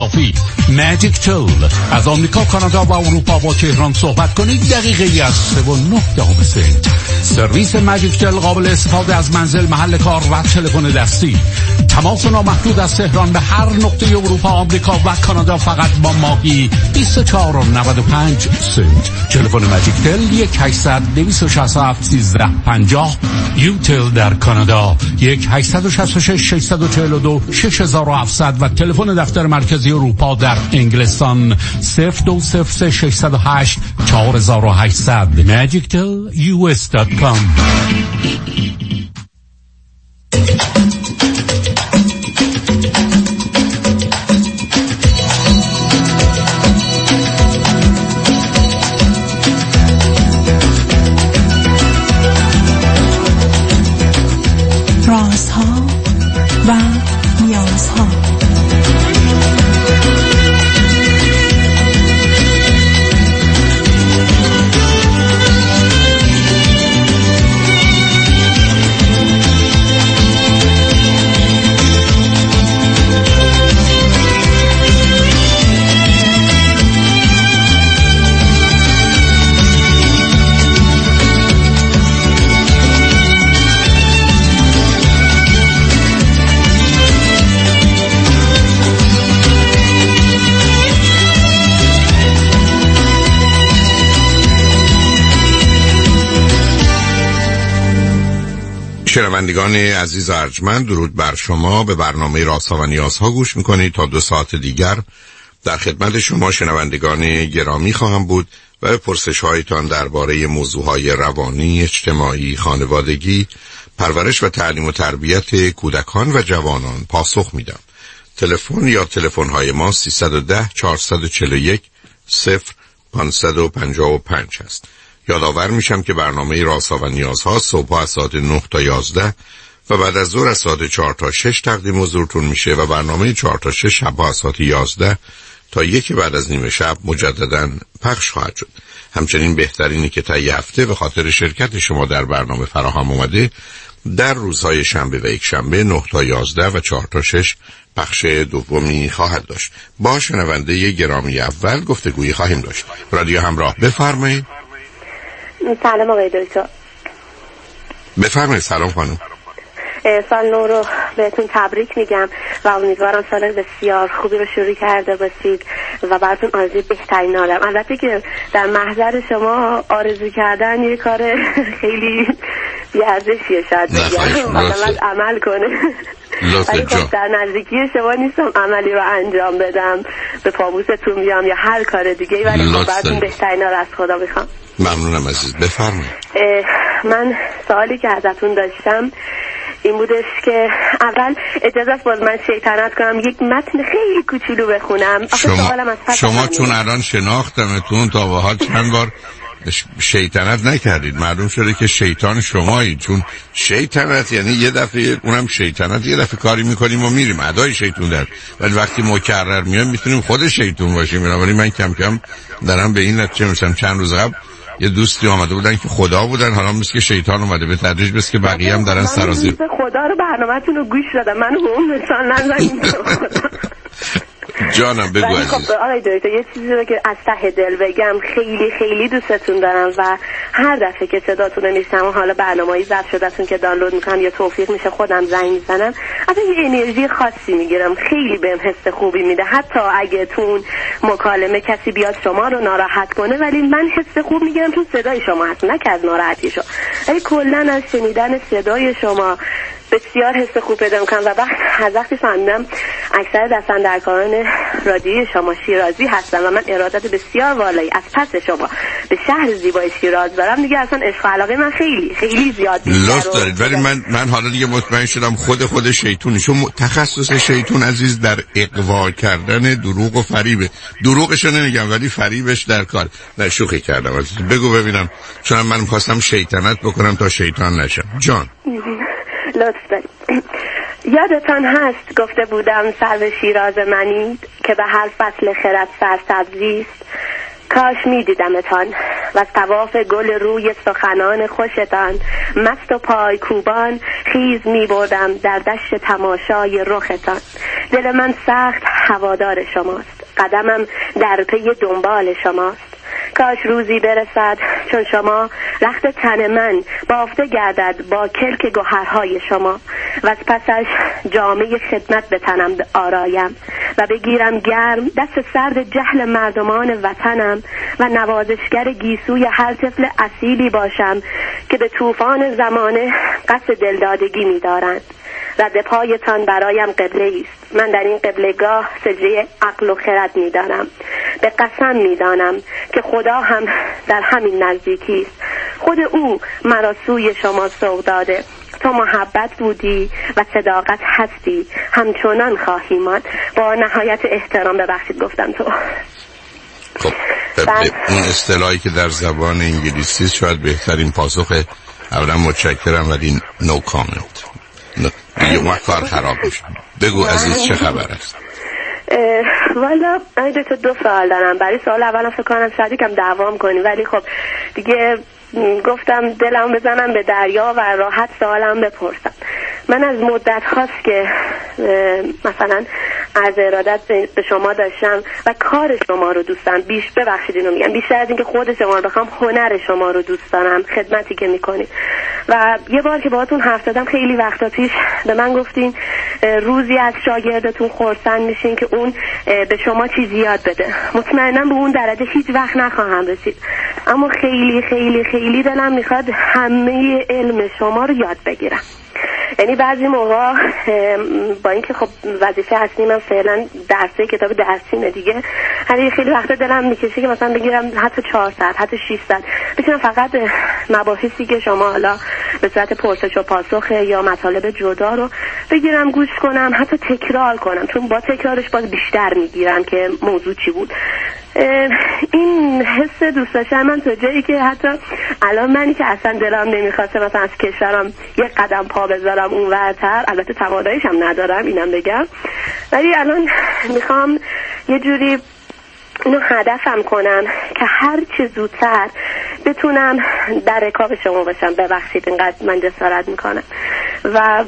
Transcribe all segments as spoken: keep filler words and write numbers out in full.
صافی. ماجیک تل از آمریکا، کانادا و اروپا با تهران صحبت کنید دقیقه ای از سه و نه دهم سنت. سرویس ماجیک تل قابل استفاده از منزل، محل کار و تلفن دستی. تماس نامحدود از تهران به هر نقطه اروپا، آمریکا و کانادا فقط با ماهی بیست و چهار و نود و پنج سنت. تلفن ماجیک تل یک هشتصد دویست و شصت و هفت سیزده پنجاه. یوتل در کانادا یک هشتصد و شصت و شش ششصد و چهل و دو شش هزار و هفتصد و تلفن دفتر مرکزی اروپا در انگلستان صفر دو صفر سه ششصد و هشت چهار هزار و هشتصد. ماجیک تل یو اس دات کام. رازها و نیازها. شنوندگان عزیز ارجمند، درود بر شما. به برنامه رازها و نیازها گوش میکنید. تا دو ساعت دیگر در خدمت شما شنوندگان گرامی خواهم بود و به پرسش هایتان درباره موضوعهای روانی، اجتماعی، خانوادگی، پرورش و تعلیم و تربیت کودکان و جوانان پاسخ میدم. تلفن یا تلفن های ما سیصد و ده چهارصد و چهل و یک صفر پانصد و پنجاه و پنج است. یادآور میشم که برنامه رازها و نیازها صبح از ساعت نه تا یازده و بعد از ظهر از ساعت چهار تا شش تقدیم حضورتون میشه و برنامه چهار تا شش شب از ساعت یازده تا یک بعد از نیمه شب مجددا پخش خواهد شد. همچنین بهترینی که تا یه هفته به خاطر شرکت شما در برنامه فراهم اومده در روزهای شنبه و یک شنبه نه تا یازده و چهار تا شش پخش دومی خواهد داشت. با شنونده گرامی اول گفتگویی خواهیم داشت. رادیو همراه، بفرمایید. سلام آقای دکتر. بفرمایید. سلام خانم. سال نو رو بهتون تبریک میگم و امیدوارم سال بسیار خوبی رو شروع کرده باشید و براتون آرزوی بهترین دارم. البته که در محضر شما آرزو کردن یه کار خیلی بی‌ارزشیه، شاید بگم مثلا عمل کنه، ولی خب در نزدیکی شما نیستم عملی رو انجام بدم، به پاموستون بیام یا هر کار دیگه، ولی خب براتون بهترین رو از خدا میخوام. ممنونم عزیز، بفرمایید. من سوالی که ازتون داشتم این بودش که اول اجازه است باز من شیطنت کنم یک متن خیلی کوچولو بخونم. شما, شما چون الان شناختمتون تا به حال چند بار شیطنت نکردید، معلوم شده که شیطان شمایید، چون شیطنت یعنی یه دفعه اونم شیطنت یه دفعه کاری میکنیم و میریم ادای شیطون در، ولی وقتی مکرر میاد میتونیم خود شیطون باشیم. ولی من کم کم دارم به این نتیجه میرسم. چند روز قبل یه دوستی آمده بودن که خدا بودن، حالا مثل که شیطان اومده، به تدریج بس که بقیه هم دارن سرازیر. خدا رو برنامه‌تون رو گوش دادم، منو به اون مثال نزنید. جانم بگو عزیز. خب آقای دکتر یه چیزی رو که از ته دل بگم، خیلی خیلی دوستتون دارم و هر دفعه که صداتون رو میشنوم، حالا برنامه‌ای ضبط شدهتون که دانلود میکنم یا توفیق میشه خودم زنگ میزنم، اصلا یه انرژی خاصی میگیرم، خیلی بهم حس خوبی میده. حتی اگه تو اون مکالمه کسی بیاد شما رو ناراحت کنه، ولی من حس خوب میگیرم چون صدای شما هست، نه که از ناراحتیشو، ولی کلا از شنیدن صدای شما بسیار حس خوب پیدا میکنم. و وقت از وقتی فهمیدم اکثر دستاندرکاران رادیوی شما شیرازی هستن و من ارادت بسیار والایی از پس شما به شهر زیبای شیراز دارم، دیگه اصلا عشق و علاقه من خیلی خیلی زیاد بیشتر لطف دارید. ولی من من حالا دیگه مطمئن شدم خود خود شیطونی، چون تخصص شیطون عزیز در اغوا کردن دروغ و فریبه. دروغشو نمیگم ولی فریبش در کار. نه شوخی کردم عزیز، بگو ببینم، چون من می‌خواستم شیطنت بکنم تا شیطان نشم. جان لطف دارید. یادتان هست گفته بودم سرو شیراز منید که به هر فصل خرد سرسبزیست، کاش می دیدمتان و از طواف گل روی سخنان خوشتان مست و پای کوبان خیز می بردم در دشت تماشای رختان. دل من سخت هوادار شماست، قدمم در پی دنبال شماست. کاش روزی برسد چون شما رخت تن من بافته گردد با کلک گوهرهای شما و از پسش جامه خدمت به تنم آرایم و بگیرم گرم دست سرد جهل مردمان وطنم و نوازشگر گیسوی هر طفل اصیلی باشم که به طوفان زمانه قصد دلدادگی می دارند. رد پایتان برایم قبله است، من در این قبلگاه سجده عقل و خرد می دانم. به قسم می دانم که خدا هم در همین نزدیکی است، خود او مرا سوی شما سوق داده. تو محبت بودی و صداقت هستی، همچنان خواهی ماند. با نهایت احترام ببخشید گفتم تو. خب اون اصطلاحی که در زبان انگلیسی شاید بهترین پاسخه. اولا متشکرم ولی نو کامنت. دیگه اون کار خراب میشه. بگو عزیز چه خبر است؟ والا من دو تا دو سوال دارم. برای سوال اولم فکر کنم شاید یکم دعوام کنی، ولی خب دیگه گفتم دلم بزنم به دریا و راحت سوالم بپرسم. من از مدت هاست که مثلا عرض ارادت به شما داشتم و کار شما رو دوست دارم. بیش ببخشید اینو میگم، بیشتر از اینکه خود شما رو بخوام هنر شما رو دوست دارم، خدمتی که میکنید. و یه بار که باهاتون حرف زدم خیلی وقتا پیش به من گفتین روزی از شاگردتون خرسند میشین که اون به شما چیزی یاد بده. مطمئنم به اون درجه هیچ وقت نخواهم رسید، اما خیلی خیلی خیلی دلم میخواد همه علم شما رو یاد بگیرم. یعنی بعضی موقع با اینکه خب وظیفه اصلی من فعلا درسه کتاب درسینه دیگه، ولی خیلی وقتا دلم میکشه که مثلا بگیرم حتی چهار ساعت حتی شش ساعت بتونم فقط مباحثی که شما حالا به صورت پرسش و پاسخ یا مطالب جدا رو بگیرم گوش کنم، حتی تکرار کنم، چون با تکرارش باز بیشتر میگیرم که موضوع چی بود. این حس دوست داشتن من تو جایی که حتی الان منی که اصلا دلم نمیخواسته مثلا از کشورم یه قدم پا بذارم اون ورتر، البته تواناییش هم ندارم اینم بگم، ولی الان میخوام یه جوری اینو هدفم کنم که هر چه زودتر بتونم در رکاب شما باشم. ببخشید اینقدر من جسارت میکنم و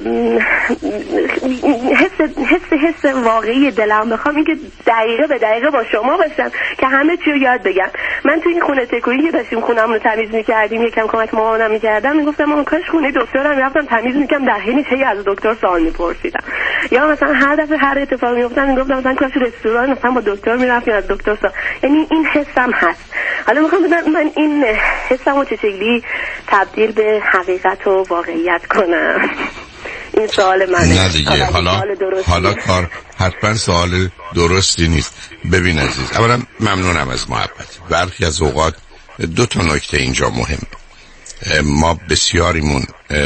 حس حس حس واقعی دلم میخوام این که دقیقه به دقیقه با شما باشم که همه چی رو یاد بگم. من تو این خونه تکویی که داشتیم خونم رو تمیز میکردیم، یکم کمک مامانم میکردم، میگفتم من کاش خونه دکترم میرفتم تمیز میکردم، در حینش هی از دکتر سوال میپرسیدم. یا مثلا هر دفعه هر اتفاقی میافتاد میگفتم مثلا کاش رستوران مثلا با دکتر میرفتم از دکتر سوال. یعنی این حسم هست. حالا میخوام بدونم من این حسم رو چه شکلی تبدیل به حقیقت و واقعیت کنم. این سوال منه. نه دیگه حالا حالا کار حتما سوال درستی نیست. ببین عزیز، اولا ممنونم از محبت. برخی از اوقات دو تا نکته اینجا مهم. ما بسیاریمون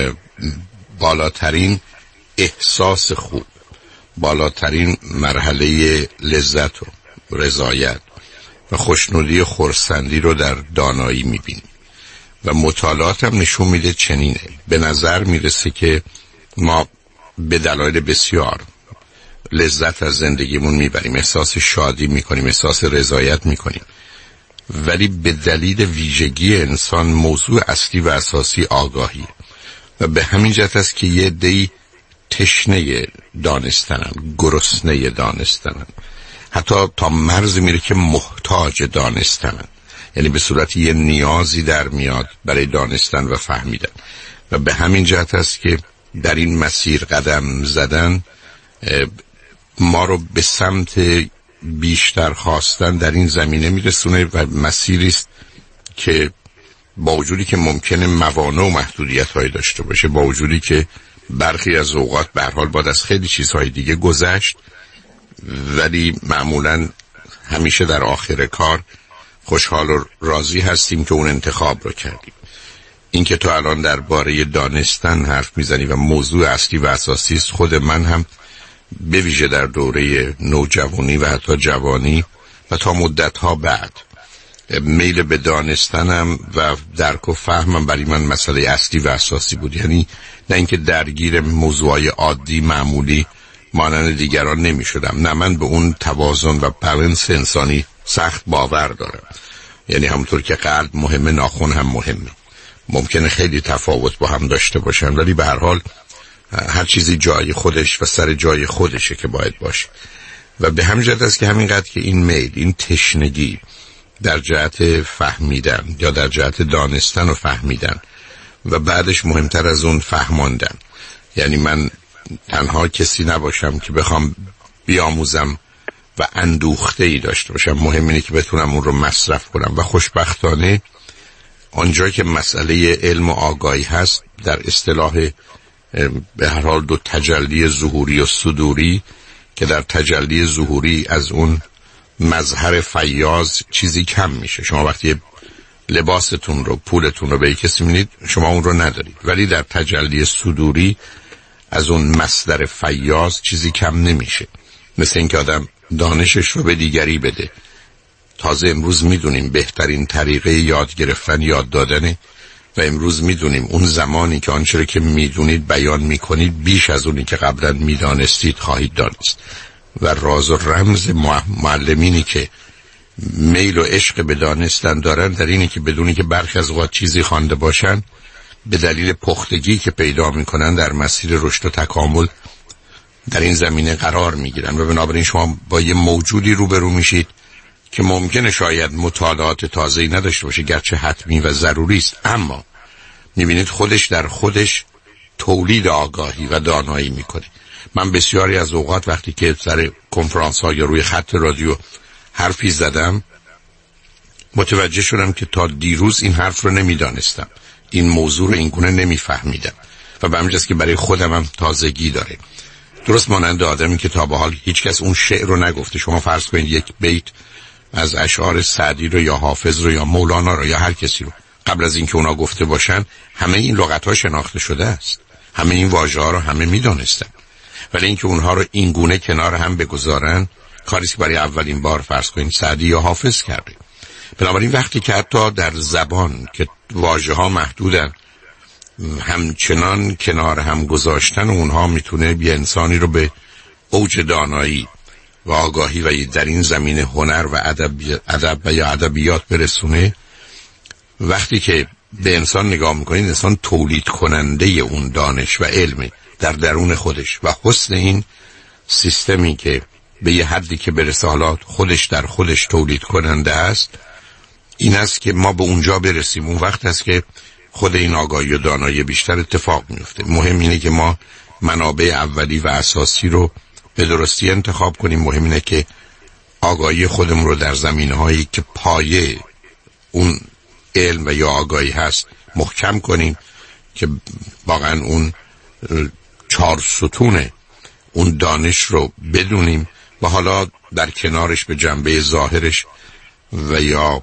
بالاترین احساس خوب، بالاترین مرحله لذت و رضایت و خوشنودی خرسندی رو در دانایی میبینیم و مطالعات هم نشون میده چنینه. به نظر میرسه که ما به دلایل بسیار لذت از زندگیمون میبریم، احساس شادی میکنیم، احساس رضایت میکنیم، ولی به دلیل ویژگی انسان موضوع اصلی و اساسی آگاهی و به همین جهت است که یه عده‌ای تشنه دانستنن، گرسنه دانستنن، حتی تا مرز میره که محتاج دانستنن، یعنی به صورت یه نیازی در میاد برای دانستن و فهمیدن. و به همین جهت است که در این مسیر قدم زدن ما رو به سمت بیشتر خواستن در این زمینه میرسونه و مسیری است که با وجودی که ممکنه موانع و محدودیت‌هایی داشته باشه، با وجودی که برخی از اوقات به هر حال باید از خیلی چیزهای دیگه گذشت، ولی معمولاً همیشه در آخر کار خوشحال و راضی هستیم که اون انتخاب رو کردیم. این که تو الان درباره دانستن حرف میزنی و موضوع اصلی و اساسی است، خود من هم به ویژه در دوره نوجوانی و حتی جوانی و تا مدت‌ها بعد میل به دانستنم و درک و فهمم برای من مسئله اصلی و اساسی بود. یعنی نه اینکه درگیر موضوعای عادی معمولی مانند دیگران نمی شدم، نه، من به اون توازن و بالانس انسانی سخت باور دارم. یعنی همونطور که قلب مهمه، ناخن هم مهمه. ممکنه خیلی تفاوت با هم داشته باشن، ولی به هر حال هر چیزی جای خودش و سر جای خودشه که باید باشه و به همین جهت است که همینقدر که این میل، این تشنگی در جهت فهمیدن یا در جهت دانستن و فهمیدن و بعدش مهمتر از اون فهماندن، یعنی من تنها کسی نباشم که بخوام بیاموزم و اندوخته ای داشته باشم، مهم اینه که بتونم اون رو مصرف کنم و خوشبختانه آنجا که مسئله علم و آگاهی هست، در اصطلاح به هر حال دو تجلی ظهوری و صدوری، که در تجلی ظهوری از اون مظهر فیاض چیزی کم میشه. شما وقتی لباستون رو، پولتون رو به کسی میدید، شما اون رو ندارید، ولی در تجلی صدوری از اون مصدر فیاض چیزی کم نمیشه. مثل اینکه آدم دانشش رو به دیگری بده. تازه امروز میدونیم بهترین طریقه یاد گرفتن یاد دادنه و امروز میدونیم اون زمانی که آنچه رو که میدونید بیان میکنید بیش از اونی که قبلا میدانستید خواهید دانست. و راز و رمز معلمینی که میل و عشق به دانستن دارن در اینه که بدونی که برخی از اوقات چیزی خوانده باشن، به دلیل پختگی که پیدا میکنن در مسیر رشد و تکامل در این زمینه قرار میگیرن و بنابراین شما با یه موجودی روبرو میشید که ممکنه شاید مطالعات تازه‌ای نداشته باشه، گرچه حتمی و ضروری است، اما میبینید خودش در خودش تولید آگاهی و دانایی میکنه. من بسیاری از اوقات وقتی که سر کنفرانس ها یا روی خط رادیو حرفی زدم، متوجه شدم که تا دیروز این حرف رو نمیدانستم، این موضوع رو این گونه نمیفهمیدم و به همین جاست که برای خودم هم تازگی داره. درست مانند آدمی که تا به حال هیچ کس اون شعر رو نگفته. شما فرض کنید یک بیت از اشعار سعدی رو یا حافظ رو یا مولانا رو یا هر کسی رو قبل از اینکه اونا گفته باشن، همه این لغت‌ها شناخته شده است، همه این واژه‌ها رو همه میدونستن، ولی اینکه اونها رو این گونه کنار هم بگذارن کاری که برای اولین بار فرض کنید سعدی یا حافظ کرده. بنابراین وقتی که حتی در زبان که واژه‌ها محدودن، همچنان کنار هم گذاشتن اونها میتونه یه انسانی رو به اوج دانایی و آگاهی و در این زمینه هنر و ادب ادب و یا ادبیات برسونه. وقتی که به انسان نگاه میکنید، انسان تولید کننده اون دانش و علم در درون خودش و حسن این سیستمی که به یه حدی که برسه حالا خودش در خودش تولید کننده است، این است که ما به اونجا برسیم. اون وقت است که خود این آگاهی و دانایی بیشتر اتفاق میفته. مهم اینه که ما منابع اولی و اساسی رو به درستی انتخاب کنیم. مهم اینه که آگاهی خودمون رو در زمینه‌هایی که پایه اون علم و یا آگاهی هست محکم کنیم که واقعا اون چهار ستون اون دانش رو بدونیم و حالا در کنارش به جنبه ظاهرش و یا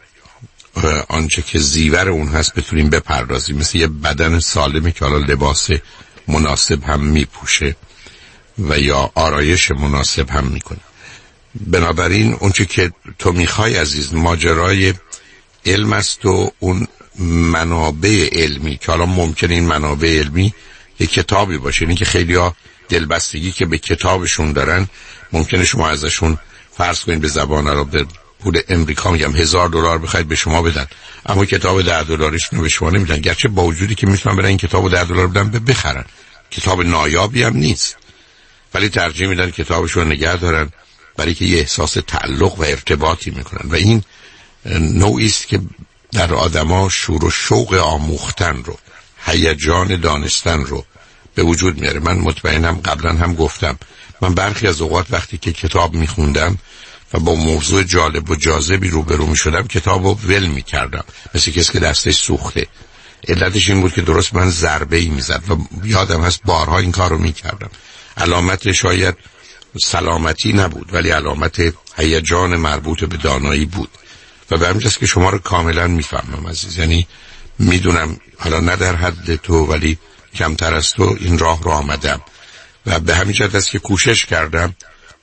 آنچه که زیور اون هست بتونیم بپردازیم. مثل یه بدن سالمی که حالا لباس مناسب هم میپوشه و یا آرایش مناسب هم میکنه. بنابراین اونچه که تو میخوای عزیز، ماجرای علم است و اون منابع علمی که حالا ممکنه این منابع علمی یک کتابی باشه. اینی که خیلی ها دلبستگی که به کتابشون دارن، ممکنه شما ازشون فرض کنید به زبان عرب پول امریکا میگم هزار دلار بخواید به شما بدن، اما کتاب ده دلاریشون رو به شما نمیدن، گرچه با وجودی که میتونن برن این کتابو ده دلار بدن بخرن، کتاب نایابی هم نیست، ولی ترجیح میدن کتابشون رو نگه دارن برای که یه احساس تعلق و ارتباطی میکنن و این نوعی است که در آدما شور و شوق آموختن رو، هیجان دانستن رو به وجود میاره. من مطمئنم قبلا هم گفتم، من برخی از اوقات وقتی که کتاب میخوندم و با موضوع جالب و جاذبی روبرو میشدم، کتابو ول میکردم مثل کسی که دستش سوخته. علتش این بود که درست من ضربه ای میزد و یادم هست بارها این کارو میکردم. علامت شاید سلامتی نبود، ولی علامت هیجان مربوط به دانایی بود و به همین جاست که شما رو کاملا میفهمم عزیز. یعنی میدونم حالا نه در حد تو ولی کمتر از تو این راه رو آمدم و به همین جهت است که کوشش کردم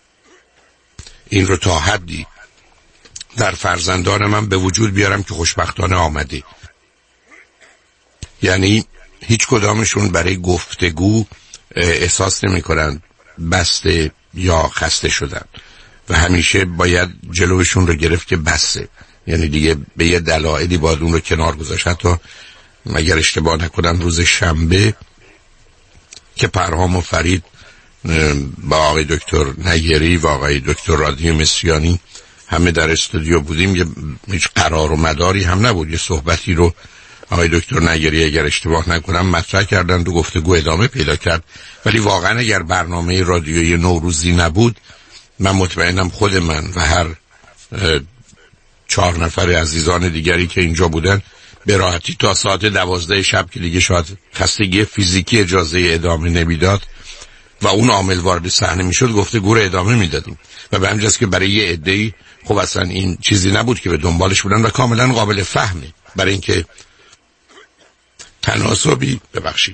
این رو تا حدی در فرزندان من به وجود بیارم که خوشبختانه آمده. یعنی هیچ کدامشون برای گفتگو احساس نمی کنن بسته یا خسته شدن و همیشه باید جلوشون رو گرفت که بسه، یعنی دیگه به یه دلایلی باید اون رو کنار گذاشت. حتی مگر اشتباه نکنم روز شنبه که پرهام و فرید با آقای دکتر نیری و آقای دکتر رادی مصریانی همه در استودیو بودیم، یه هیچ قرار و مداری هم نبود. یه صحبتی رو آقای دکتر نیری اگر اشتباه نکنم مطرح کردن، دو گفتگو ادامه پیدا کرد. ولی واقعا اگر برنامه رادیویی نوروزی نبود، من مطمئنم خود من و هر چهار نفر عزیزان دیگری که اینجا بودن به راحتی تا ساعت دوازده شب که دیگه شاید خستگی فیزیکی اجازه ادامه نمیداد و اون عامل وارد صحنه میشد، گفتگو رو ادامه میدادیم. و به همین جاست که برای یه عده‌ای خب اصلا این چیزی نبود که به دنبالش بودن و کاملا قابل فهمه، برای اینکه تناسبی ببخشید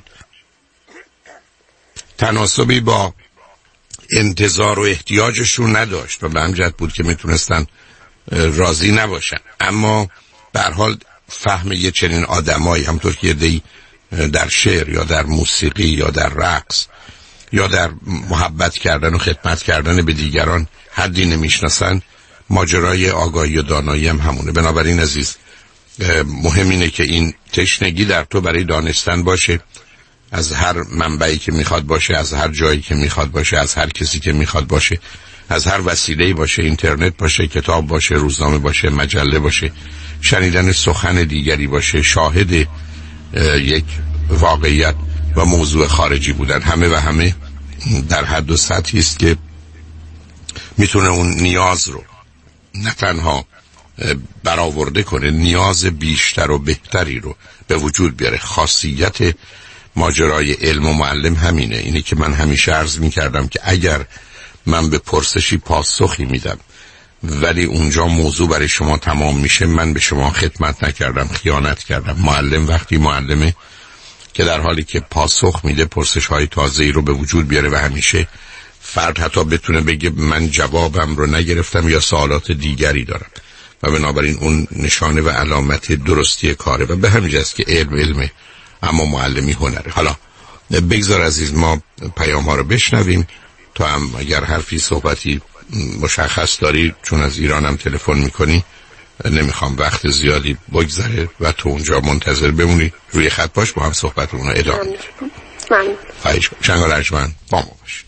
تناسبی با انتظار و احتیاجشون نداشت و به همین جهت بود که میتونستن راضی نباشن. اما به هر حال فهم یه چنین آدمایی، همونطور که یه در شعر یا در موسیقی یا در رقص یا در محبت کردن و خدمت کردن به دیگران حدی نمیشناسن، ماجرای آگاهی و دانایی هم همونه. بنابراین عزیز، مهم اینه که این تشنگی در تو برای دانستن باشه، از هر منبعی که میخواد باشه، از هر جایی که میخواد باشه، از هر کسی که میخواد باشه، از هر وسیله‌ای باشه، اینترنت باشه، کتاب باشه، روزنامه باشه، مجله باشه، شنیدن سخن دیگری باشه، شاهد یک واقعیت و موضوع خارجی بودن. همه و همه در حد و سطحی است که میتونه اون نیاز رو نه تنها برآورده کنه، نیاز بیشتر و بهتری رو به وجود بیاره. خاصیت ماجرای علم و معلم همینه. اینه که من همیشه عرض میکردم که اگر من به پرسشی پاسخی میدم ولی اونجا موضوع برای شما تمام میشه، من به شما خدمت نکردم، خیانت کردم. معلم وقتی معلمه که در حالی که پاسخ میده پرسش های تازه‌ای رو به وجود بیاره و همیشه فرد حتی بتونه بگه من جوابم رو نگرفتم یا سوالات دیگری دارم و بنابراین اون نشانه و علامت درستی کاره و به همین جاست که علم علمه اما معلمی هنره. حالا بگذار عزیز ما پیام ها رو بشنویم تا هم اگر حرفی صحبتی مشخص داری، چون از ایران هم تلفن میکنی نمیخوام وقت زیادی بگذره و تو اونجا منتظر بمونی، روی خط باش، با هم صحبت رو ادامه میدیم. ممنون. خواهش شنگال ارجمند با ما باش.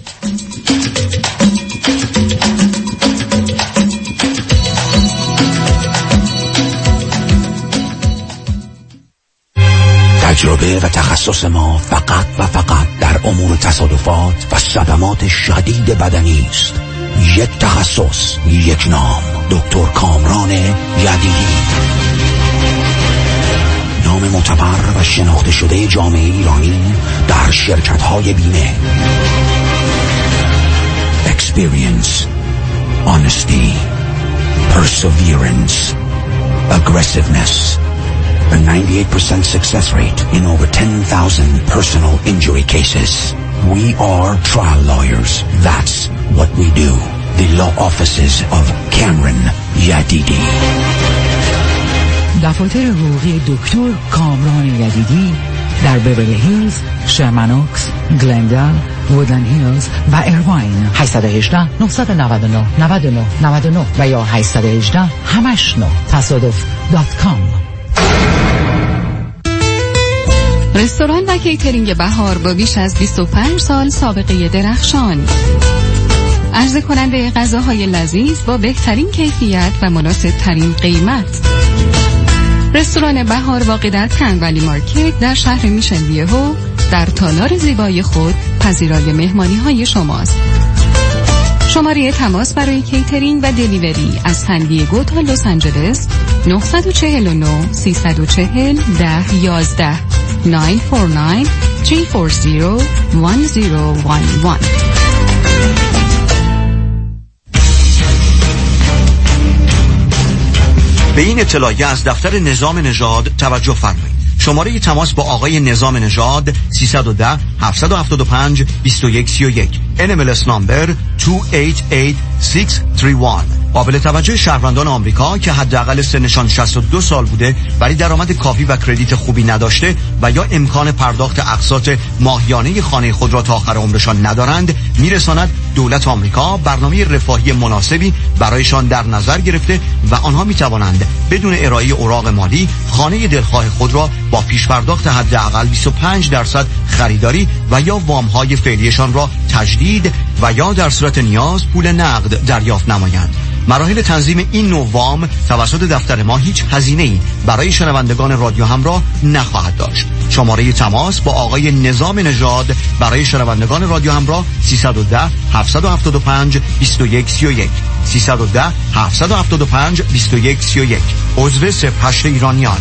تجربه و تخصص ما فقط و فقط در امور تصادفات و صدمات شدید بدنی است. یک تخصص، یک نام، دکتر کامران یدیدی. نام معتبر و شناخته شده جامعه ایرانی در شرکت‌های بیمه. Experience, honesty, perseverance, aggressiveness. A ninety-eight percent success rate in over ten thousand personal injury cases. We are trial lawyers. That's what we do. The law offices of Cameron Yadidi. دفاتر حقوقی دکتر کامران یدیدی در بیورلی هیلز، شرمن اوکس، گلندال، وودلند هیلز و ایرواین. هشت یک هشت، نه نه نه، نه نه نه نه و یا هشت یک هشت همش نه تصادف دات کام. رستوران و کیترینگ بهار با بیش از بیست و پنج سال سابقه درخشان، عرضه کننده غذاهای لذیذ با بهترین کیفیت و مناسب ترین قیمت. رستوران بهار واقع در کن ولی مارکت در شهر میشن ویهو در تالار زیبای خود پذیرای مهمانی های شماست. شماره تماس برای کیترینگ و دلیوری از سن دیگو تا لس آنجلس نه چهار نه سه چهار صفر ده یازده نه چهار نه سه چهار صفر یک صفر یک یک. به این اطلاعیه از دفتر نظام نژاد توجه فرمایید. شماره تماس با آقای نظام نژاد سیصد و ده هفتصد و هفتاد و پنج بیست و یک سی و یک. ان ام ال اس نمبر دو هشت هشت شش سه یک. قابل توجه شهروندان آمریکا که حداقل سنشان شصت و دو سال بوده ولی درآمد کافی و کردیت خوبی نداشته و یا امکان پرداخت اقساط ماهیانه خانه خود را تا آخر عمرشان ندارند، میرساند دولت آمریکا برنامه رفاهی مناسبی برایشان در نظر گرفته و آنها میتوانند بدون ارائه اوراق مالی خانه دلخواه خود را با پیش پرداخت حداقل بیست و پنج درصد خریداری و یا وام‌های فعلیشان را تجدید و یا در صورت نیاز پول نقد دریافت نمایند. مراحل تنظیم این نوع وام توسط دفتر ما هیچ هزینه‌ای برای شنوندگان رادیو همراه نخواهد داشت. شماره تماس با آقای نظام نژاد برای شنوندگان رادیو همراه سیصد و ده هفتصد و هفتاد و پنج بیست و یک سی و یک سیصد و ده هفتصد و هفتاد و پنج بیست و یک سی و یک. عضو سپهشت ایرانیان.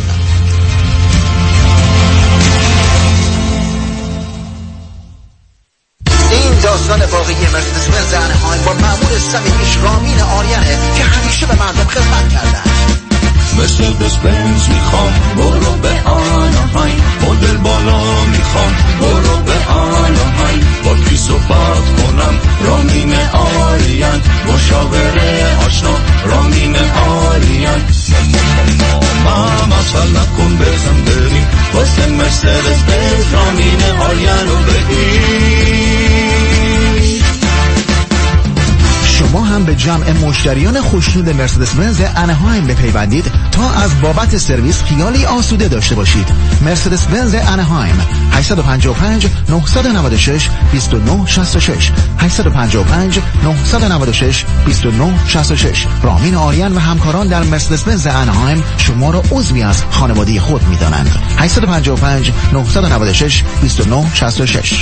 این داستان واقعی مرسدس بنز انهایم با مأمور صمیمیش رامین آریانه که همیشه به مردم خدمت کرده. مرسدس بنز میخوام برو به آنهایم، مدل بالا میخوام برو به آنهایم، با کی صحبت کنم رامین آریان، مشاوره آشنا رامین آریان. ماما مسئل نکن بزن بریم واسه مرسدس بنز رامین آریان رو بگیر. شما هم به جمع مشتریان خوشنود مرسدس بنز انهایم بپیوندید تا از بابت سرویس خیالی آسوده داشته باشید. مرسدس بنز انهایم هشت پنج پنج نه نه شش دو نه شش شش هشت پنج پنج نه نه شش دو نه شش شش. رامین آریان و همکاران در مرسدس بنز انهایم شما را عضوی از خانواده خود می‌دانند. هشت پنج پنج نه نه شش دو نه شش شش.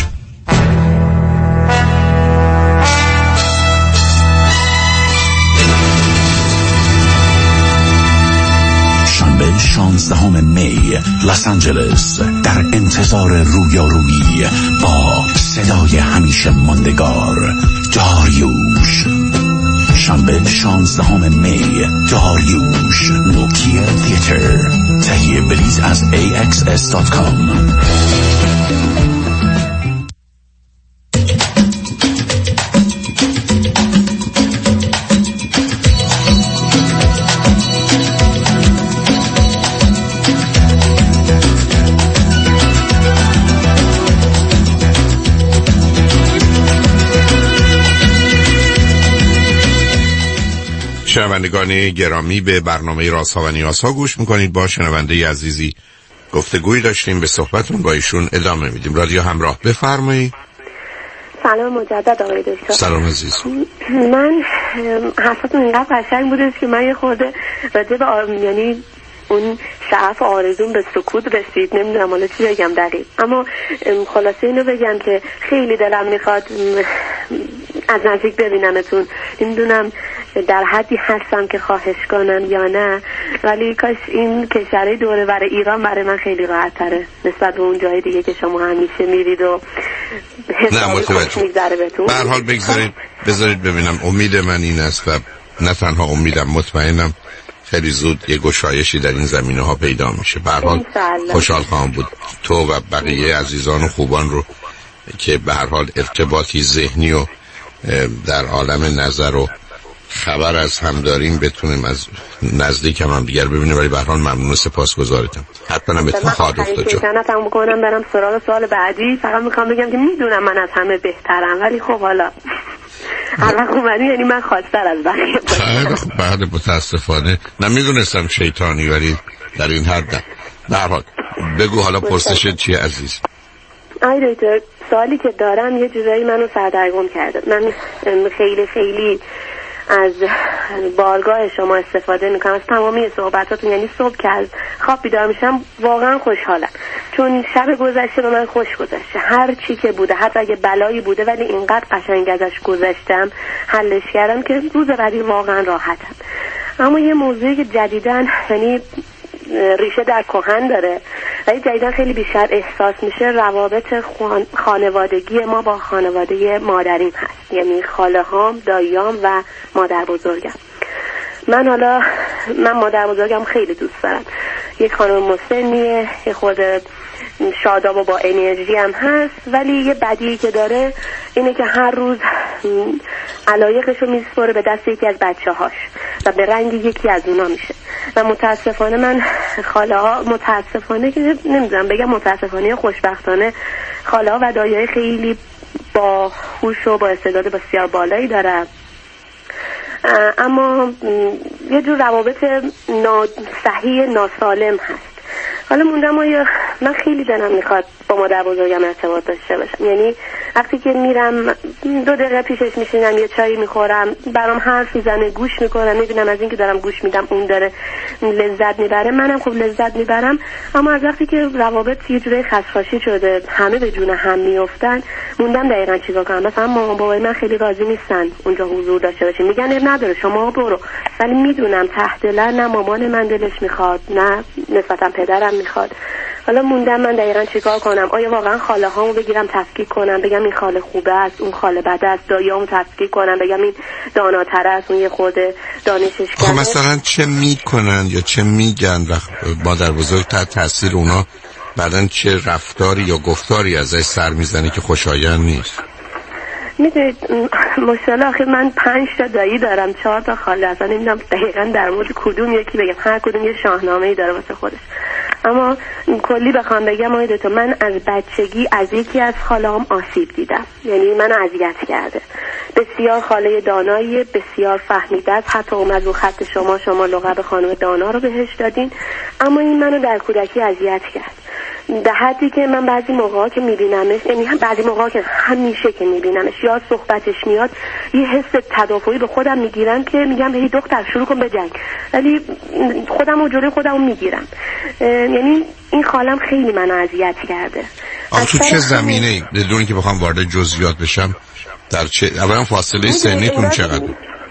شانزدهم می لس آنجلس در انتظار رویارویی با صدای همیشه ماندگار داریوش. شنبه شانزدهم می داریوش نوکیا تیتر. تهیه بلیط از ای اکس اس دات کام. شنوندگان گرامی، به برنامه رازها و نیازها گوش میکنید. با شنونده عزیزی گفتگوی داشتیم، به صحبتون با ایشون ادامه میدیم. رادیو همراه، بفرمایید. سلام مجدد آقای دکتر. سلام عزیز. من حرفتون اینقدر قشنگ بوده که من یه خورده راجع به آر... یعنی اون شعف آرزون به سکوت رسید. نمیدونم حالا چی بگم دقیق، اما خلاصه اینو بگم که خیلی دلم میخواد از نزدیک ببینمتون. نمیدونم در حدی هستم که خواهش کنم یا نه، ولی کاش این کشورهای دوره برای ایران برای من خیلی راحت تره نسبت به اون جای دیگه که شما همیشه میرید و نه متوجه. به هر حال بگذارید بذارید ببینم. امید من این است و نه تنها امیدم، مطمئنم خیلی زود یه گشایشی در این زمینه ها پیدا میشه. به هر حال خوشحال خواهم بود تو و بقیه عزیزان و خوبان رو که به هر حال ارتباطی ذهنی و در عالم نظر و خبر از هم داریم بتونیم از نزدیک هم, هم دیگر ببینیم. ولی به هر حال ممنون و سپاسگزارتم. حتما به تو خواهد افتاد. جو من تمام کنم برم سراغ سوال بعدی. فقط میخوام بگم که میدونم من از همه بهترم، ولی خب حالا هر وقت اومدی یعنی من خواستر از بقیه باشم. بعد متاسفانه نمیدونستم شیطانی، ولی در این حد. به هر حال بگو حالا پرسشت چیه عزیز؟ آی دکتر، سوالی که دارم یه جورایی منو سردرگم کرده. من خیلی خیلی از بارگاه شما استفاده میکنم، از تمامی صحبتاتون. یعنی صبح که از خواب بیدار میشم واقعا خوشحالم، چون شب گذشته به من خوش گذشته. هر چی که بوده، حتی اگه بلایی بوده، ولی اینقدر قشنگ ازش گذشتم، حلش کردم که روز بعدی واقعا راحتم. اما یه موضوعی که جدیدن یعنی ریشه در کهن داره ولی جدیدن خیلی بیشتر احساس میشه، روابط خانوادگی ما با خانواده مادریم هست. یعنی خاله هام، داییام و مادر بزرگم. من حالا من مادر بزرگم خیلی دوست دارم. یک خانم مسنیه، یه خورده شاداب و با انرژی هم هست، ولی یه بدی که داره اینه که هر روز علایقش رو میسپره به دست یکی از بچه هاش و به رنگ یکی از اونا میشه. و متاسفانه من خاله ها، متاسفانه که نمیدونم بگم متاسفانه خوشبختانه، خاله ها و دایای خیلی با هوش و با استعداد بسیار بالایی دارم، اما یه جور روابط نا صحیح ناسالم هست. حالا موندم آیا من خیلی دلم میخواد با مادر بزرگم ارتباط داشته باشم. یعنی وقتی که میرم دو دقیقه پیشش میشینم، یه چایی میخورم، برام حرف میزنه، گوش میکنم، میبینم از اینکه دارم گوش میدم اون داره لذت میبره، منم خوب لذت میبرم. اما از وقتی که روابط یه جوری خشخاشی شده، همه به جون هم میافتن، موندم دقیقاً چیکار کنم. مثلا مامان بابای من خیلی راضی نیستن اونجا حضور داشته باشه، میگن اب نداره شما برو، ولی میدونم ته دلن نه مامان من دلش میخواد نه نسبتا پدرم میخواد. حالا موندم من دقیقاً چیکار کنم. آیا واقعا خاله هامو بگیرم تفکیک کنم، بگم این خاله خوبه است اون خاله بده است، داییامو تفکیک کنم بگم این داناتر است اون یه خورده دانشش کمه؟ خب مثلا چه میکنن یا چه میگن و مادر بزرگ تحت تاثیر اونا بعدن چه رفتاری یا گفتاری ازش سر میزنه که خوشایند نیست؟ میدونید مشکل آخر من پنج تا دایی دارم، چهار تا خاله، اصلا نمیدونم دقیقا در مورد کدوم یکی بگم، هر کدوم یه شاهنامه‌ای داره واسه خودش. اما کلی بخوام بگم آقای دکتر، من از بچگی از یکی از خاله‌هام آسیب دیدم، یعنی منو اذیت کرده. بسیار خاله دانایی، بسیار فهمیده است، حتی اومد رو خط شما شما لقب خانم دانا رو بهش دادین، اما این منو در کودکی اذیت کرد. به حدی که من بعضی موقعا که میبینمش، یعنی بعضی موقعا که همیشه که میبینمش یا صحبتش میاد یه حس تدافعی به خودم میگیرم که میگم هی دختر شروع کن بجنگ، ولی خودم و جلوی خودم میگیرم. یعنی این خالم خیلی منو اذیت کرده. آخه تو چه زمینه‌ای؟ بدون که بخوام وارد جزئیات بشم، در چه اولا فاصله سنیتون چقدر؟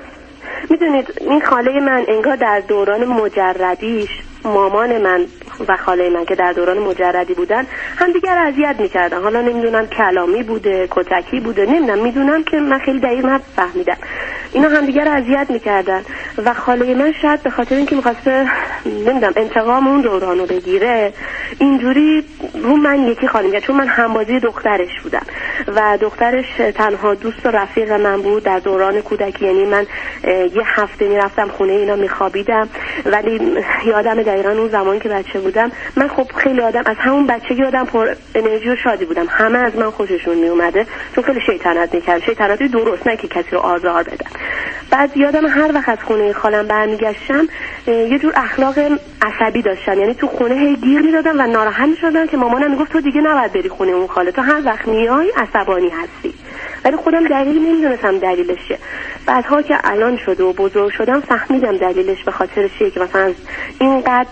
میدونید این خاله من انگار در دوران مجردیش، مامان من و خاله من که در دوران مجردی بودن همدیگر اذیت میکردن. حالا نمیدونم کلامی بوده، کتکی بوده، نمیدونم، میدونم که من خیلی دقیق نفهمیدم. اینا همدیگر اذیت میکردن و خاله من شاید به خاطر اینکه میخواسته نمیدونم انتقام اون دوران رو بگیره اینجوری رو من یکی خاله میکرد، چون من همبازی دخترش بودم و دخترش تنها دوست و رفیق من بود در دوران کودکی. یعنی من یه هفته میرفتم خونه اینا میخوابیدم، ولی یادم دقیقاً اون زمانی که بچه بودم من خب خیلی آدم از همون بچگی آدم پر انرژی و شادی بودم، همه از من خوششون می اومده چون خیلی شیطنت میکردم، شیطنتی درست، نه که کسی رو آزار بدم. بعد یادم هر وقت از خونه خالم برمیگشتم یه جور اخلاق عصبی داشتم، یعنی تو خونه هی گیر میدادم و ناراحت میشدم که مامانم میگفت تو دیگه نباید بری خونه اون خاله، تو هر وقت میای عصبانی هستی، ولی خودم دلیلی نمیدونستم دلیلش چیه. بعدها که الان شده و بزرگ شدم فهمیدم دلیلش به خاطر چیه که مثلا اینقدر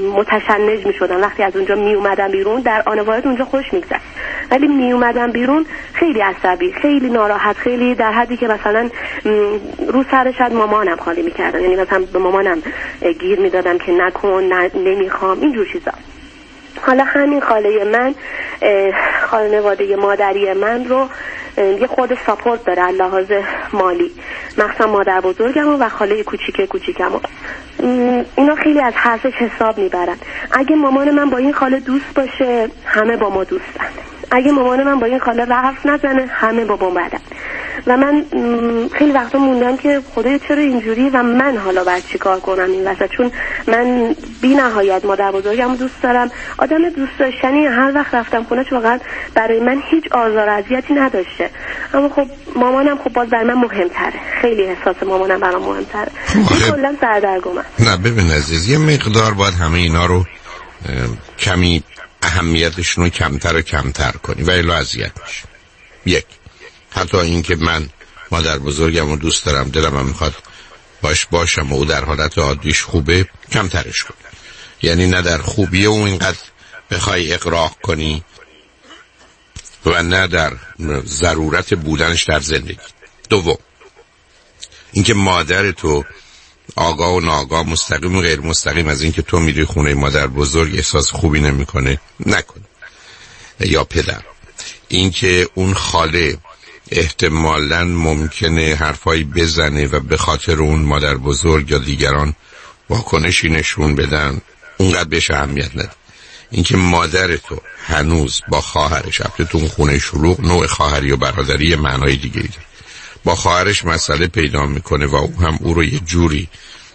متشنج میشدم وقتی از اونجا می اومدم بیرون. در آن واحد اونجا خوش میگذشت، ولی می اومدم بیرون خیلی عصبی، خیلی ناراحت، خیلی در حدی که مثلا رو سرش از مامانم خالی میکردم، یعنی مثلا به مامانم گیر میدادم که نکن، نه نمیخوام، اینجور چیزا. حالا همین خاله من، خانواده مادری من رو یه خود ساپورت داره لحاظ مالی، مخصوصا مادر بزرگم و خاله کوچیک کوچیکم. اینا خیلی از حرفش حساب میبرن. اگه مامان من با این خاله دوست باشه همه با ما دوستن، اگه مامان من با این خاله حرف نزنه همه با ما بدن. و من خیلی وقتا موندم که خدایا چرا اینجوری و من حالا باید چی کار کنم این وسط، چون من بی نهایت مادر بزرگم دوست دارم، آدم دوست داشتنی، هر وقت رفتم خونه چون واقعا برای من هیچ آزار و اذیتی نداشته. اما خب مامانم خب باز برای من مهمتره، خیلی احساس مامانم برام مهمتره. کلا سردرگمم. نه ببین عزیز، یه مقدار باید همه اینا رو کمی اهمیتشون رو کمتر و کمتر کنی و الا اذیت میشه. یک، حتی این که من مادر بزرگم رو دوست دارم، دلم هم میخواد باش باشم و او در حالت عادیش خوبه، کمترش کن. یعنی نه در خوبیه و اینقدر بخوای اقراق کنی و نه در ضرورت بودنش در زندگی. دوم، اینکه مادر تو آگاه و ناآگاه، مستقیم و غیر مستقیم از اینکه تو میری خونه مادر بزرگ احساس خوبی نمیکنه، نکن. یا پدر، اینکه اون خاله احتمالاً ممکنه حرفایی بزنه و به خاطر اون مادر بزرگ یا دیگران واکنشی نشون بدن، اونقدر بهش اهمیت نده. اینکه مادر تو هنوز با خواهرش، البته تو اون خونه شلوغ، نوع خواهری و برادری معنای دیگه ای داره، با خواهرش مسئله پیدا میکنه و او هم او رو یه جوری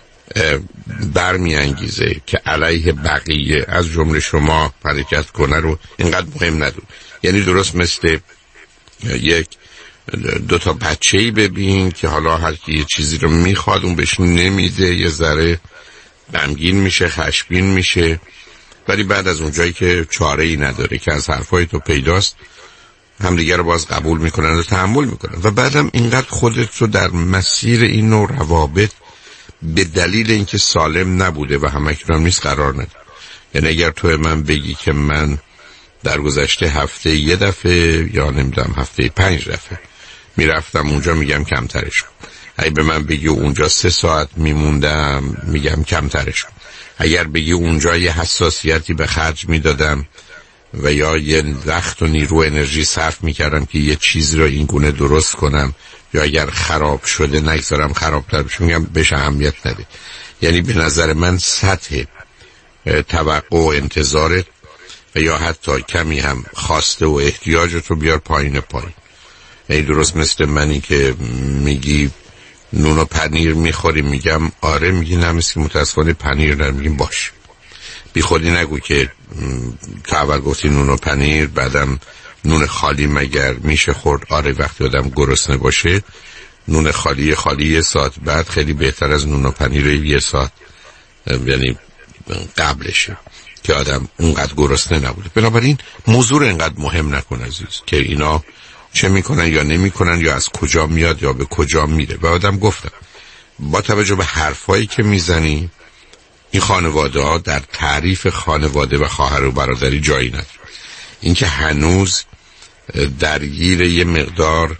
برمیانگیزه که علیه بقیه از جمله شما حرکت کنه رو اینقدر مهم ندون. یعنی درست مثل یک دو تا بچه‌ای ببین که حالا هر کی یه چیزی رو میخواد اون بهش نمیده، یه ذره غمگین میشه، خشمگین میشه، ولی بعد از اونجایی که چاره‌ای نداره که از حرفای تو پیداست همدیگه رو باز قبول میکنن و تحمل میکنن و بعدم اینقدر خودت رو در مسیر این نوع روابط به دلیل اینکه سالم نبوده و همکنون نیست قرار نده. یعنی اگر تو من بگی که من در گذشته هفته یه دفعه یا نمیدونم هفته پنج دفعه میرفتم اونجا میگم کمترش کن، اگه به من بگی اونجا سه ساعت میموندم میگم کمترش کن، اگر بگی اونجا یه حساسیتی به خرج میدادم و یا یه وقت و نیرو انرژی صرف میکردم که یه چیزی رو این گونه درست کنم یا اگر خراب شده نگذارم خرابتر بشه میگم بهش اهمیت نده. یعنی به نظر من سطح توقع و انتظارت و یا حتی کمی هم خواسته و احتیاجت رو بیار پایین پایین. یعنی درست مثل منی که میگی نون و پنیر میخوری میگم آره، میگی نمیسی متاسفانه پنیر ندارم میگیم باش. بی خودی نگو که تو اول گفتی نون و پنیر بعدم نون خالی مگر میشه خورد. آره وقتی آدم گرسنه باشه نون خالی خالی یه ساعت بعد خیلی بهتر از نون و پنیر یه ساعت یعنی قبلشه که آدم اونقدر گرسنه نبوده. بنابراین موضوع اینقدر مهم نکن عزیز که اینا چه میکنن یا نمیکنن یا از کجا میاد یا به کجا میره. و آدم گفتم با توجه به حرفایی که میزنی این خانواده ها در تعریف خانواده و خواهر و برادری جایی نداره. این که هنوز درگیر یه مقدار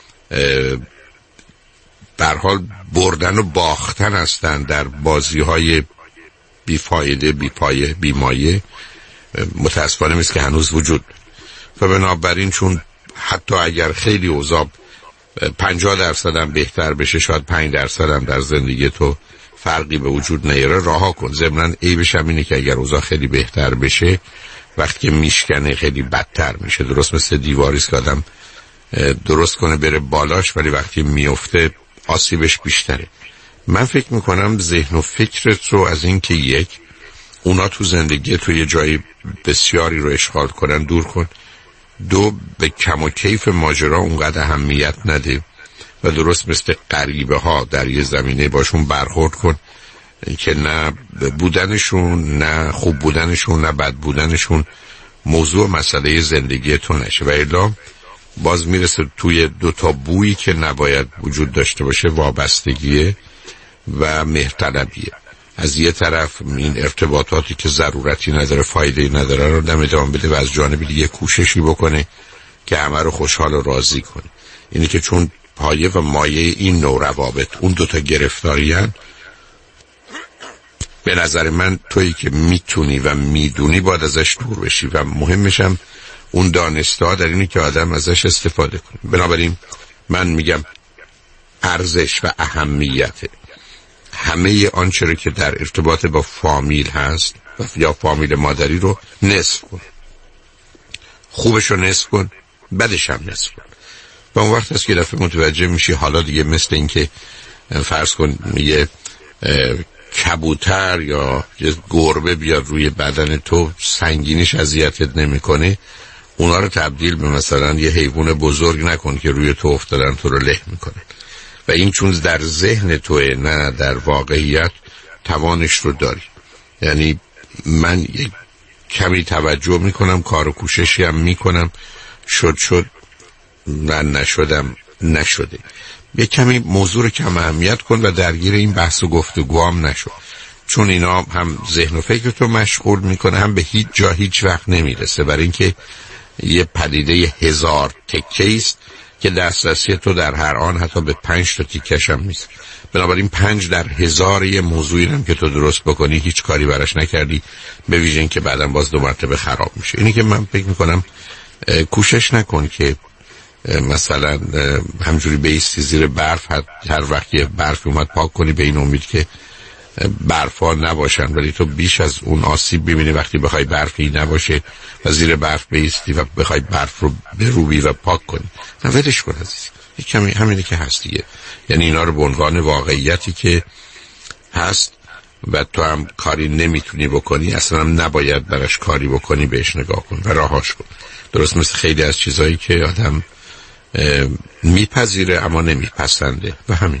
در حال بردن و باختن هستن در بازی های بیفایده بیپایه بیمایه متاسفانه مثل که هنوز وجود. و بنابراین چون حتی اگر خیلی اوضاع پنجاه درصد هم بهتر بشه شاید پنج درصد هم در زندگی تو فرقی به وجود نیاره رها کن. ضمناً عیبش هم اینه که اگر اوضاع خیلی بهتر بشه وقتی که میشکنه خیلی بدتر میشه. درست مثل دیواریست که آدم درست کنه بره بالاش ولی وقتی میفته آسیبش بیشتره. من فکر میکنم ذهن و فکرت رو از این که یک اونا تو زندگی تو یه جایی بسیاری رو اشغال کنن دور کن. دو به کم و کیف ماجرا اونقدر اهمیت نده و درست مثل غریبه ها در یه زمینه باشون برخورد کن که نه بودنشون نه خوب بودنشون نه بد بودنشون موضوع مسئله زندگی تو نشه. و الا باز میرسه توی دوتا بویی که نباید وجود داشته باشه، وابستگیه و مهرطلبیه. از یه طرف این ارتباطاتی که ضرورتی نداره فایده‌ای نداره رو دم ادامه بده و از جانب دیگه کوششی بکنه که همه رو خوشحال و راضی کنه. اینی که چون پایه و مایه این نوع روابط اون دوتا گرفتاریان، به نظر من تویی که میتونی و میدونی باید ازش دور بشی و مهمشم اون دانسته در اینی که آدم ازش استفاده کنه. بنابراین من میگم ارزش و اهمیت همه آنچه رو که در ارتباط با فامیل هست یا فامیل مادری رو نصف کن، خوبش رو نصف کن، بدش هم نصف کن. و اون وقت هست که دفعه متوجه میشی حالا دیگه مثل این که فرض کن یه کبوتر یا یه گربه بیاد روی بدن تو سنگینیش اذیتت نمیکنه، اونا رو تبدیل به مثلا یه حیوان بزرگ نکن که روی تو افتادن تو رو له میکنه. و این چون در ذهن توه نه در واقعیت توانش رو داری. یعنی من یک کمی توجه میکنم، کار و کوششی هم میکنم، شد شد من نشدم نشده. یک کمی موضوع رو کم اهمیت کن و درگیر این بحث و گفتگو هم نشو، چون اینا هم ذهن و فکرتو مشغول میکنه هم به هیچ جا هیچ وقت نمیرسه. برای اینکه یه پدیده هزار تکه است که دسترسی تو در هر آن حتی به پنج تا تیکش هم نیست. بنابراین پنج در هزار یه موضوعی هم که تو درست بکنی هیچ کاری براش نکردی، به ویژه این که بعدم باز دو مرتبه خراب میشه. اینی که من فکر میکنم کوشش نکن که مثلا همجوری بیستی زیر برف، هر وقت یه برف اومد پاک کنی به این امید که برفا نباشن، ولی تو بیش از اون آسیب ببینی وقتی بخوای برفی نباشه و زیر برف بیستی و بخوای برف رو بروبی و پاک کنی. نه ولش کن عزیز، کمی همینه که هست دیگه. یعنی اینا رو به عنوان واقعیتی که هست و تو هم کاری نمیتونی بکنی، اصلا هم نباید براش کاری بکنی، بهش نگاه کن و راهاش کن. درست مثل خیلی از چیزایی که آدم میپذیره اما نمیپسنده و همین.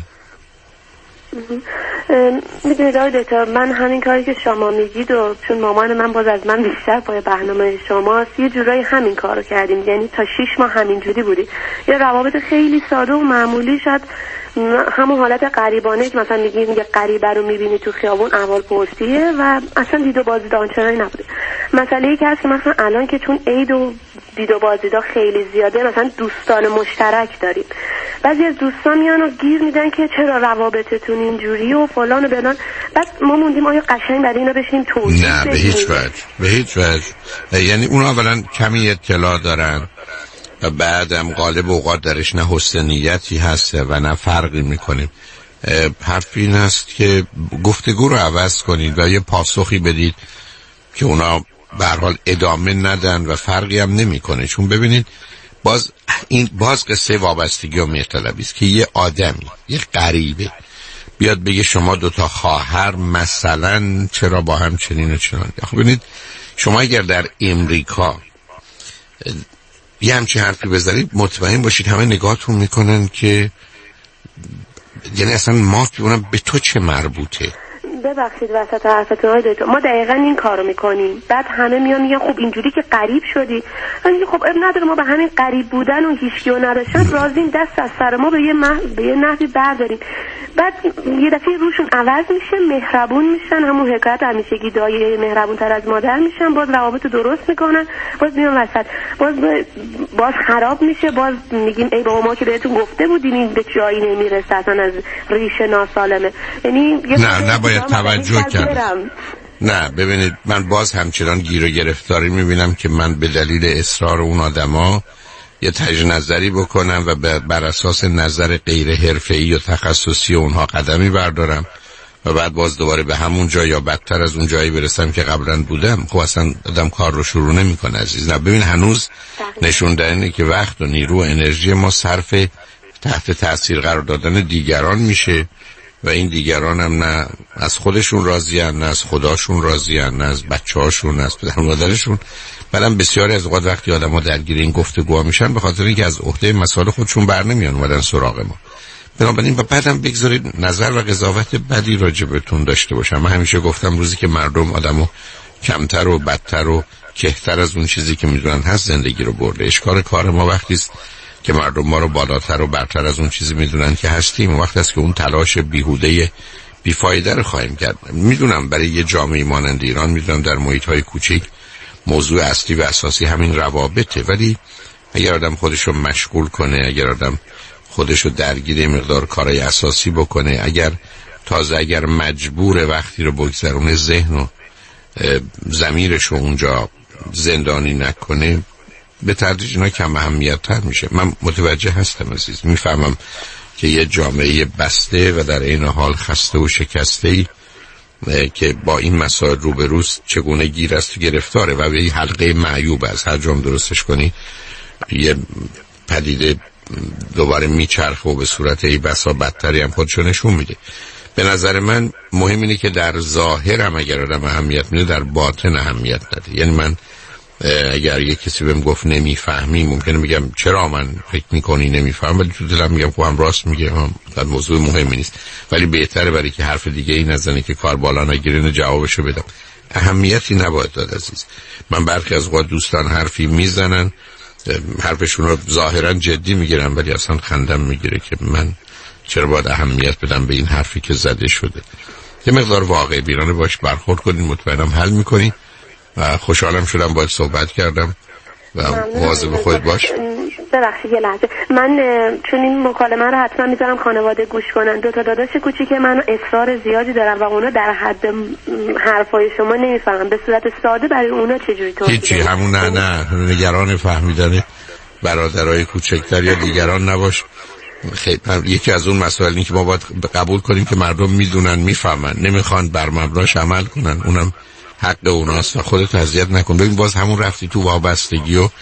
میدونید آقای دکتر، من همین کاری که شما میگید و چون مامان من باز از من بیشتر پای برنامه شماست، یه جورایی همین کارو کردیم. یعنی تا شیش ماه همین جوری بودیم، یه روابط خیلی ساده و معمولی، شد همون حالت غریبانه که مثلا میگیم یه غریبه رو میبینی تو خیابون احوال پرسیه و اصلا دید و بازدید آنچنانی نبوده. مسئله ای که هست که مثلا الان که چون عید و دید و بازدیدا خیلی زیاده، مثلا دوستان مشترک داریم، بعضی از دوستان میان و گیر میدن که چرا روابطتون اینجوری و فلان و بلان. بعد ما موندیم آیا قشنگ برای اینا بشینیم توضیح نه، به هیچ وجه، به هیچ وجه. یعنی اونا اولا کمی اطلاع دارن و بعدم غالب اوقات درش نه حسن نیتی هست و نه فرقی میکنیم. حرف این است که گفتگو رو عوض کنید و یه پاسخی بدید که اونا به هر حال ادامه ندن و فرقی هم نمیکنه. چون ببینید باز این باز قصه وابستگی و مهرطلبی است که یه آدمی، یه غریبه بیاد بگه شما دوتا خواهر مثلا چرا با هم چنین و چنان. خب ببینید شما اگر در امریکا یه همچین حرفی بزنید، مطمئن باشید همه نگاهتون میکنن که یعنی اصلا ما اونم به تو چه مربوطه. ببخشید وسط حرفتون های دوتا، ما دقیقا این کارو میکنیم. بعد همه میان میگن خب اینجوری که غریب شدی، خب اب نداره، ما به همین غریب بودن و هیچکیو نداشتن راضیم، دست از سر ما به یه مح... به یه نحوی برداریم. بعد یه دفعه روشون عوض میشه، مهربون میشن، همون حکایت همیشگی دایه مهربون تر از مادر میشن، باز روابط درست میکنن، باز میان وسط، باز ب... باز خراب میشه، باز میگیم ای بابا ما که بهتون گفته بودیم این به جایی نمیرسه، اصلا از ریشه ناسالمه. یعنی نه نباید توجه کردم. نه ببینید من باز همچنان گیر و گرفتاری میبینم که من به دلیل اصرار اون آدما یه تجدید نظری بکنم و بر اساس نظر غیر حرفه‌ای و تخصصی اونها قدمی بردارم و بعد باز دوباره به همون جا یا بدتر از اون جایی برسم که قبلا بودم. خب اصلا آدم کار رو شروع نمیکنه عزیز. نه ببین هنوز نشون دهنده که وقت و نیرو و انرژی ما صرف تحت تاثیر قرار دادن دیگران میشه و این دیگران هم نه از خودشون راضی‌اند، نه از خداشون راضی‌اند، نه از بچه‌هاشون، نه از پدر و مادرشون. بعدم بسیاری از اوقات وقتی آدم‌ها درگیر این گفتگوها میشن به خاطر اینکه از عهده مسائل خودشون برنمیان اومدن سراغ ما. بنابراین بعدم بگذارید نظر و قضاوت بدی راجع بهتون داشته باشم. من همیشه گفتم روزی که مردم آدمو کمتر و بدتر و کهتر از اون چیزی که میدونن هست زندگی رو برده. اشکار کار ما وقتی است که مردم ما رو بالاتر و برتر از اون چیزی میدونن که هستیم، وقتی است که اون تلاش بیهوده بیفایده رو خواهیم کرد. میدونم برای یه جامعه مانند ایران، میدونم در محیط‌های کوچیک موضوع اصلی و اساسی همین روابطه، ولی اگر آدم خودش رو مشغول کنه، اگر آدم خودش رو درگیر مقدار کارهای اساسی بکنه، اگر تازه اگر مجبور وقتی رو بگذرونه ذهن و ضمیرش رو اونجا زندانی نکنه، به تدریج اینا کم اهمیت تر میشه. من متوجه هستم عزیز، میفهمم که یه جامعه بسته و در این حال خسته و شکسته‌ای که با این مسائل روبروست چگونه گیر است و گرفتاره و به این حلقه معیوب از هر جام درستش کنی یه پدیده دوباره میچرخه و به صورت ای بسا بدتری هم خودشو نشون میده. به نظر من مهم اینه که در ظاهر هم اگر آدم اهمیت میده در باطن اهمیت نده. یعنی من اگر یک کسی بهم گفت نمیفهمی، ممکنه میگم چرا من فکر میکنی نمیفهم، ولی تو دلم میگم خب هم راست میگه، هم در موضوع مهمی نیست، ولی بهتره برای که حرف دیگه ای نزنه که کار بالا نگیره جوابشو بدم. اهمیتی نباید داد عزیز. من برخی از اوقات دوستان حرفی میزنن، حرفشون رو ظاهرا جدی میگیرن ولی اصلا خندم میگیره که من چرا باید اهمیت بدم به این حرفی که زده شده. یه مقدار واقع بینانه باش برخورد کنین، مطمئنم حل میکنین و خوشحالم شدم باید صحبت کردم و مواظب خودت باش. ببخشید یه لحظه، من چون این مکالمه رو حتما میذارم خانواده گوش کنن، دو تا داداش کوچیک من اصرار زیادی دارن و اونا در حد حرفای شما نمیفهمن، به صورت ساده برای اونا چجوری توضیح هیچی، همون نه نه نگران فهمیدن برادرای کوچکتر یا دیگران نباش. خیلی یکی از اون مسائلی که ما باید قبول کنیم که مردم میدونن، میفهمن، نمیخوان بر مبناش عمل کنن، اونم حق اوناست و خودت اذیت نکن. ببین باز همون رفتی تو وابستگی و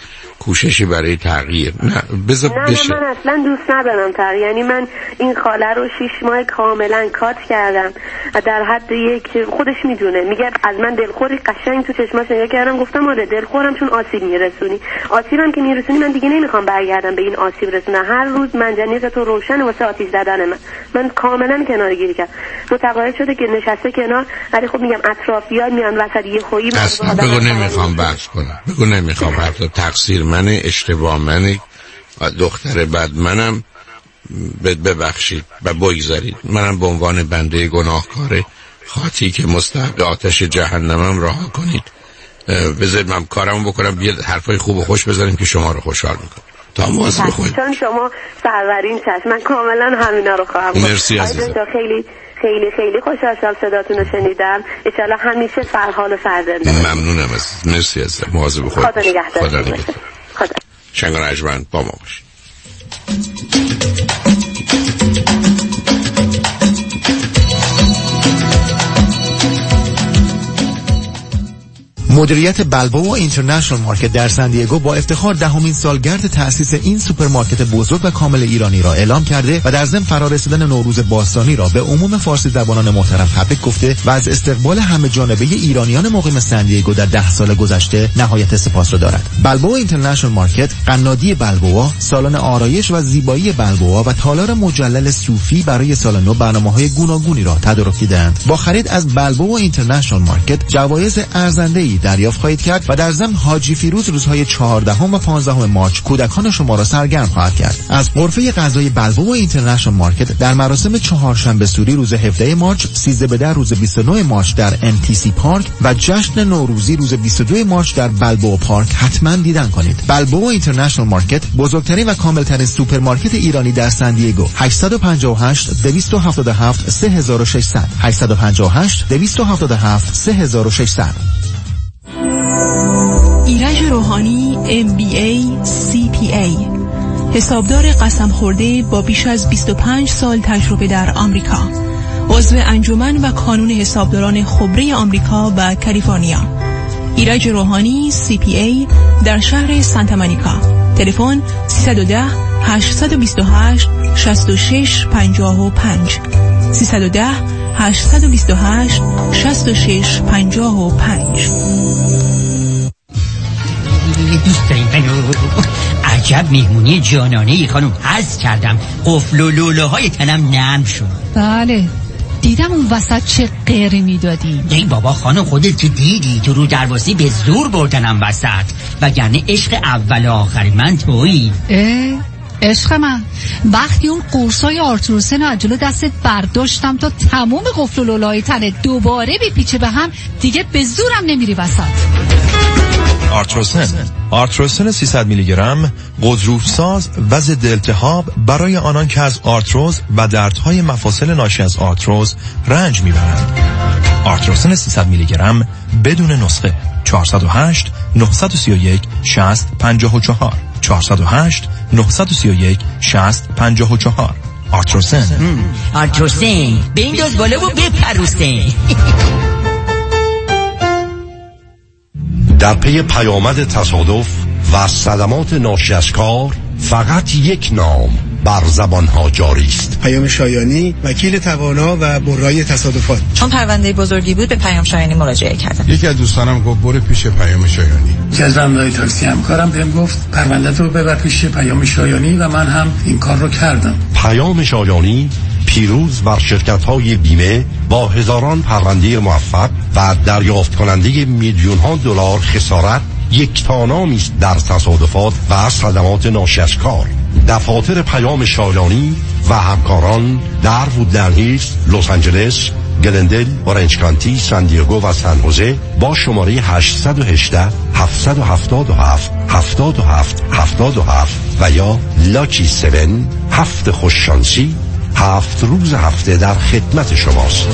کوششی برای تغییر. نه بذار نه بشه. نه من اصلا دوست ندارم تغییر. یعنی من این خاله رو شیش ماه کاملا کات کردم در حد یک، خودش میدونه، میگه از من دلخوری، قشنگ تو چشماش نگاه کردم گفتم آره دلخورم چون آسیب میرسونی. آسیبم که میرسونی من دیگه نمیخوام برگردم به این آسیب رسونن. هر روز منجنیق تو روشن واسه آتیش زدن من. من کاملا کنارگیری کردم. متقاعد شده که نشسته کنار، ولی خب میگم اطرافیان میان وسط یه خویی اصلا بگو نمیخوام بحث کنم. بگو نمیخوام حرف. تقصیر منه، اشتباه منه، دختر بد منم، ببخشید و بگذارید. منم به عنوان بنده گناهکار خاطی که مستحق آتش جهنمم رها کنید. بذارید من کارمو بکنم، بیاد حرفای خوب و خوش بزنیم که شما رو خوشحال میکنه. تا مواظب خودت. چون شما سرورین چشم، من کاملا همینا رو خواهم. مرسی عزیزم. خیلی خیلی خیلی خوشحال شدم صداتون رو شنیدم. ان شاءالله همیشه سرحال و سرزنده. ممنونم از مرسی عزیزم. مواظب خودت. خدا نگهدار. خدا نگهدار. خدا. شنگ رجمن با ما باشید. مدیریت بلبوآ اینترنشنال مارکت در سن دیگو با افتخار دهمین سالگرد تأسیس این سوپرمارکت بزرگ و کامل ایرانی را اعلام کرده و در ضمن فرارسیدن نوروز باستانی را به عموم فارسی زبانان محترم تبریک گفته و از استقبال همه جانبه ایرانیان مقیم سن دیگو در ده سال گذشته نهایت سپاس را دارد. بلبوآ اینترنشنال مارکت قنادی بلبوآ، سالن آرایش و زیبایی بلبوآ و تالار مجلل صوفی برای سال نو برنامه‌های گوناگونی را تدارک دیدند. با خرید از بلبوآ اینترنشنال مارکت جوایز ارزنده‌ای دریافت خواهید کرد و در ضمن حاجی فیروز روزهای چهاردهم و پانزدهم مارچ کودکان شما را سرگرم خواهد کرد. از غرفه غذای بلبوآ اینترنشنال مارکت در مراسم چهارشنبه سوری روز هفدهم مارچ، سیزده به ده روز بیست و نهم مارچ در ان تی سی پارک و جشن نوروزی روز بیست و دوم مارچ در بلبوآ پارک حتما دیدن کنید. بلبوآ اینترنشنال مارکت بزرگترین و کاملترین سوپرمارکت ایرانی در سن دیگو. هشت پنج هشت دویست و هفتاد و هفت سه هزار و ششصد هشت پنج هشت دویست و هفتاد و هفت سه هزار و ششصد. ایرج روحانی ام بی ای سی پی ای، حسابدار قسم خورده با بیش از بیست و پنج سال تجربه در آمریکا، عضو انجمن و کانون حسابداران خبره آمریکا و کالیفرنیا. ایرج روحانی سی پی ای در شهر سانتا مونیکا. تلفن سیصد و ده هشتصد و بیست و هشت شصت و شش پنجاه و پنج سیصد و ده هشتصد و بیست و هشت شصت و شش پنجاه و پنج. دوست داریم عجب مهمونی جانانه ای خانم. حس کردم قفل و لوله های تنم نرم شد. بله دیدم اون وسط چه غیره میدادی. ای بابا خانم خودت که دیدی تو رو درواسی به زور بردنم وسط، وگرنه عشق اول آخر من تویی. اه عشق من وقتی اون قرصای آرتروسن رو جلو دستت برداشتم تا تمام قفل و لوله‌های تنت دوباره بپیچه به هم، دیگه به زورم نمیری وسط. آرتروسن آرتروسن سیصد میلی گرم غضروفساز و ضد التهاب برای آنان که از آرتروز و دردهای مفاصل ناشی از آرتروز رنج میبرند. آرتروسن سیصد میلی گرم بدون نسخه. چهارصد و هشت نهصد و سی و یک شصت پنجاه و چهار چهارصد و هشت نهصد و سی و یک شصت پنجاه و چهار. آرتروسن آرتروسن به این دوز بالا و بپروسن. در پی پیامد تصادف و صدمات ناشی از کار فقط یک نام بر زبانها جاری است: پیام شایانی، وکیل توانا و برای تصادفات. چون پرونده بزرگی بود به پیام شایانی مراجعه کردم. یکی از دوستانم گفت برو پیش پیام شایانی. یکی از راننده تاکسی همکارم بهم گفت پرونده تو ببر پیش پیام شایانی و من هم این کار رو کردم. پیام شایانی پیروز بر شرکت‌های بیمه با هزاران پرونده موفق و دریافت کننده میلیون‌ها دلار خسارت یک تانامی است در تصادفات و صدمات ناشی از کار. دفاتر پیام شایانی و همکاران در وودلند هیلز، لس آنجلس، گلندل، اورنج کانتی، سان دیگو و سن خوزه با شماره هشت یک هشت هفت هفت هفت هفت هفت هفت هفت و یا لاکی هفت هفت خوششانسی هفت روز هفته در خدمت شماست.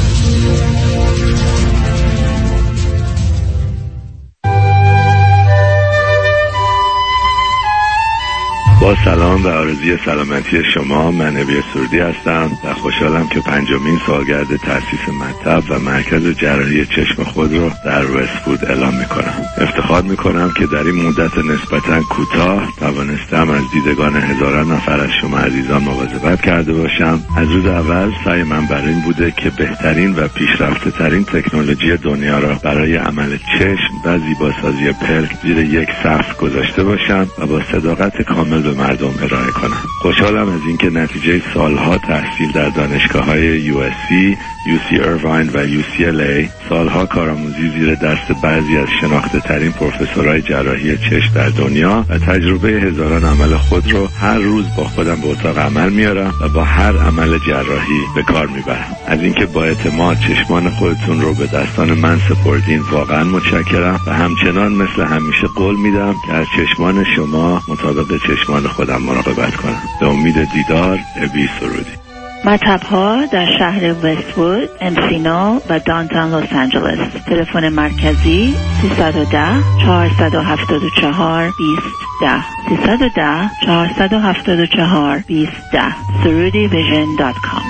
با سلام و آرزوی سلامتی شما. من نبی سرودی هستم و خوشحالم که پنجمین سالگرد تأسیس مطب و مرکز جراحی چشم خود رو در وست‌وود اعلام میکنم. افتخار میکنم که در این مدت نسبتاً کوتاه توانستم از دیدگان هزاران نفر از شما عزیزان مواظبت کرده باشم. از روز اول سعی من بر این بوده که بهترین و پیشرفته ترین تکنولوژی دنیا را برای عمل چشم و زیباسازی پلک زیر یک سقف گذاشته باشم و با صداقت کامل به مردم ارائه کنم. خوشحالم از اینکه نتیجه سالها تحصیل در دانشگاه‌های یو اس سی، یو سی ایرواین و یو سی ال ای، سالها کارآموزی زیر دست بعضی از شناخته ترین پروفسورهای جراحی چشم در دنیا و تجربه هزاران عمل خود رو هر روز با خودم به اتاق عمل میارم و با هر عمل جراحی به کار میبرم. از اینکه با اعتماد چشمان خودتون رو به دستان من سپردین واقعا متشکرم و همچنان مثل همیشه قول میدم که از چشمان شما مطابق چشمان خودم مراقبت کنم. به امید دیدار. ابی سرودی. مطب ها در شهر وست‌وود، انسینو و دانتون لس آنجلس. تلفن مرکزی سیصد و ده چهارصد و هفتاد و چهار بیست ده سیصد و ده چهارصد و هفتاد و چهار بیست ده سرودی ویژن دات کام.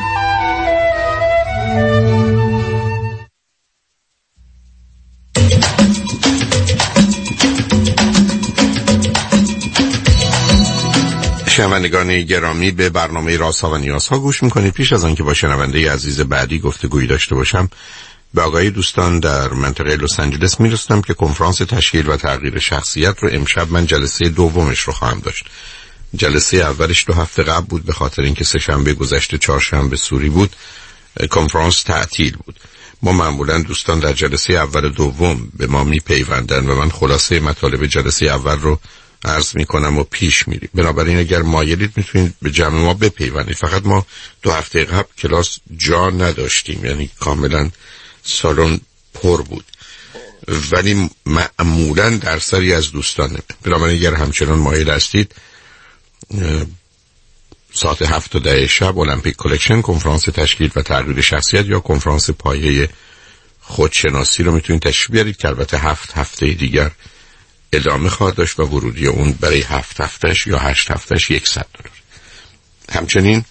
شنوندگان گرامی، به برنامه رازها و نیازها گوش میکنید. پیش از آنکه با شنونده عزیز بعدی گفتگویی داشته باشم، به آگاهی دوستان در منطقه لس آنجلس میرسونم که کنفرانس تشکیل و تغییر شخصیت رو امشب من جلسه دومش رو خواهم داشت. جلسه اولش دو هفته قبل بود، به خاطر اینکه سه شنبه گذشته چهارشنبه سوری بود کنفرانس تعطیل بود. ما معمولا دوستان در جلسه اول و دوم به ما میپیوندن و من خلاصه مطالب جلسه اول رو عرض میکنم و پیش میریم. بنابراین اگر مایلید میتونید به جمع ما بپیوندید. فقط ما دو هفته قبل کلاس جا نداشتیم، یعنی کاملا سالن پر بود، ولی معمولا درصدی از دوستان نمید. بنابراین اگر همچنان مایل هستید، ساعت هفت و ده شب المپیک کلکشن، کنفرانس تشکیل و تغییر شخصیت یا کنفرانس پایه خودشناسی رو میتونید تشریف بیارید که البته هفت هفته دیگر ادامه خواهد داشت و ورودی اون برای هفت هفتهش یا هشت هفتهش صد دلار. همچنین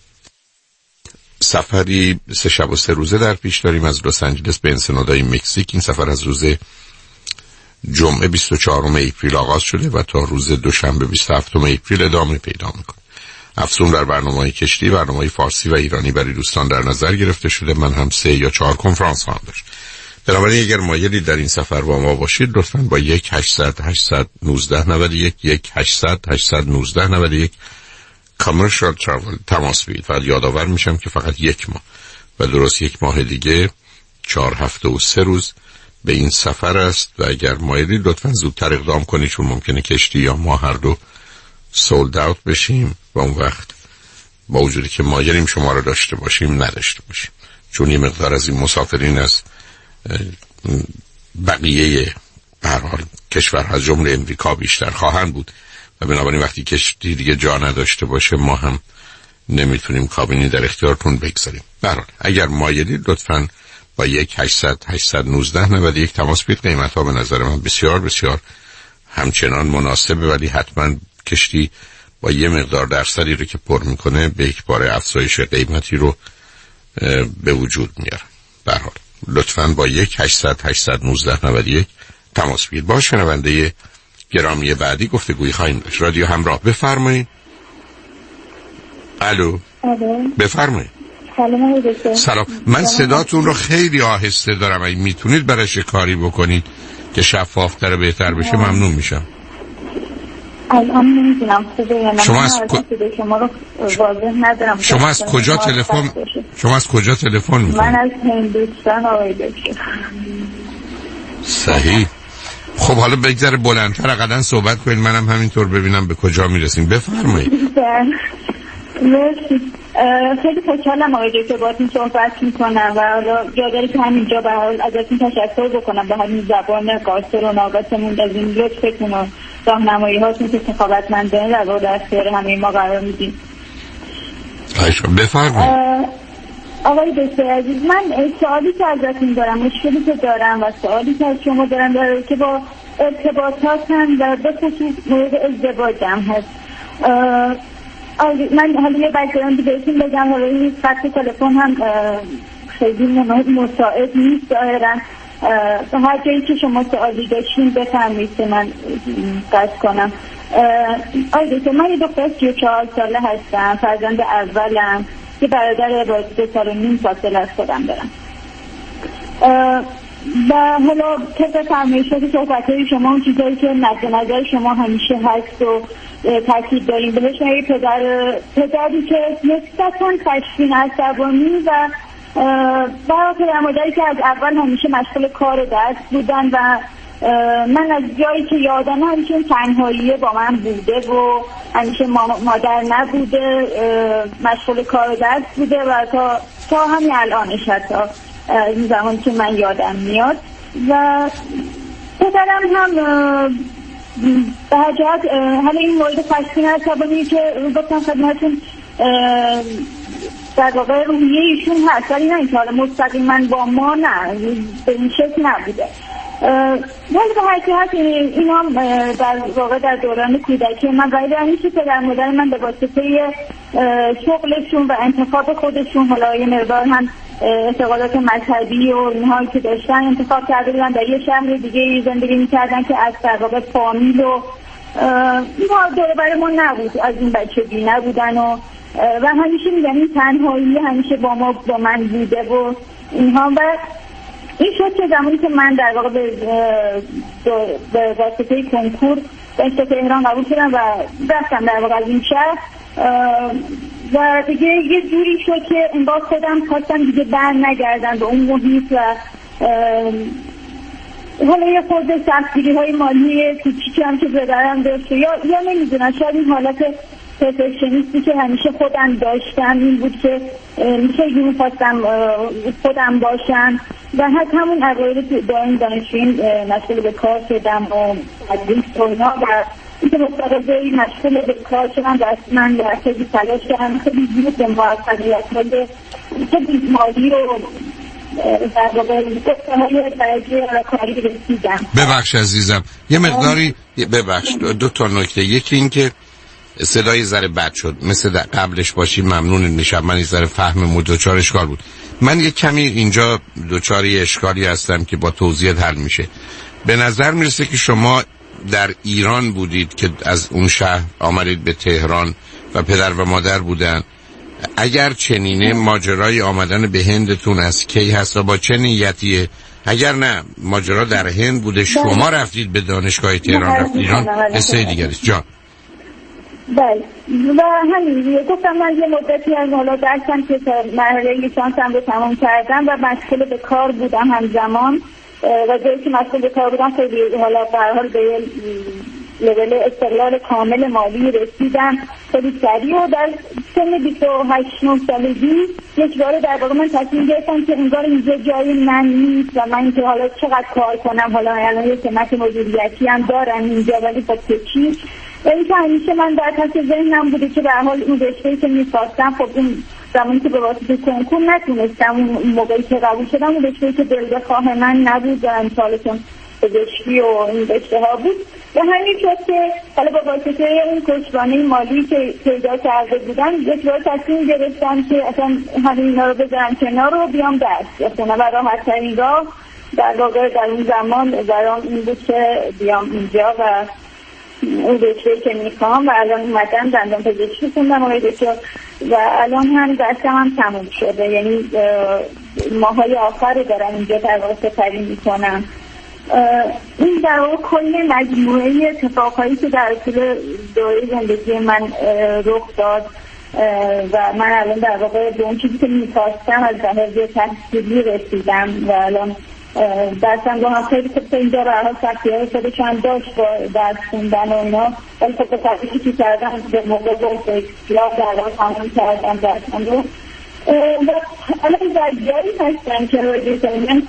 سفری سه شب و سه روزه در پیش داریم از لس آنجلس به انسنادای مکزیک. این سفر از روز جمعه بیست و چهارم اپریل آغاز شده و تا روز دوشنبه بیست و هفتم اپریل ادامه پیدا میکنه. افزون در برنامه‌های کشتی، برنامه‌های فارسی و ایرانی برای دوستان در نظر گرفته شده. من هم سه یا چهار کنفرانس خواهم داشت. بنابراین اگر مایلید در این سفر با ما باشید، لطفاً با یک هشتصد هشتصد و نوزده نود و یک یک هشتصد هشتصد و نوزده نود و یک کامرشال تراول تماس بگیرید. فقط یادآور میشم که فقط یک ماه و درست یک ماه دیگه چهار هفته و سه روز به این سفر است و اگر مایلید لطفاً زودتر اقدام کنید، چون ممکنه کشتی یا ما هر دو سولد اوت بشیم و اون وقت با وجودی که مایلیم شما رو داشته باشیم نداشته باشیم، چون یه مقدار از این مسافرین از بقیه به هر حال کشورها از جمله امریکا بیشتر خواهند بود و بنابراین وقتی کشتی دیگه جا نداشته باشه ما هم نمیتونیم کابینی در اختیارتون بگذاریم. به هر حال اگر مایلید لطفاً با یک هشتصد هشتصد و نوزده نود و یک تماس بگیرید. قیمت ها به نظر من بسیار بسیار همچنان مناسبه، ولی حتما کشتی با یه مقدار درصدی رو که پر میکنه به یک بار افزایش قیمتی رو به وجود میاره. به هر حال لطفاً با یک هشتصد هشتصد و نوزده نود و یک تماس بگیرید. با شنونده گرامی بعدی گفتگویی خواهیم داشت. رادیو همراه، بفرمایید. الو. بفرمایید. سلام دکتر. سلام. من صداتون رو خیلی آهسته دارم. اگه میتونید براش کاری بکنید که شفافتر بهتر بشه ممنون میشم. الان نمیدونم خوبه یا نه. شما از ک... شما رو واضح ندارم. شما از کجا تلفن شما از کجا تلفن میکنید؟ من از هندوستان آقای دکتر. صحیح. خب حالا بگذره بلندتر اقدن صحبت کنید، منم همینطور ببینم به کجا میرسیم. بفرمایید. مرسی. خیلی خوشحالم آقای دکتر باهاتون صحبت میکنم و حالا جا داره که همینجا به حال ازتون تشکر بکنم به همین زبان قاصر و ناقصمون از این لطفتون و راهنمایی هاتون که سخاوتمندانه در واقع در اختیار همه ما قرار میدیم. بفرمایید. آقای دکتر عزیز، من سوالی که ازتون دارم، مشکلی که دارم و سوالی که از شما دارم داره که با ارتباطاتم و به خصوص مورد ازدواجم هست. من حالا یه بک‌گراند بهتون بگم، حالا این خط تلفن هم خیلی مساعد نیست ظاهراً. هر جایی که شما سوالی داشتین بفرمایید که من قصد کنم. آیده که من یه دختر سی و چهار ساله هستم، فرزند اولم، که برادر با دو سال و نیم فاصله از خودم دارم. و حالا طبق فرمایشات صحبت‌های شما اون چیزایی که مد نظر شما همیشه هست و تاکید داریم بهش، یه پدر پدری که نسبتاً خشمگین عصبانی و برای پدر مادری که از اول همیشه مشغول کار دست بودن و من از جایی که یادم همیشه این تنهاییه با من بوده و همیشه مادر نبوده، مشغول کار دست بوده و تا تا همین الانش حتی این زمانی که من یادم میاد. و پدرم هم به هر جهت حالا این مورد خشمگین عصبانی که گفتم خدمتتون در واقع روحیه ایشون هست، ولی نه اینکه حالا مستقیما با ما نه به این شکل نبوده. ولی به هر جهت این هم در واقع در دوران کودکی من ولی همیشه پدر مادر من به واسطه شغلشون و انتخاب خودشون، حالا یه مقدار هم اعتقادات مذهبی و اینهایی که داشتن، انتخاب کرده بودن در یه شهر دیگه زندگی میکردن که از در واقع فامیل و اینها دوره برای ما نبود، از این بچگی نبودن و و همیشه میگن این تنهایی همیشه با ما با من بوده و اینها. و این شد که زمانی که من در واقع به به واسطه کنکور دانشگاه تهران قبول شدم و رفتم در واقع از این شهر و دیگه یه جوری شد که این بار خودم خواستم دیگه بر نگردم به اون محیط و حالا یه خورده سختگیری های مالی کوچیکی هم که بدارم داشته یا یا نمیدونم شاید این حالت پرفکشنیستی که همیشه خودم داشتم این بود که خیلی می‌خواستم خودم باشم و حتی همون اوایل با این دانشجویی مشغول به کار شدم و تدریس و اینا و اینکه مستقیما مشغول به کار شدم و من خیلی تلاش کردم، خیلی زود به موفقیت‌های خیلی مالی رو در واقع گفته‌های درجه کاری رسیدم. ببخش عزیزم یه مقداری ببخش دو تا نکته، یکی این که صدای ذره بد شد مثل در قبلش باشی ممنون میشم، من این ذره فهمم دوچار اشکال بود. من یه کمی اینجا دوچاری اشکالی هستم که با توضیحت حل میشه. به نظر میرسه که شما در ایران بودید که از اون شهر آمدید به تهران و پدر و مادر بودن. اگر چنینه ماجرای آمدن به هندتون از کی هست و با چه نیتیه؟ اگر نه ماجرا در هند بوده شما رفتید به دانشگاه تهران رفتید ایران قصه دیگه است. جان بله و همین گفتم من یه مدتی از حالا درسم که مرحله لیسانسم رو تمام کردم و مشغول به کار بودم همزمان و جایی که مشغول به کار بودم خیلی حالا به هر حال به لول استقلال کامل مالی رسیدم خیلی سریع و در سن بیست و هشت نه سالگی یک بار در واقع من تصمیم گرفتم که انگار اینجا جای من نیست و من که حالا چقدر کار کنم، حالا الان یه سمت مدیریتی هم دارم اینجا ولی خب که چی و این که همیشه من در پس ذهنم بوده که به هر حال اون رشته‌ای که می‌خواستم خب اون زمانی که به واسطه کنکور نتونستم اون موقعی که قبول شدم اون رشته‌ای که دل بخواه من نبود و امسالتون پزشکی و این رشته‌ها بود و همین شد که حالا با واسطه اون کشبانه مالی که پیدا کرده بودم یک بار تصمیم گرفتم که اصلا همین اینا رو بذارم کنار رو بیام درس بخونم و راحت‌ترین راه در واقع در اون زمان برام این بود که بیام اینجا و اون رشته‌ای که میخوام و الان اومدم دندان پزشکی خوندم آقای دکتر و الان هم درسم هم تموم شده، یعنی ماهای آخر رو دارم اینجا در واقع سپری میکنم. این در واقع کل مجموعه اتفاقایی که در طول دوره زندگی من رخ داد و من الان در واقع به اون چیزی که میخواستم از لحاظ تحصیلی رسیدم و الان درسم رو هم خیلی خوب اینجا راه سختی های خودش هم داشت با درس خوندن و اینا ولی خب به تحصیلی که کردم به موقع با اکسپلاف در واقع تمام کردم درسم رو و الان در جایی هستم که روی من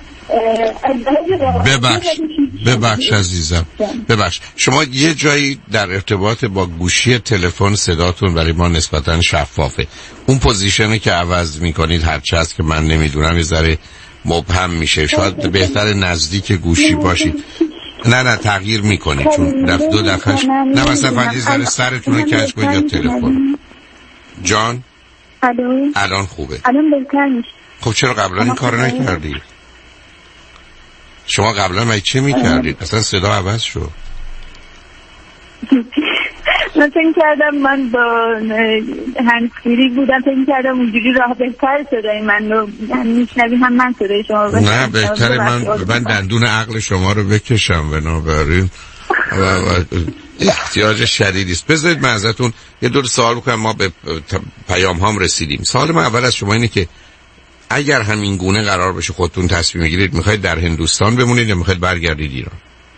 ببخش ببخش عزیزم ببخش شما یه جایی در ارتباط با گوشی تلفن صداتون برای ما نسبتا شفافه، اون پوزیشنی که عوض میکنید هرچی هست که من نمیدونم یه ذره مبهم میشه، شاید بهتر نزدیک گوشی باشید. نه نه تغییر میکنی چون دفعه دو دفعهش نه مثلا فقط ذره سرتون رو کج کنید یا تلفن. جان الو الان خوبه؟ الان بهتر میشه. خب چرا قبلا این کارو نکردی؟ شما قبلا من چه میکردید؟ اصلا صدا عوض شد. من فکر کردم من با هنسفری بودم، فکر کردم اونجوری راه بهتر صدای من رو میشنوی هم من صدای شما رو. نه بهتره من من دندون عقل شما رو بکشم بنابراین احتیاج شدیدی است. بذارید من ازتون یه دور سوال بکنم، ما به پیام هام رسیدیم. سوال من اول از شما اینه که اگر همین گونه قرار بشه خودتون تصمیم بگیرید میخواید در هندوستان بمونید یا میخواید برگردید ایران؟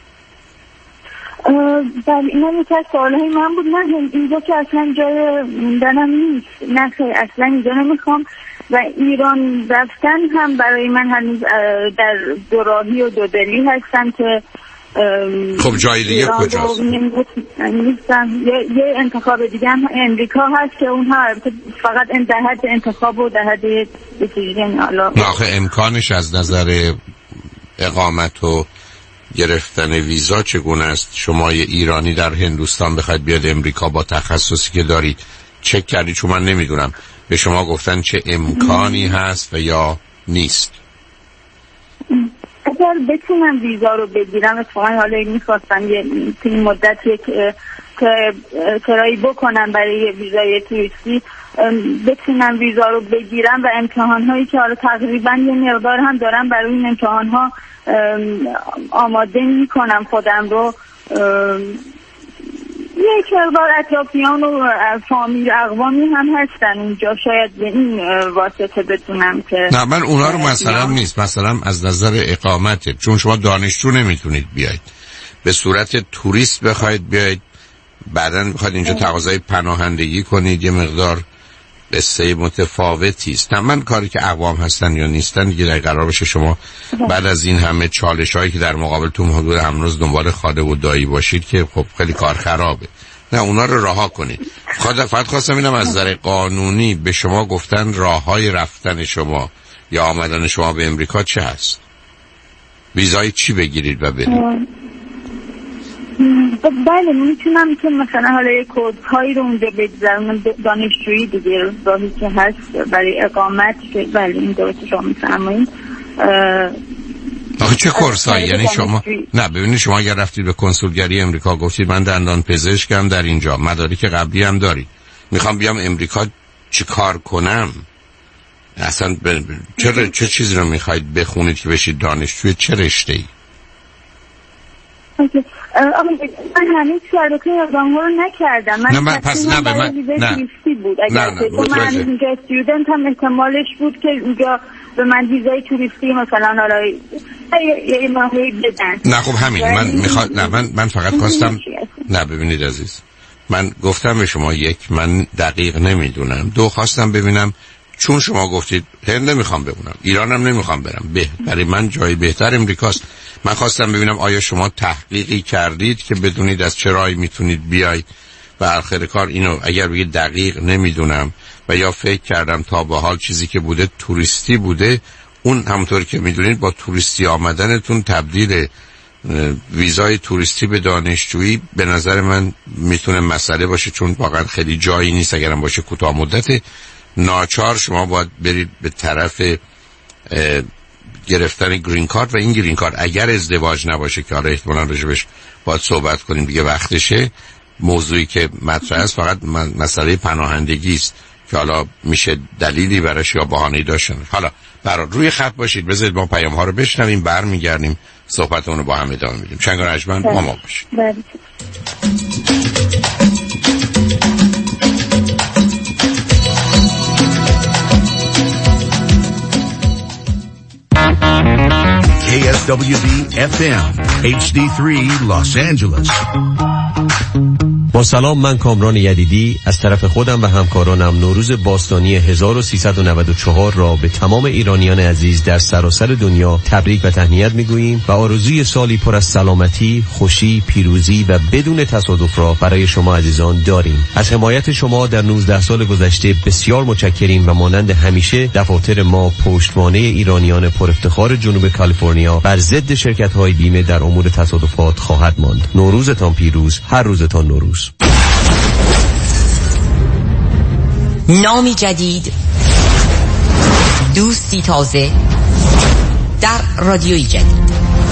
بله اینا یکی از سوالهای من بود. من اینجا که اصلا جای موندنم نیست، نه خیلی اصلا اینجا نمیخوام و ایران رفتن هم برای من هنوز در دوراهی و دودلی هستم که خب جای دیگه کجاست؟ نیستم. یه, یه انتخاب دیگه هم امریکا هست که اونها فقط در حد انتخاب و در حد دیسیژن. آخه امکانش از نظر اقامت و گرفتن ویزا چگونه است؟ شما یه ایرانی در هندوستان بخواید بیاد امریکا با تخصصی که دارید چک کردید؟ چون من نمیدونم به شما گفتن چه امکانی هست و یا نیست. اگر بتونم ویزا رو بگیرم اتفاقا حالا میخواستم یه این مدت یک کرایی بکنم برای ویزای توریستی، بتونم ویزا رو بگیرم و امتحان هایی که حالا تقریبا یه مقدار هم دارم برای این امتحان ها آماده می کنم خودم رو. یک مقدار اطرافیان و فامیل اقوامی هم هستن اونجا، شاید به این واسطه بتونم که نه من اونا رو مثلا نیست، مثلا از نظر اقامته، چون شما دانشجو نمیتونید بیاید، به صورت توریست بخواید بیاید، بعداً بخواید اینجا تقاضای پناهندگی کنید، یه مقدار قصه متفاوتی است. نه من کاری که اقوام هستن یا نیستن دیگه در قرار بشه شما بعد از این همه چالش هایی که در مقابلتون حضور همروز دنبال خاله و دایی باشید که خب خیلی کار خرابه. نه اونا رو رها کنید. فقط خواستم اینم از نظر قانونی به شما گفتن راه های رفتن شما یا آمدن شما به امریکا چه هست؟ ویزای چی بگیرید و برید؟ بله میتونم که مثلا حالا یک کورس‌هایی رو اونجا بگذارم، دانشجویی دیگه راهی که هست برای اقامت که بله این درست شما میفرمایید. آخه چه کورسایی؟ یعنی شما نه ببینید شما اگر رفتید به کنسولگری امریکا گفتید من دندان پزشکم در اینجا، مدارک قبلی هم دارید، میخوام بیام امریکا چی کار کنم؟ اصلا ب... چه چه چیزی رو میخواید بخونید که بشید دانشجوی چه رشته‌ای؟ اوکی. من هنوز شرکت اقدام رو نکردم. من نه من پس نه به من نه بود. اگر نه نه من اینجا استودنت هم احتمالش بود که اینجا به من ویزای توریستی مثلا حالا یه ماهی بدن. نه خب همین من میخواد نه من من فقط خواستم نه ببینید عزیز من گفتم به شما یک من دقیق نمیدونم، دو خواستم ببینم چون شما گفتید هند نمیخوام بمونم، ایرانم نمیخوام برم، به برای من جای بهتر امریکاست. من خواستم ببینم آیا شما تحقیقی کردید که بدونید از چه راهی میتونید بیاید و آخر کار اینو اگر بگید دقیق نمیدونم و یا فکر کردم تا به حال چیزی که بوده توریستی بوده، اون همونطوری که میدونید با توریستی آمدنتون تبدیل ویزای توریستی به دانشجویی به نظر من میتونه مسئله باشه، چون واقعا خیلی جایی نیست. اگرم باشه کوتاه مدته ناچار شما باید برید به طرف گرفتن گرین کارت و این گرین کارت اگر ازدواج نباشه که حالا احتمالاً راجبش باید صحبت کنیم دیگه وقتشه، موضوعی که مطرح است فقط مسئله پناهندگی است که حالا میشه دلیلی براش یا بهانه‌ای داشتن. حالا برای روی خط باشید، بذارید ما پیام ها رو بشنویم، برمیگردیم صحبتمون رو با هم ادامه میدیم. چنگ و رجمن با ما باشید. K S W D F M H D three Los Angeles. با سلام، من کامران یدیدی از طرف خودم و همکارانم نوروز باستانی هزار و سیصد و نود و چهار را به تمام ایرانیان عزیز در سراسر دنیا تبریک و تهنیت میگوییم و آرزوی سالی پر از سلامتی، خوشی، پیروزی و بدون تصادف را برای شما عزیزان داریم. از حمایت شما در نوزده سال گذشته بسیار متشکریم و مانند همیشه دفاتر ما پشتوانه ایرانیان پر افتخار جنوب کالیفرنیا بر ضد شرکت‌های بیمه در امور تصادفات خواهد ماند. نوروزتان پیروز، هر روزتان نوروز. نامی جدید، دوستی تازه در رادیوی جدید.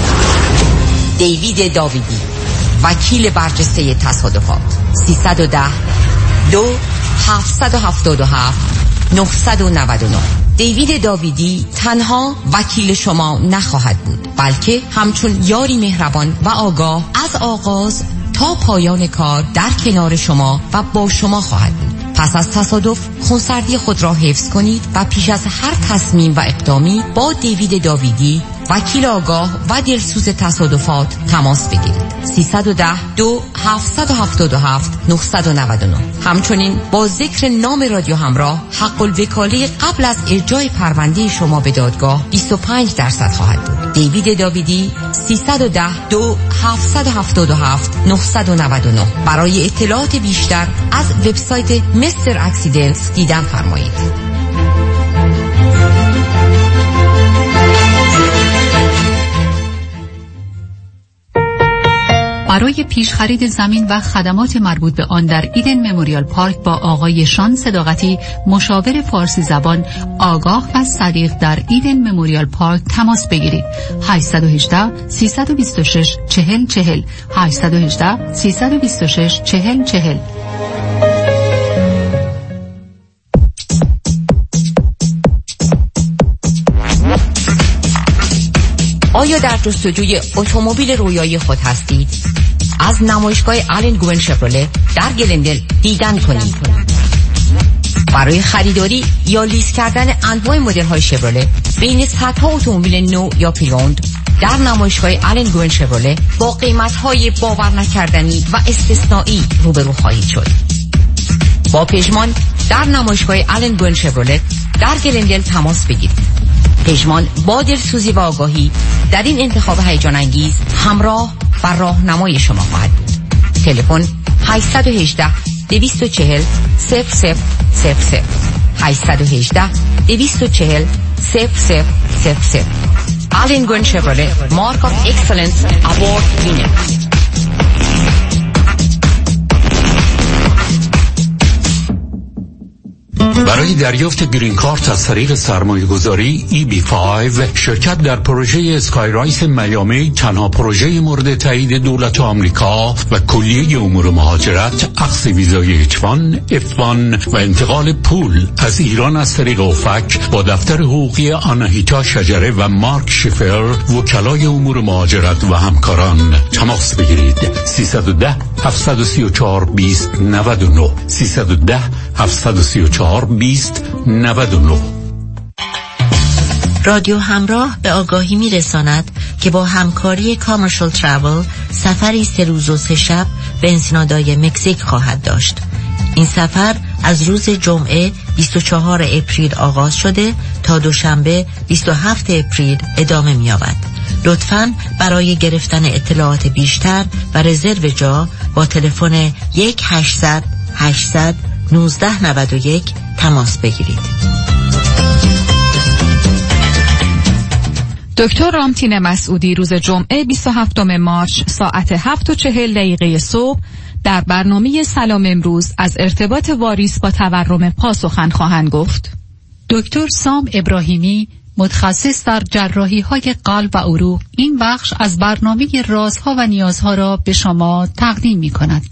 دیوید داویدی، وکیل برجسته تصادفات. سیصد و ده دو هفتصد و هفتاد و هفت نهصد و نود و نه. دیوید داویدی تنها وکیل شما نخواهد بود، بلکه همچون یاری مهربان و آگاه از آغاز تا پایان کار در کنار شما و با شما خواهد بود. پس از تصادف خونسردی خود را حفظ کنید و پیش از هر تصمیم و اقدامی با دیوید داویدی، وکیل آگاه و دلسوز تصادفات تماس بگیرید. سیصد و ده دو هفتصد و هفتاد و هفت نهصد و نود و نه. همچنین با ذکر نام رادیو همراه حق الوکاله قبل از ارجاع پرونده شما به دادگاه بیست و پنج درصد خواهد بود. دیوید داویدی، سیصد و ده دو هفتصد و هفتاد و هفت نهصد و نود و نه. برای اطلاعات بیشتر از وبسایت مستر اکسیدنتس دیدن فرمایید. برای پیش خرید زمین و خدمات مربوط به آن در ایدن مموریال پارک با آقای شان صداقتی، مشاور فارسی زبان آگاه و صدیق در ایدن مموریال پارک تماس بگیرید. هشت یک هشت سیصد و بیست و شش چهل چهل هشت یک هشت سیصد و بیست و شش چهل چهل. آیا در جستجوی اتومبیل رویایی خود هستید؟ از نمایشگاه آلن گوین شفرله در گلندل دیدن کنید. برای خریداری یا لیز کردن انواع مدل‌های شفرله بین صدها اتومبیل نو یا پریوند در نمایشگاه آلن گوین شفرله با قیمت‌های باور نکردنی و استثنایی روبرو خواهید شد. با پژمان در نمایشگاه آلن گوین شفرله در گلندل تماس بگیرید. پژمان با دلسوزی و آگاهی در این انتخاب هیجان انگیز همراه و راهنمای شما خواهد بود. تلفن هشت یک هشت دو چهار صفر صفر صفر صفر هشت یک هشت دو چهار صفر صفر صفر صفر. آلن گوین شفرله مارک آف اکسلنس اوارد وینر. برای دریافت گرین کارت از طریق سرمایه گذاری ای بی پنج، شرکت در پروژه اسکای رایس میامی تنها پروژه مورد تایید دولت آمریکا و کلیه امور مهاجرت، اخذ ویزای اچ وان، اف وان و انتقال پول از ایران از طریق اوفک با دفتر حقوقی آناهیتا شجره و مارک شفر، وکلای امور مهاجرت و همکاران تماس بگیرید. سیصد و ده هفتصد و سی و چهار بیست نود و نه سیصد و ده هفتصد و سی و چهار بیست نود و نه. رادیو همراه به آگاهی می رساند که با همکاری کامرشال ترافل سفری سه روز و سه شب به انسینادای مکزیک خواهد داشت. این سفر از روز جمعه بیست و چهارم اپریل آغاز شده تا دوشنبه بیست و هفتم اپریل ادامه می یابد. لطفاً برای گرفتن اطلاعات بیشتر و رزرو جا با تلفن یک هشتصد هشتصد نوزده نود و یک تماس بگیرید. دکتر رامتین مسعودی روز جمعه بیست و هفتم مارس ساعت هفت و چهل دقیقه صبح در برنامه سلام امروز از ارتباط واریس با تورم پا سخن خواهند گفت. دکتر سام ابراهیمی، متخصص در جراحی های قلب و عروق، این بخش از برنامه رازها و نیازها را به شما تقدیم می کند.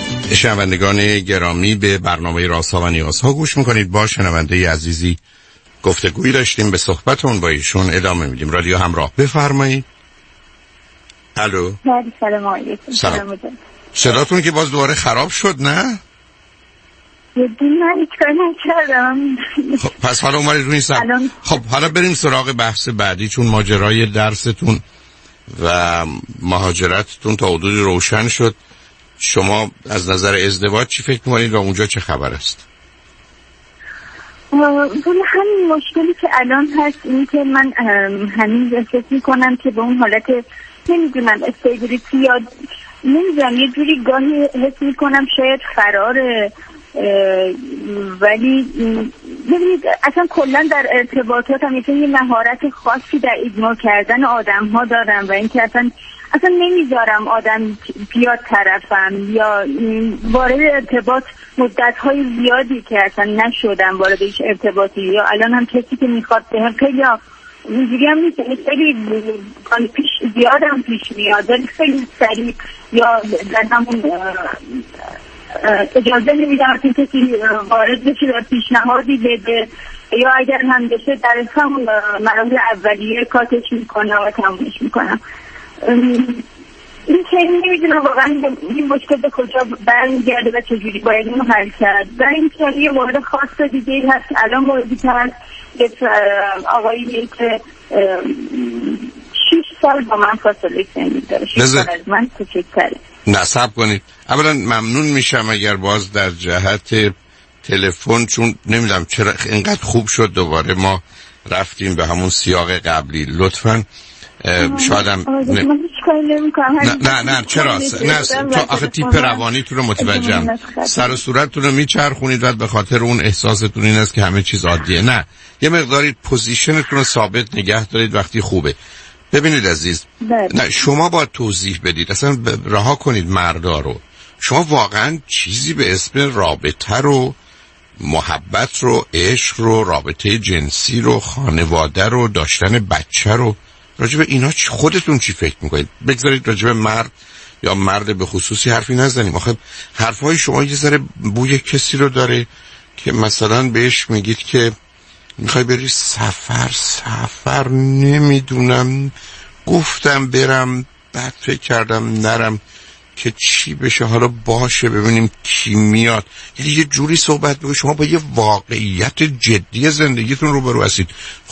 شنوندگان گرامی، به برنامه رازها و نیازها گوش میکنید. با شنونده عزیزی گفتگویی داشتیم، به صحبتون با ایشون ادامه میدیم. رادیو همراه، بفرمایید. الو. سلام علیکم. سلام. صداتون که باز دوباره خراب شد نه؟ من هیچ کاری نکردم. خب پس حالا اومدید روی سر. خب حالا بریم سراغ بحث بعدی، چون ماجرای درستون و مهاجرتتون تا حدودی روشن شد. شما از نظر ازدواج چی فکر می‌کنید و اونجا چه خبر است؟ ولی همین مشکلی که الان هست این که من همین احساس میکنم که به اون حالت نمیدونم استیبیلیتی یا نمیدونم یه جوری گاهی حس میکنم شاید فراره، ولی ببینید اصلا کلا در ارتباطاتم یه مهارت خاصی در ایگنور کردن آدم ها دارم و اینکه اصلا اصلا نمیذارم آدم بیاد طرفم یا وارد ارتباط مدت های زیادی که اصلا نشدم وارد هیچ ارتباطی، یا الان هم کسی که میخواد بهم خیلی اینجوری هم نیست، خیلی پیش زیادم پیش میاد ولی خیلی سریع یا در همون اجازه نمیدم که کسی وارد بشه و پیشنهادی بده، یا اگر هم بشه در همون مراحل اولیه کاتش میکنه و تمومش میکنم. این که نمیدونم واقعا این مشکل به کجا برمیگرده و چجوری باید اینو حل کرد. و این که یه مورد خاص دیگه هست الان موردی که هست یه آقایی که شیش سال با من فاصله سنی داره، شیش سال از من کوچکتره. نصب کنید. اولا ممنون میشم اگر باز در جهت تلفن، چون نمیدونم چرا اینقدر خوب شد دوباره ما رفتیم به همون سیاق قبلی، لطفاً شایدم نه نه نه نه چرا نه تو آخه تیپ روانیتون رو متوجهم، سر و صورتتون رو میچرخونید و به خاطر اون احساستون این است که همه چیز عادیه. نه، یه مقداری پوزیشنتون رو ثابت نگه دارید وقتی خوبه. ببینید عزیز، نه شما باید توضیح بدید، اصلا رها کنید مردا رو. شما واقعا چیزی به اسم رابطه رو، محبت رو، عشق رو، رابطه جنسی رو، خانواده رو، داشتن بچه رو، راجب اینا خودتون چی فکر میکنید؟ بگذارید راجب مرد یا مرد به خصوصی حرفی نزنیم. آخه حرفای شما یه ذره بوی کسی رو داره که مثلا بهش میگید که میخوای بری سفر سفر نمیدونم گفتم برم بعد فکر کردم نرم که چی بشه، حالا باشه ببینیم کی میاد. یعنی یه جوری صحبت بگو. شما با یه واقعیت جدی زندگیتون روبرو هستید.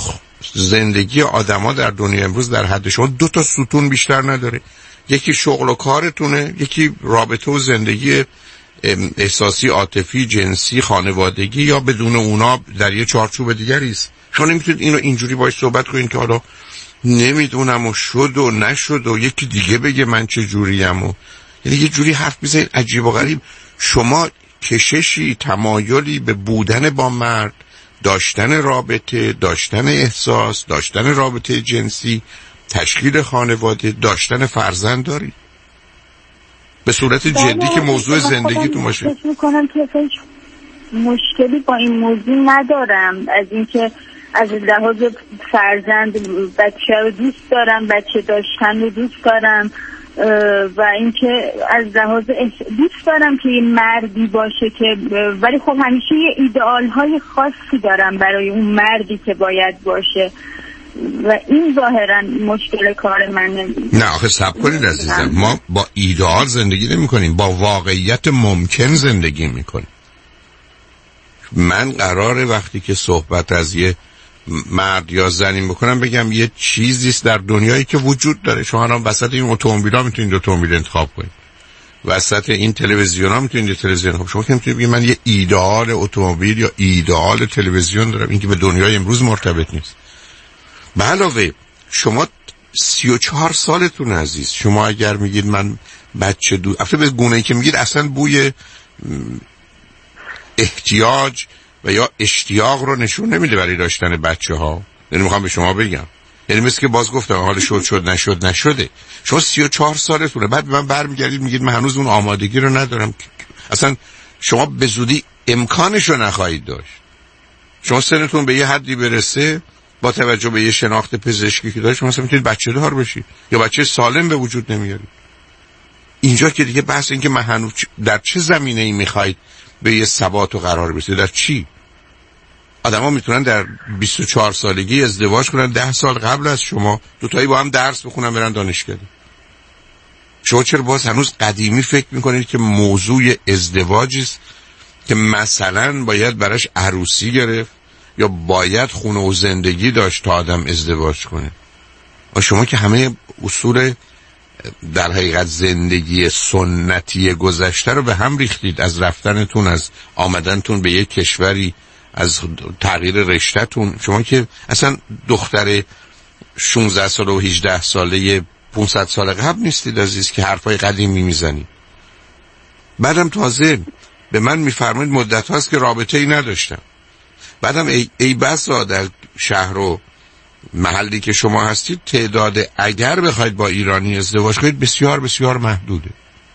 زندگی آدما در دنیا امروز در حد شما دو تا ستون بیشتر نداره. یکی شغل و کارتونه، یکی رابطه و زندگی احساسی، عاطفی، جنسی، خانوادگی، یا بدون اونا در یه چارچوب دیگری است. شما نمیتونید اینو اینجوری باهاش صحبت کنید که حالا نمیدونم و شد و نشد و یکی دیگه بگه من چه جوریم و یعنی یه جوری حرف بزنید عجیب و غریب. شما کششی، تمایلی به بودن با مرد، داشتن رابطه، داشتن احساس، داشتن رابطه جنسی، تشکیل خانواده، داشتن فرزند دارید به صورت جدی که موضوع زندگیتون باشه. فکر میکنم که هیچ مشکلی با این موضوع ندارم، از اینکه از لحاظ فرزند بچه رو دوست دارم، بچه داشتن رو دوست دارم و اینکه از لحاظ دوست دارم که یه مردی باشه که، ولی خب همیشه یه ایدئال های خاصی دارم برای اون مردی که باید باشه و این ظاهرا مشکل کار من. نه آخه صبر کنید عزیزم، ما با ایدئال زندگی نمی کنیم، با واقعیت ممکن زندگی می کنیم. من قراره وقتی که صحبت از یه مرد یا زنی میکنم بگم یه چیزیست در دنیایی که وجود داره. شما الان وسط این اتومبیلا میتونید اتومبیل انتخاب کنید، وسط این تلویزیونا میتونید تلویزیون. خب شما که میتونید بگید من یه ایدئال اتومبیل یا ایدئال تلویزیون دارم، این که به دنیای امروز مرتبط نیست. به علاوه شما سی و چهار سالتون عزیز، شما اگر میگید من بچه دو افته به گونه‌ای که میگید اصلا بوی احتیاج و یا اشتیاق رو نشون نمیده برای داشتن بچه ها. یعنی میخوام به شما بگم، یعنی مثل که باز گفتم حال شد شد نشد نشده. شما سی و چهار سالتونه، بعد من برمیگردید میگید من هنوز اون آمادگی رو ندارم. اصلا شما به زودی امکانش رو نخواهید داشت. شما سنتون به یه حدی برسه با توجه به یه شناخت پزشکی که دارید، شما اصلا میتونید بچه دار بشید یا بچه سالم به وجود نمیارید. اینجا که دیگه بحث این که من هنوز در چه زمینه‌ای میخواید به یه ثبات و قرار برسید، در چی؟ آدما میتونن در بیست و چهار سالگی ازدواج کنن، ده سال قبل از شما دوتایی با هم درس بخونن برن دانشکده. شما چرا باز هنوز قدیمی فکر میکنید که موضوع ازدواجی است که مثلا باید براش عروسی گرفت یا باید خونه و زندگی داشت تا آدم ازدواج کنه؟ و شما که همه اصول در حقیقت زندگی سنتی گذشته رو به هم ریختید، از رفتنتون، از آمدنتون به یک کشوری، از تغییر رشته‌تون. شما که اصلا دختر شانزده ساله و هجده ساله پانصد سال قبل نیستید عزیز که حرفای قدیمی میزنید. بعدم تازه به من میفرمایید مدت هاست که رابطه ای نداشتم. بعدم ای, ای بسا در شهر و محلی که شما هستید تعداد اگر بخواید با ایرانی ازدواج کنید بسیار بسیار محدوده.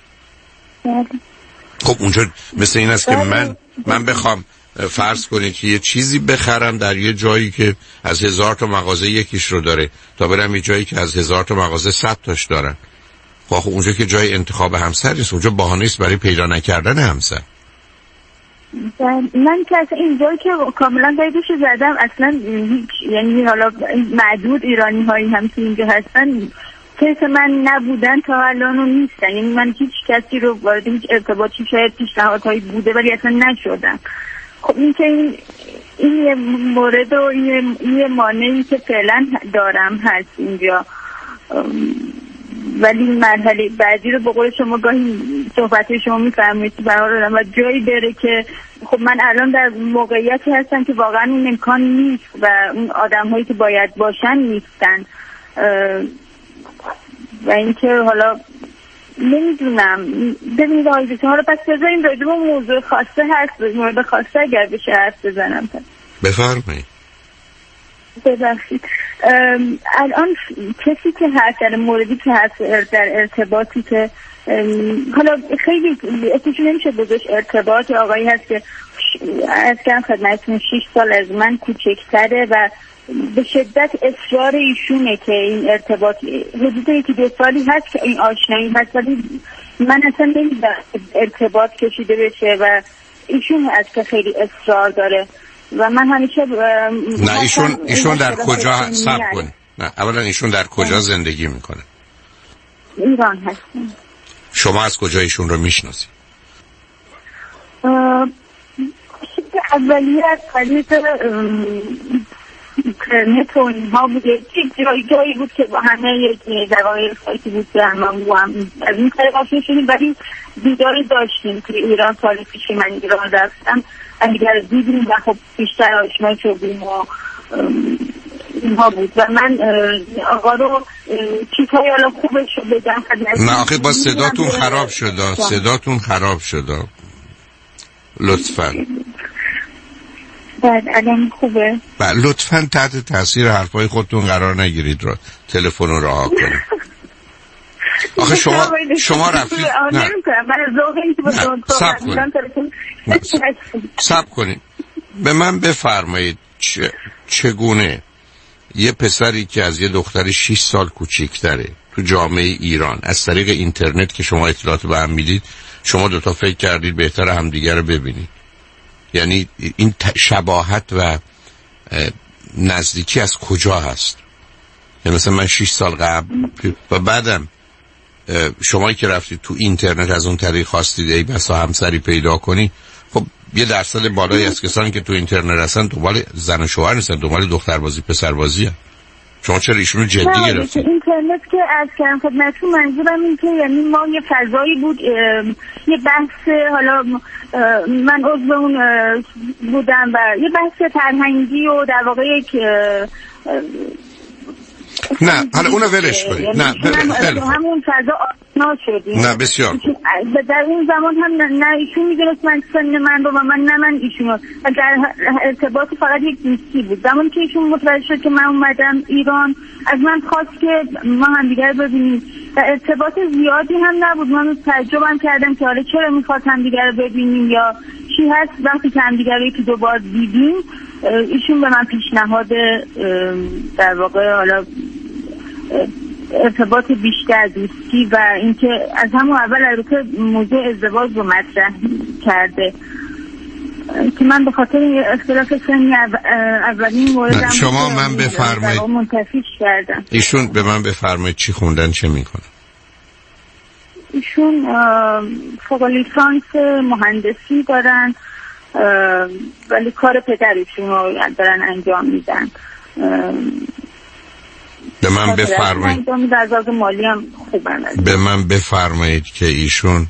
خب اونجا مثل این است که من من بخوام فرض کنید که یه چیزی بخرم در یه جایی که از هزار تا مغازه یکیش رو داره تا برم یه جایی که از هزار تا مغازه صد تاش دارن. خب اونجا که جای انتخاب همسر نیست، اونجا بهانه است برای پیدا نکردن همسر. من که اصلا اینجایی که کاملا قیدشو زدم اصلا هیچ، یعنی حالا معدود ایرانی هایی هم که اینجا هستن کس من نبودن تا الان و نیستن. یعنی من هیچ کسی رو وارد هیچ ارتباطی شاید پیشنهادهایی بوده ولی اصلا نشدم. خب این که این این یه مورد و این یه مانعی که فعلا دارم هست اینجا. ولی مرحله بعدی رو به قول شما گاهی صحبت شما میفهمید که برای آدم و جایی بره که خب من الان در موقعیتی هستم که واقعا این امکان نیست و اون آدم هایی که باید باشن نیستن و اینکه حالا نمیدونم. ببینید آقای دکتر، حالا پس بذاریم راجع به موضوع خاصه هست، مورد خاصه اگر بشه حرف بزنم. بفرمایید. ببخشید الان کسی که هست در موردی که هست در ارتباطی که حالا خیلی اسمش نمیشه بذارش ارتباط، آقایی هست که از کم خدمتتون شش سال از من کوچکتره و به شدت اصرار ایشونه که این ارتباط حدود یکی دو سالی هست که این آشنایی هست ولی من اصلا نمیدونم ارتباط کشیده بشه و ایشون هست که خیلی اصرار داره و من همیشه نه ایشون ایشون در کجا صبر کنه؟ نه اولا ایشون در کجا زندگی میکنه؟ ایران هستن. شما از کجا ایشون رو میشناسید؟ اولی از طریق اینترنت و اینها بوده، جایی جایی بود که با همه یک دقایق سایتی بود که همه هم از این طریق آشنا شدیم ولی دیداری داشتیم که ایران سال پیش من ایران رفتم اگر دیدیم و خب بیشتر آشنا شدیم و اینها بود و من آقا رو چیزهای حالا خوبش رو بگم. نه آخه با صداتون خراب شده، صداتون خراب شده لطفاً. بعد الان خوبه؟ بعد لطفاً تحت تاثیر حرفای خودتون قرار نگیرید، را تلفن رو رها کنید. آخه شما شما رفتید نه سب کنید سب کنید به من بفرمایید چه چگونه یه پسری که از یه دختر شش سال کوچیک‌تره تو جامعه ایران از طریق اینترنت که شما اطلاعات به هم میدید شما دوتا فکر کردید بهتر همدیگه رو ببینید؟ یعنی این شباهت و نزدیکی از کجا هست؟ یعنی مثلا من شش سال قبل و بعدم شمایی که رفتید تو اینترنت از اون طریق خواستید ای بسا همسری پیدا کنی، خب یه درصد بالایی از کسانی که تو اینترنت هستن دنبال زن و شوهر نیستن، دنبال دختربازی پسربازی هستن. شما چرا ایشونو جدی گرفتید؟ اینترنت که از کردم خدمتتون منظورم این که یعنی ما یه فضایی بود، یه بحث، حالا من عضو اون بودم و یه بحث فرهنگی و در واقع یک نه حالا اونو ولش کنید. نه بله همون فضا آشنا شدیم. نه بسیار در اون زمان هم نه ایشون میدونست من سن من رو و من نه من ایشونو و در ارتباط فقط یک دوستی بود. زمانی که ایشون متوجه شد که من اومدم ایران از من خواست که ما هم دیگر ببینیم و ارتباط زیادی هم نبود. من تعجبم کردم که حالا چرا میخواد هم دیگر رو ببینیم یا چی هست. وقتی که هم دیگر رو یکی دو بار دیدیم ایشون به من پیشنهاد در واقع حالا ارتباط بیشتر دوستی و اینکه از همون اول البته موضوع ازدواج رو مطرح کرده که من به خاطر اختلاف سنی اولین موردم شما من بفرمایید منتفیش کردم. ایشون به من بفرمایید چی خوندن، چه میکنن؟ ایشون فوق لیسانس مهندسی دارن ولی کار پدرشون رو دارن انجام میدن. به من بفرمایید به من بفرمایید که ایشون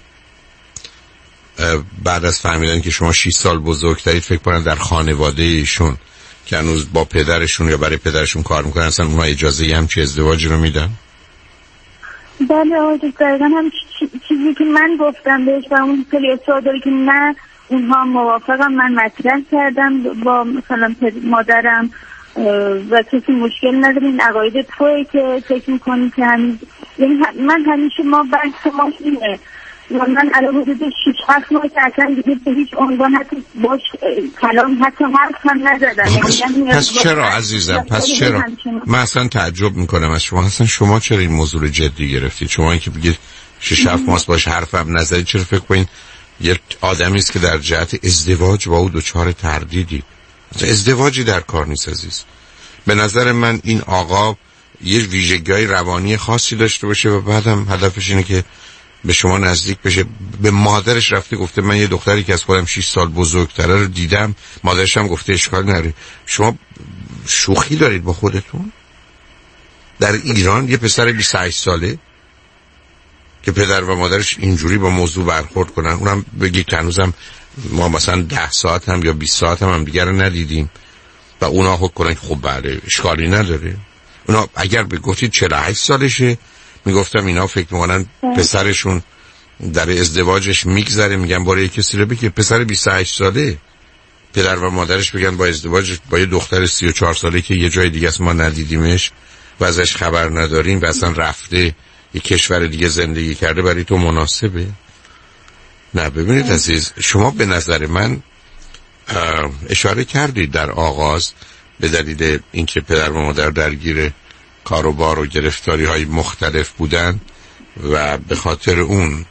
بعد از فهمیدن که شما شش سال بزرگترید فکر کنن در خانواده ایشون که هنوز با پدرشون یا برای پدرشون کار میکنن اصلا اونها اجازه همچی ازدواجی رو میدن؟ بله آقای دکتر، هم چیزی که من گفتم بهش و اون خیلی اصرار داره که نه اونها موافقم. من مطرح کردم با مثلا مادرم و کسی مشکل نداریم، عقاید توئه که فکر میکنی که همین، یعنی من همیشه ما بحث ما اینه و من الان حدود شش هفت ماه که اصلا دیگه به هیچ عنوان حتی باش کلام حتی حرف هم نزدم. پس, پس چرا عزیزم پس چرا من اصلا تعجب میکنم از شما، اصلا شما چرا این موضوع جدی گرفتید؟ شما این که بگید شش هفت ماه باش حرف هم نزدید، چرا فکر کنین یک آدمی است که در جهت ازدواج با او دچار تردیدی؟ ازدواجی در کار نیست عزیز. به نظر من این آقا یه ویژگی‌های روانی خاصی داشته باشه و بعدم هدفش اینه که به شما نزدیک بشه. به مادرش رفته گفته من یه دختری که از خودم شش سال بزرگتره رو دیدم، مادرش هم گفته اشکال نداره. شما شوخی دارید با خودتون؟ در ایران یه پسر بیست و هشت ساله که پدر و مادرش اینجوری با موضوع برخورد کنن، اونم بگید که هنوزم ما مثلا ده ساعت هم یا بیست ساعت هم, هم دیگر رو ندیدیم و اونا حکم کنن خب بله اشکالی نداره. اونا اگر بگفتید چهل و هشت سالشه میگفتم اینا فکر میکنن پسرشون در ازدواجش میگذره، میگن برای کسی رو بگه پسر بیست و هشت ساله پدر و مادرش بگن با ازدواج با یه دختر سی و چهار ساله که یه جای دیگه است ما ندیدیمش و ازش خبر نداریم و اصلا رفته یه کشور دیگه زندگی کرده، برای تو مناسبه؟ نه ببینید عزیز، شما به نظر من اشاره کردید در آغاز به دلیل اینکه پدر و مادر درگیر کاروبار و گرفتاری های مختلف بودن و به خاطر اون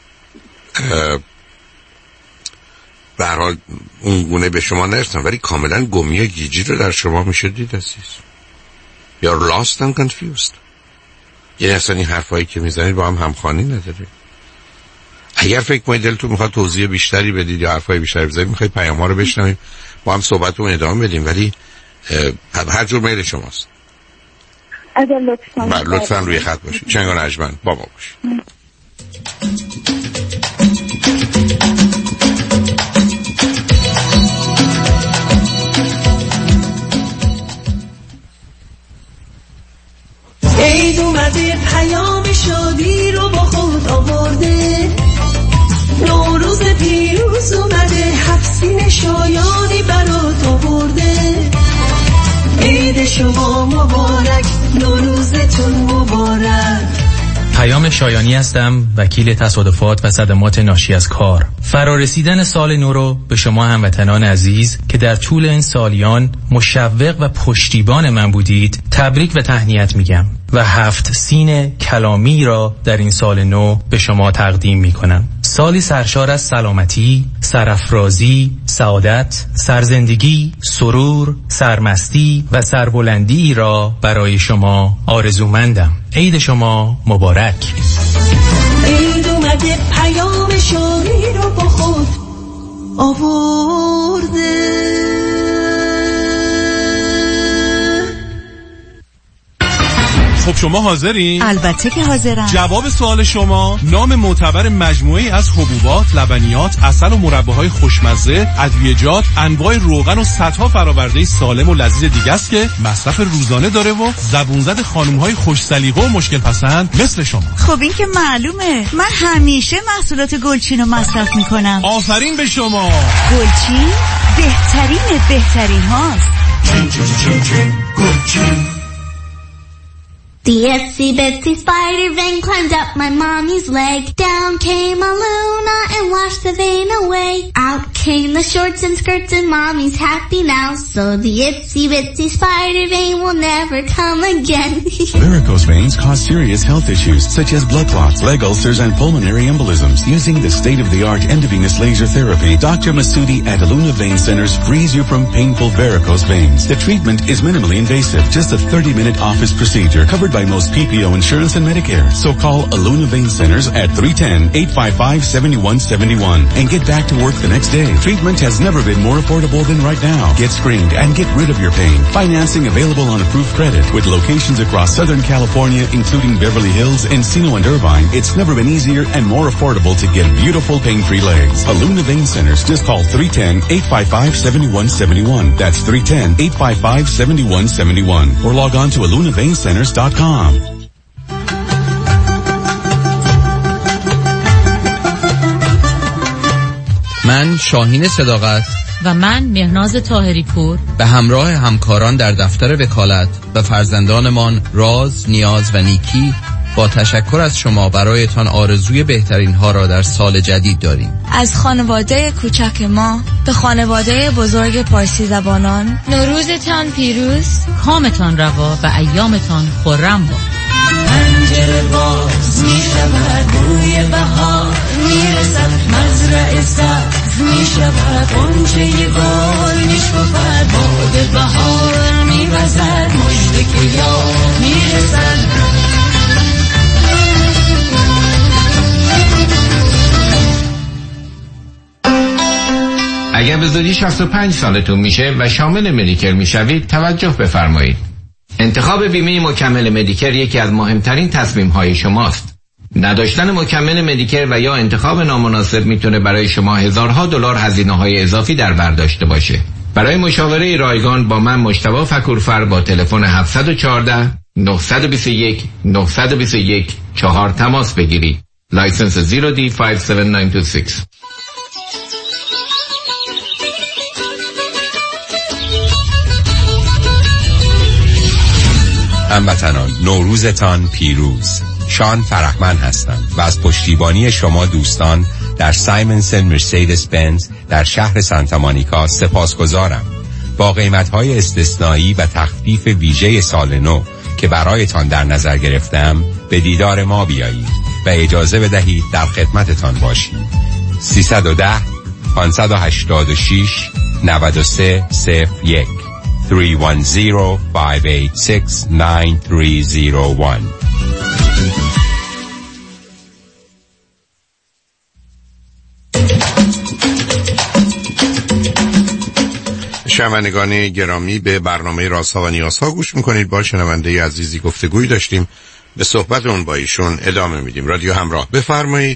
به هر حال اون گونه به شما نرسن، ولی کاملا گمی و گیجی رو در شما میشه دید عزیز. You're lost and confused. یعنی اصلا این حرفایی که میزنید با هم همخوانی نداره. اگر فکر کنید دلتون میخواد توضیح بیشتری بدید یا حرفای بیشتری بزنید، میخواید پیام‌ها رو بشنویم با هم صحبتمون ادامه بدیم، ولی هر جور میل شماست. اگر لطفاً لطفاً روی خط باشید. چنگان اجمن بابا باشید. عید اومده پیام شادی رو با خود آورده، نوروز پیروز اومده هفسین شایانی برات آورده. عید شما مبارک، نوروزتون مبارک. پیام شایانی هستم، وکیل تصادفات و صدمات ناشی از کار. فرارسیدن سال نو رو به شما هموطنان عزیز که در طول این سالیان مشوق و پشتیبان من بودید تبریک و تهنیت میگم و هفت سین کلامی را در این سال نو به شما تقدیم میکنم. سالی سرشار از سلامتی، سرافرازی، سعادت، سرزندگی، سرور، سرمستی و سربلندی را برای شما آرزومندم. عید شما مبارک. عید اومده پیام شادی رو با خود آورده. خب شما حاضرین؟ البته که حاضرم. جواب سوال شما نام معتبر مجموعه‌ای از حبوبات، لبنیات، عسل و مرباهای خوشمزه، ادویه‌جات، انواع روغن و صدها فرآورده سالم و لذیذ دیگه است که مصرف روزانه داره و زبونزد خانم‌های خوش سلیقه و مشکل پسند مثل شما. خب این که معلومه، من همیشه محصولات گلچین رو مصرف میکنم. آفرین به شما. گلچین بهترین بهترین هاست. چین چین چین چین گلچین. The itsy bitsy spider vein climbed up my mommy's leg. Down came a Luna and washed the vein away. Out came the shorts and skirts and mommy's happy now. So the itsy bitsy spider vein will never come again. Varicose veins cause serious health issues such as blood clots, leg ulcers, and pulmonary embolisms. Using the state-of-the-art endovenous laser therapy, Doctor Masudi at Aluna Vein Centers frees you from painful varicose veins. The treatment is minimally invasive, just a thirty-minute office procedure covered by most P P O insurance and Medicare. So call Aluna Vein Centers at three one zero, eight five five, seven one seven one and get back to work the next day. Treatment has never been more affordable than right now. Get screened and get rid of your pain. Financing available on approved credit with locations across Southern California, including Beverly Hills, Encino, and Irvine. It's never been easier and more affordable to get beautiful pain-free legs. Aluna Vein Centers. Just call three one zero, eight five five, seven one seven one. That's three one zero, eight five five, seven one seven one. Or log on to aluna vein centers dot com. من شاهین صداقت و من مهناز طاهری پور به همراه همکاران در دفتر وکالت و فرزندانمان راز، نیاز و نیکی با تشکر از شما برایتان آرزوی بهترین ها را در سال جدید داریم. از خانواده کوچک ما به خانواده بزرگ پارسی زبانان نوروزتان پیروز، کامتان روا و ایامتان خرم باد. پنجره باز می شود، بوی بهار می رسد، مزرعه سبز می شود، غنچه گل می شکفد، باد بهار می وزد، مژده که یار می رسد. اگر به زودی شصت و پنج سالتون میشه و شامل مدیکر میشوید توجه بفرمایید. انتخاب بیمه مکمل مدیکر یکی از مهمترین تصمیم‌های شماست. نداشتن مکمل مدیکر و یا انتخاب نامناسب میتونه برای شما هزارها دلار هزینه‌های اضافی در بر داشته باشه. برای مشاوره رایگان با من مجتبی فکورفر با تلفن هفت یک چهار، نه دو یک، نه دو یک چهار تماس بگیرید. لایسنس زیرو دی پنج هفت نه دو شش. هموطنان، نوروزتان پیروز. شان فرحمن هستم و از پشتیبانی شما دوستان در سایمنسن مرسیدس بنز در شهر سانتا مونیکا سپاسگزارم. با قیمت‌های استثنایی و تخفیف ویژه سال نو که برایتان در نظر گرفتم به دیدار ما بیایید و اجازه بدهید در خدمتتان باشیم. سیصد و ده، پانصد و هشتاد و شش، نود و سه صفر یک three one zero, five eight six, nine three zero one. شنوندگان گرامی، به برنامه رازها و نیازها گوش میکنید. با شنونده عزیزی گفتگوی داشتیم، به صحبت اون با ایشون ادامه میدیم. رادیو همراه، بفرمایید.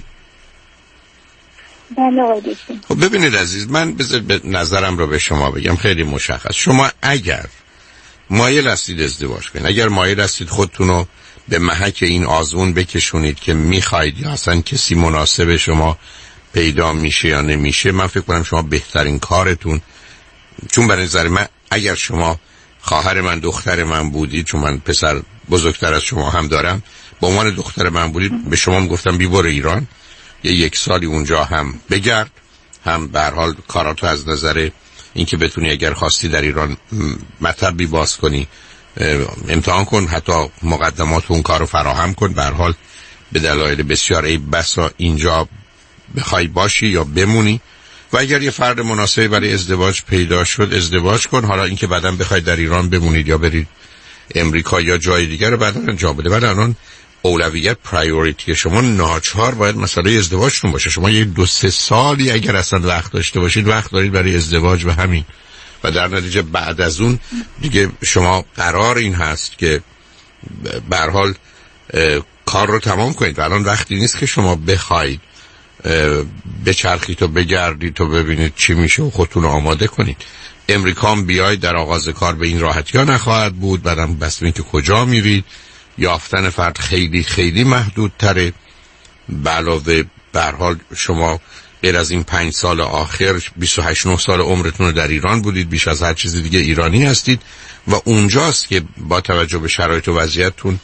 خب ببینید عزیز، من بذار به نظرم رو به شما بگم خیلی مشخص. شما اگر مایل هستید ازدواج کنید، اگر مایل هستید خودتون رو به محک این آزمون بکشونید که میخواید یا اصلا کسی مناسب شما پیدا میشه یا نمیشه، من فکر کنم شما بهترین کارتون، چون برای نظر من اگر شما خواهر من دختر من بودید، چون من پسر بزرگتر از شما هم دارم، با عنوان دختر من بودید، به شما میگفتم بی برو ایران، یه یک سالی اونجا هم بگرد، هم به هر حال کاراتو از نظر اینکه بتونی اگر خواستی در ایران مطبی باز کنی امتحان کن، حتی مقدمات اون کارو فراهم کن. به هر حال به دلایل بسیار ای بسا اینجا بخوای باشی یا بمونی، و اگر یه فرد مناسبی برای ازدواج پیدا شد ازدواج کن. حالا اینکه بعداً بخواید در ایران بمونید یا برید امریکا یا جای دیگر رو بعداً انجام بده، ولی الان اولویت پرایوریتی شما ناچار باید مسئله ازدواجتون باشه. شما یه دو سه سالی اگر اصلا وقت داشته باشید وقت دارید برای ازدواج و همین، و در نتیجه بعد از اون دیگه شما قرار این هست که به هر حال کار رو تمام کنید. و الان وقتی نیست که شما بخواید بچرخید و بگردید و ببینید چی میشه و خودتون رو آماده کنید. امریکا هم بیاید در آغاز کار به این راحتی ها نخواهد بود، بعدم بس که کجا میرید، یافتن فرد خیلی خیلی محدودتره. به علاوه به هر حال شما غیر از این پنج سال آخر بیست و هشت نه سال عمرتون رو در ایران بودید، بیش از هر چیز دیگه ایرانی هستید و اونجاست که با توجه به شرایط و وضعیتتون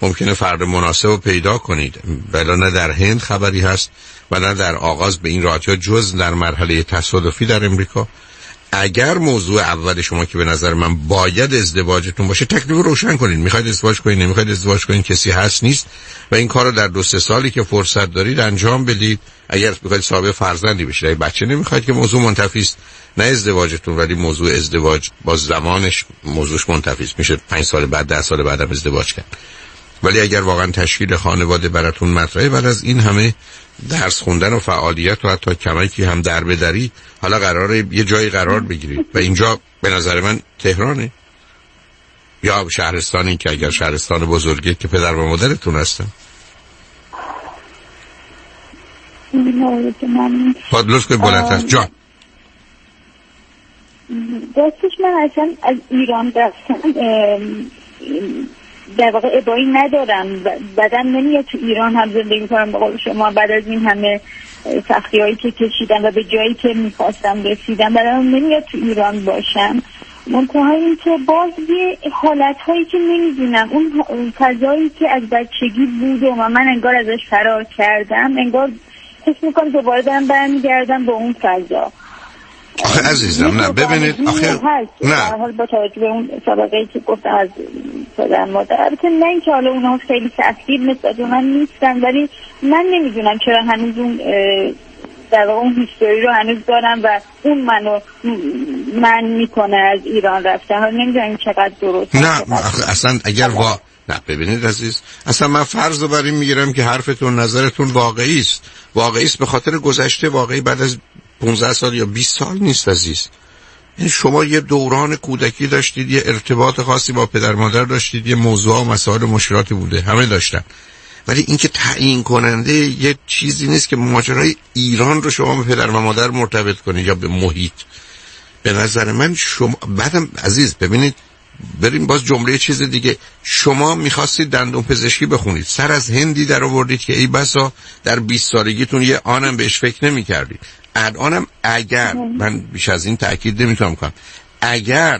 ممکنه فرد مناسب رو پیدا کنید، ولی نه در هند خبری هست و نه در آغاز به این راحتی جز در مرحله تصادفی در امریکا. اگر موضوع اول شما که به نظر من باید ازدواجتون باشه، تکلیف روشن کنید. میخواید ازدواج کنید، نمیخواید ازدواج کنید، کسی هست نیست و این کارو در دو سه سالی که فرصت دارید انجام بدید. اگر میخواید صاحب فرزندی بشید، اگه بچه نمیخواید که موضوع منتفی است، نه ازدواجتون ولی موضوع ازدواج با زمانش موضوعش منتفی است، میشه پنج سال بعد ده سال بعدم ازدواج کرد. ولی اگر واقعا تشکیل خانواده براتون مطرحه، بعد از این همه درس خوندن و فعالیت و حتی کمکی هم در بدری، حالا قراره یه جایی قرار بگیرید و اینجا به نظر من تهرانه یا شهرستانی که اگر شهرستان بزرگی که پدر و مادرتون هستن. باید لطف کنید بلندتر جان. دستش من اصلا از ایران رفتم در واقع ابایی ندارم، بعدم نمیاد تو ایران هم زندگی کنم به قول شما. بعد از این همه سختی هایی که کشیدم و به جایی که میخواستم رسیدم، بعدم نمیاد تو ایران باشم. منتها این که باز یه حالت هایی که نمیدونم، اون فضایی که از بچگی بود و من انگار ازش فرار کردم، انگار حس میکنم دوباره دارم برمیگردم به اون فضا. آخه عزیزم نه ببینید، آخه نه حال با توجه به اون سابقه‌ای که گفتم از پدر مادر، البته نه اینکه حالا اونها خیلی تأثیر نسبت به من نیستن، ولی من نمیدونم چرا هنوز اون در واقع اون هیستوری رو هنوز دارم و اون منو من میکنه از ایران رفتن. حالا نمیدونم چقدر درست. نه اصلا اگر وا نه ببینید عزیز، اصلا من فرض رو بر این میگیرم که حرفتون نظرتون واقعی است. واقعی است به خاطر گذشته، واقعی بعد از پانزده سال یا بیست سال نیست عزیز. این شما یه دوران کودکی داشتید، یه ارتباط خاصی با پدر مادر داشتید، یه موضوع و مسائل و مشکلاتی بوده، همه داشتن. ولی اینکه تعیین کننده یه چیزی نیست که ماجرای ایران رو شما به پدر و مادر مرتبط کنید یا به محیط. به نظر من شما بعدم عزیز ببینید، بریم باز جمله چیز دیگه، شما میخواستید دندون پزشکی بخونید، سر از هندی در آوردید که ای بسا در بیست سالگیتون یه آنم بهش فکر نمی کردید. الانم اگر من بیش از این تأکید نمیتونم کنم، اگر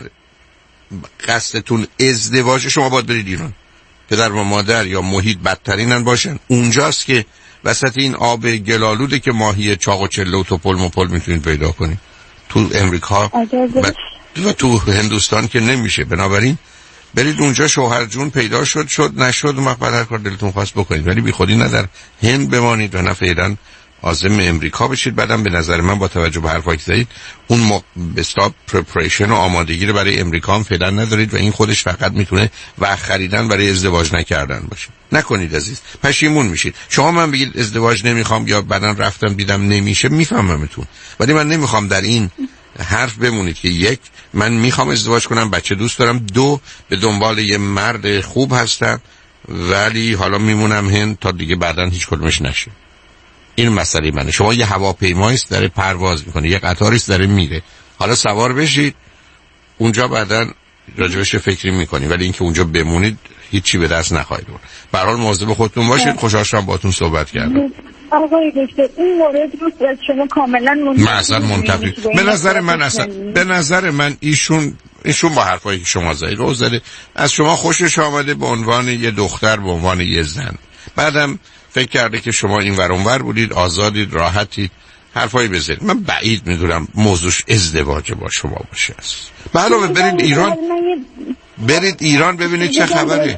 قصدتون ازدواج، شما باید برید ایران. پدر و مادر یا محیط بدترینن باشن، اونجاست که وسط این آب گلالوده که ماهی چاق و چله و توپل مپل میتونید پیدا کنید. تو امریکا و تو هندوستان که نمیشه. بنابراین برید اونجا، شوهر جون پیدا شد شد نشد و بعد هر کار دلتون خواست بکنید، ولی بی خودی نه در هند بمانید و نه فعلا عازم امریکا بشید. بعدم به نظر من با توجه به حرفایی که زدید اون م... بستا پرپریشن و آمادگی رو برای امریکا هم فعلا ندارید و این خودش فقط میتونه وقت خریدن برای ازدواج نکردن باشه. نکنید عزیز، پشیمون میشید. شما من بگید ازدواج نمیخوام یا بعداً رفتم دیدم نمیشه، میفهممتون، ولی من نمیخوام در این حرف بمونید که یک من میخوام ازدواج کنم، بچه دوست دارم، دو به دنبال یه مرد خوب هستم ولی حالا میمونم هند تا دیگه بعداً هیچ کدومش نشه. این مسئله منه. شما یه هواپیمایی است داره پرواز میکنه، یه قطاری است داره میره، حالا سوار بشید اونجا بعداً راجبش فکری میکنید، ولی اینکه اونجا بمونید هیچی به دست نخواهید آورد. به هر حال مواظب خودتون باشید. خوشحال شدم باهاتون صحبت کردم. آقای دکتر این مورد رو از شما کاملا منتفی. من اصلا منتفی. به نظر من اصلا به نظر من ایشون ایشون با حرفایی که شما زدید رو زده، از شما خوشش آمده به عنوان یه دختر، به عنوان یه زن. بعدم فکر کرده که شما این ور اون ور بودید، آزادید، راحتید، حرفایی بزنید. من بعید میدونم موضوعش ازدواج با شما باشه. به علاوه برید ایران، برید ایران ببینید چه خبره.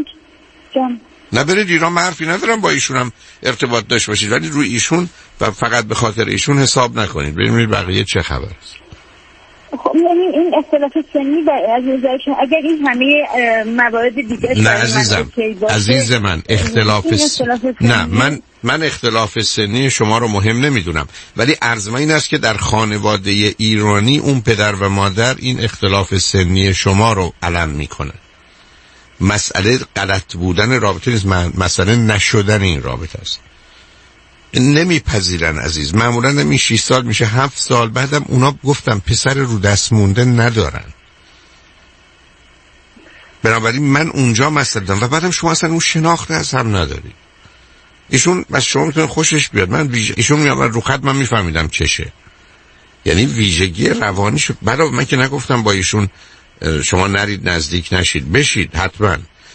نه برید ایران، من حرفی ندارم با ایشون هم ارتباط داشت باشید، ولی روی ایشون و فقط به خاطر ایشون حساب نکنید. ببینید بقیه چه خبر است. خب یعنی این اختلاف سنی از نظرشون اگر این همه موارد دیگه نه عزیزم، عزیز من اختلاف س... نه من من اختلاف سنی شما رو مهم نمیدونم، ولی عرض من این است که در خانواده ایرانی اون پدر و مادر این اختلاف سنی شما رو علم میکنه. مسئله غلط بودن رابطه نیست، مسئله نشدن این رابطه است. نمیپذیرن عزیز. معمولا نمی شش سال میشه هفت سال، بعدم اونا گفتم پسر رو دست مونده ندارن. بنابراین من اونجا مسئله دارم و بعدم شما اصلا اون شناخت از هم نداری. ایشون بس شما میتونه خوشش بیاد، من ویژه ایشون میاد رو خط من میفهمیدم چشه، یعنی ویژگی روانیشو. بعد من که نگفتم با ایشون شما نرید نزدیک نشید، بشید حتما،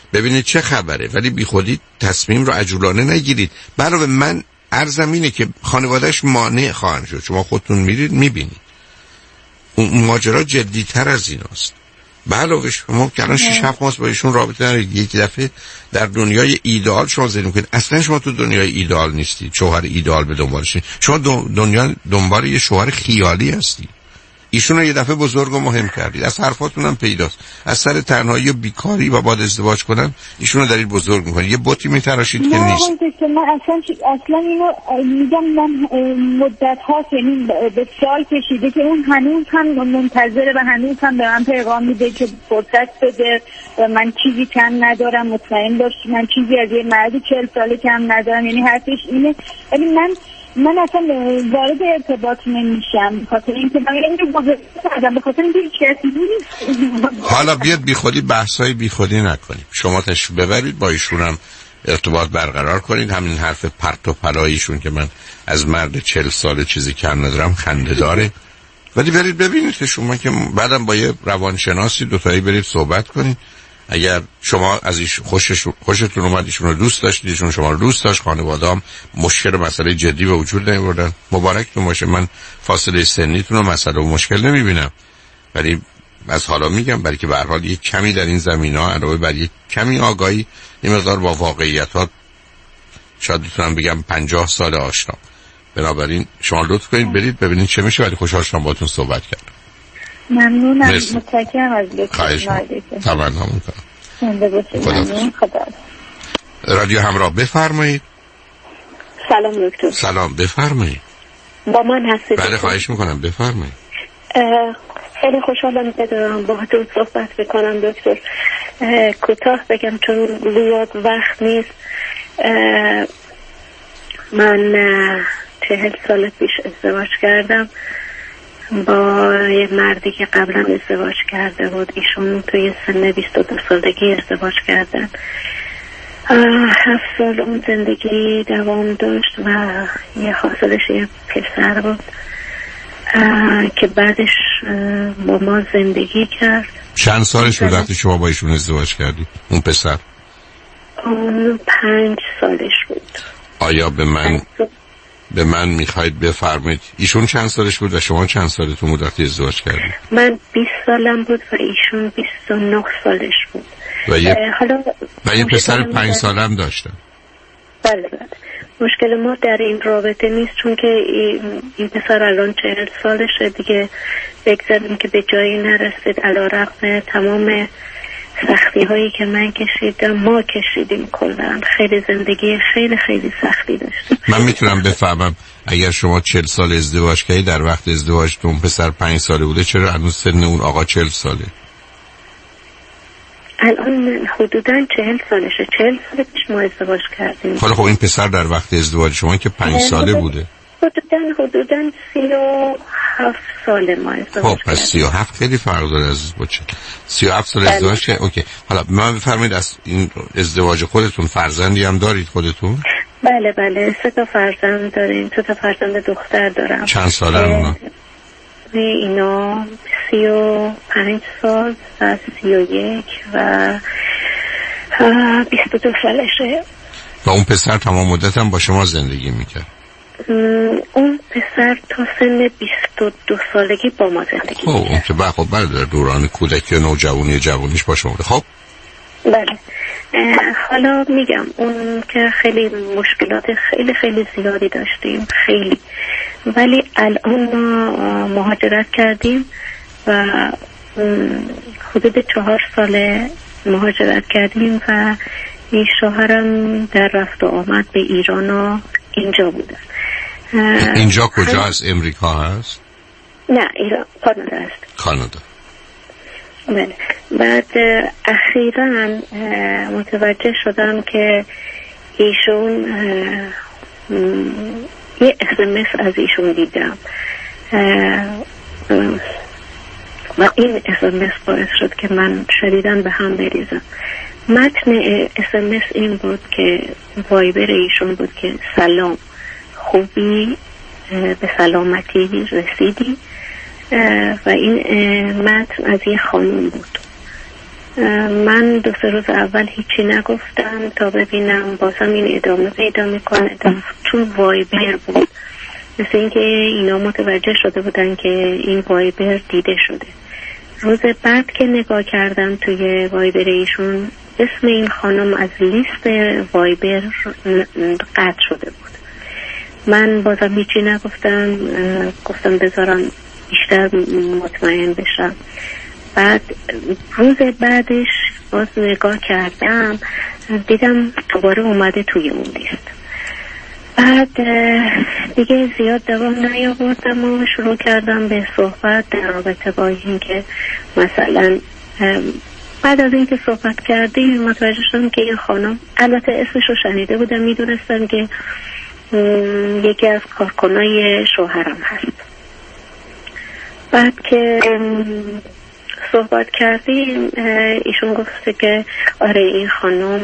ببینید چه خبره، ولی بی خودی تصمیم رو عجولانه نگیرید. علاوه من عرضم اینه که خانواده‌اش مانع خواهند شد. شما خودتون میرید میبینید اون ماجرا جدی‌تر از ایناست. به علاوه شما که الان شش هفت ماه با ایشون رابطه دارید، یک دفعه در دنیای ایدئال شما زندگی می‌کنید. اصلا شما تو دنیای ایدئال نیستید، شوهر ایدئال به دنبالشید. شما دنیا دنبال یه شوهر خیالی هستید. ایشون رو یه دفعه بزرگ و مهم کردید. از حرفاتون هم پیداست. از سر تنهایی و بیکاری و بعد ازدواج کردن ایشون رو دارید بزرگ می‌کنید. یه بوتی می‌تراشید که نیست. نه من اصلا اصلا اینو میگم، من مدت‌ها یعنی به سال کشیده که اون هنوز هم منتظره و هنوز هم به من پیغام میده که فرصت بده و من چیزی کم ندارم، مطمئن باش من چیزی از یه مردی چهل ساله کم ندارم. یعنی حرفش اینه، ولی من من اصلا وارد ارتباط نمیشم بخاطر اینکه من اینو بزرگ کردم، بخاطر اینکه هیچ کسی نیست. حالا بیاد بی خودی بحثای بی خودی نکنیم. شما تشریف ببرید با ایشون هم ارتباط برقرار کنید. همین حرف پرت و پلاییشون که من از مرد چهل ساله چیزی کم ندارم خنده داره، ولی برید ببینید که شما که بعدم با یه روانشناسی دوتایی برید صحبت کنید. اگر شما از ایش خوشش خوشتون اومد، ایشون رو دوست داشتید، ایشون شما رو دوست داشت، خانواده‌ام مشکل و مسئله جدی به وجود نیاوردن، مبارکتون باشه. من فاصله سنیتون و مسئله و مشکل نمیبینم، ولی از حالا میگم برای که به هر حال یک کمی در این زمینا علاوه بر یک کمی آگاهی، این مقدار با واقعیت‌ها شاید بتونم بگم پنجاه سال آشنا. بنابراین شما لطف کنید برید ببینید چه میشه. ولی خوشحال شدم باهاتون صحبت کردم. ممنونم، متشکرم از لطفتون. تمام میکنم. زنده باشید. ممنون. خدا. رادیو همراه بفرمایید. سلام دکتر. سلام بفرمایید. با من هستید؟ بله خواهش میکنم بفرمایید. خیلی خوشحالم که دارم باهاتون صحبت بکنم دکتر. کوتاه بگم چون زیاد وقت نیست. من چهل سال پیش ازدواج کردم با یه مردی که قبلا ازدواج کرده بود. ایشون توی سن بیست و دو سالگی ازدواج کردن. هفت سال اون زندگی دوام داشت و یه حاصلش یه پسر بود که بعدش با ما زندگی کرد. چند سالش بود وقتی شما با ایشون ازدواج کردید اون پسر؟ اون پنج سالش بود. آیا به من به من میخواید بفرمایید ایشون چند سالش بود و شما چند سالتون بود وقتی ازدواج کردید؟ من بیست سالم بود و ایشون بیست و نه سالش بود. و یه, حالا و یه پسر پنج سالم داشتن. بله بله. مشکل ما در این رابطه نیست چون که این پسر الان چهل سالشه دیگه، بگذاریم که به جایی نرسید. علیرغم تمام سختی هایی که من کشیدم ما کشیدیم، کلا خیلی زندگی خیلی خیلی سختی داشتیم. من میتونم بفهمم اگر شما چهل سال ازدواج کردید، در وقت ازدواجتون پسر پنج ساله بوده، چرا هنوز سن اون آقا چهل ساله؟ الان حدوداً چهل سالشه. چهل سال پیش ما ازدواج کردیم. حالا خب این پسر در وقت ازدواج شما که پنج ساله بوده، حدوداً حدوداً سی و هفت ساله ما ازدواج خب پس سی و هفت خیلی فرق داره از بچه. سی و هفت سال ازدواج که اوکی. حالا من بفرمایید از این ازدواج خودتون فرزندی هم دارید خودتون؟ بله بله سه تا فرزند داریم. سه تا فرزند دختر دارم. چند ساله اونا؟ اینا سی و پنج سال و سی و یک و بیست و دو سالشه. و اون پسر تمام مدت هم با شما زندگی میکرد؟ اون پسر تا سن بیست و دو سالگی با ما زندگی خب اون که خب بله در دوران کودکی و نوجوانی جوانیش با شما. خب بله. حالا میگم اون که خیلی مشکلات خیلی خیلی زیادی داشتیم خیلی، ولی الان ما مهاجرت کردیم و حدود چهار ساله مهاجرت کردیم و این شوهرم در رفت و آمد به ایران و اینجا بوده. اینجا کجا از امریکا هست؟ نه ایران، کانادا هست. کانادا. بله. بعد اخیراً متوجه شدم که ایشون یه اسمس از ایشون دیدم و این اسمس باعث شد که من شدیداً به هم بریزم. متن اسمس این بود که وایبر ایشون بود که سلام، خوبی، به سلامتی رسیدی، و این متن از یه خانم بود من دو سه روز اول هیچی نگفتم تا ببینم بازم این ادامه پیدا میکنه، چون وایبر بود، مثل اینکه اینا متوجه شده بودن که این وایبر دیده شده. روز بعد که نگاه کردم توی وایبر ایشون، اسم این خانم از لیست وایبر قطع شده بود. من بازم هیچی نگفتم، گفتم بذارم بیشتر مطمئن بشم. بعد روز بعدش باز نگاه کردم، دیدم دوباره اومده توی اون لیست. بعد دیگه زیاد دوام نیاوردم و شروع کردم به صحبت در رابطه با این که مثلا بعد از اینکه صحبت کردیم متوجه شدم که این خانم، البته اسمش رو شنیده بودم، میدونستم که یکی از کارکنای شوهرم هست. بعد که صحبت کردیم ایشون گفته که آره این خانم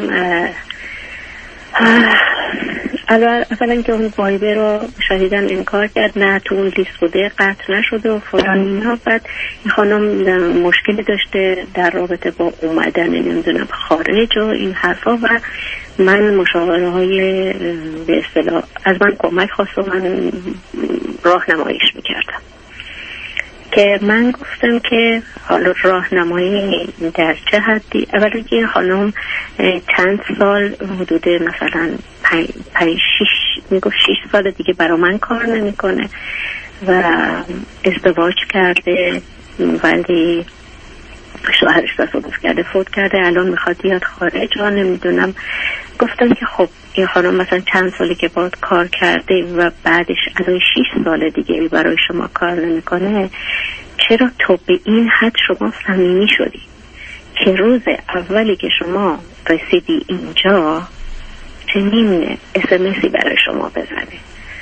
اولا که اون وایبر رو شدیدن انکار کرد، نه تو اون لیست بوده، قطع نشده و فلان اینا. بعد این خانم مشکلی داشته در رابطه با اومدن نمیدونم خارج و این حرفا و من مشاوره های به اصطلاح از من کمک خواست و من راهنماییش میکردم که من گفتم که حالا راهنمایی در چه حدی. اولا که این خانم چند سال حدود مثلا پنج پنج شیش میگفت شیش سال دیگه برا من کار نمیکنه و ازدواج کرده ولی شوهرش تصادف کرده فوت کرده، الان میخواد بیاد خارج ها نمیدونم. گفتم که خب این خانم مثلا چند سالی که باید کار کرده و بعدش الان شیش سال دیگه برای شما کار نمیکنه، چرا تو به این حد شما صمیمی شدی که روز اولی که شما رسیدی اینجا چنین اسمسی برای شما بزنه؟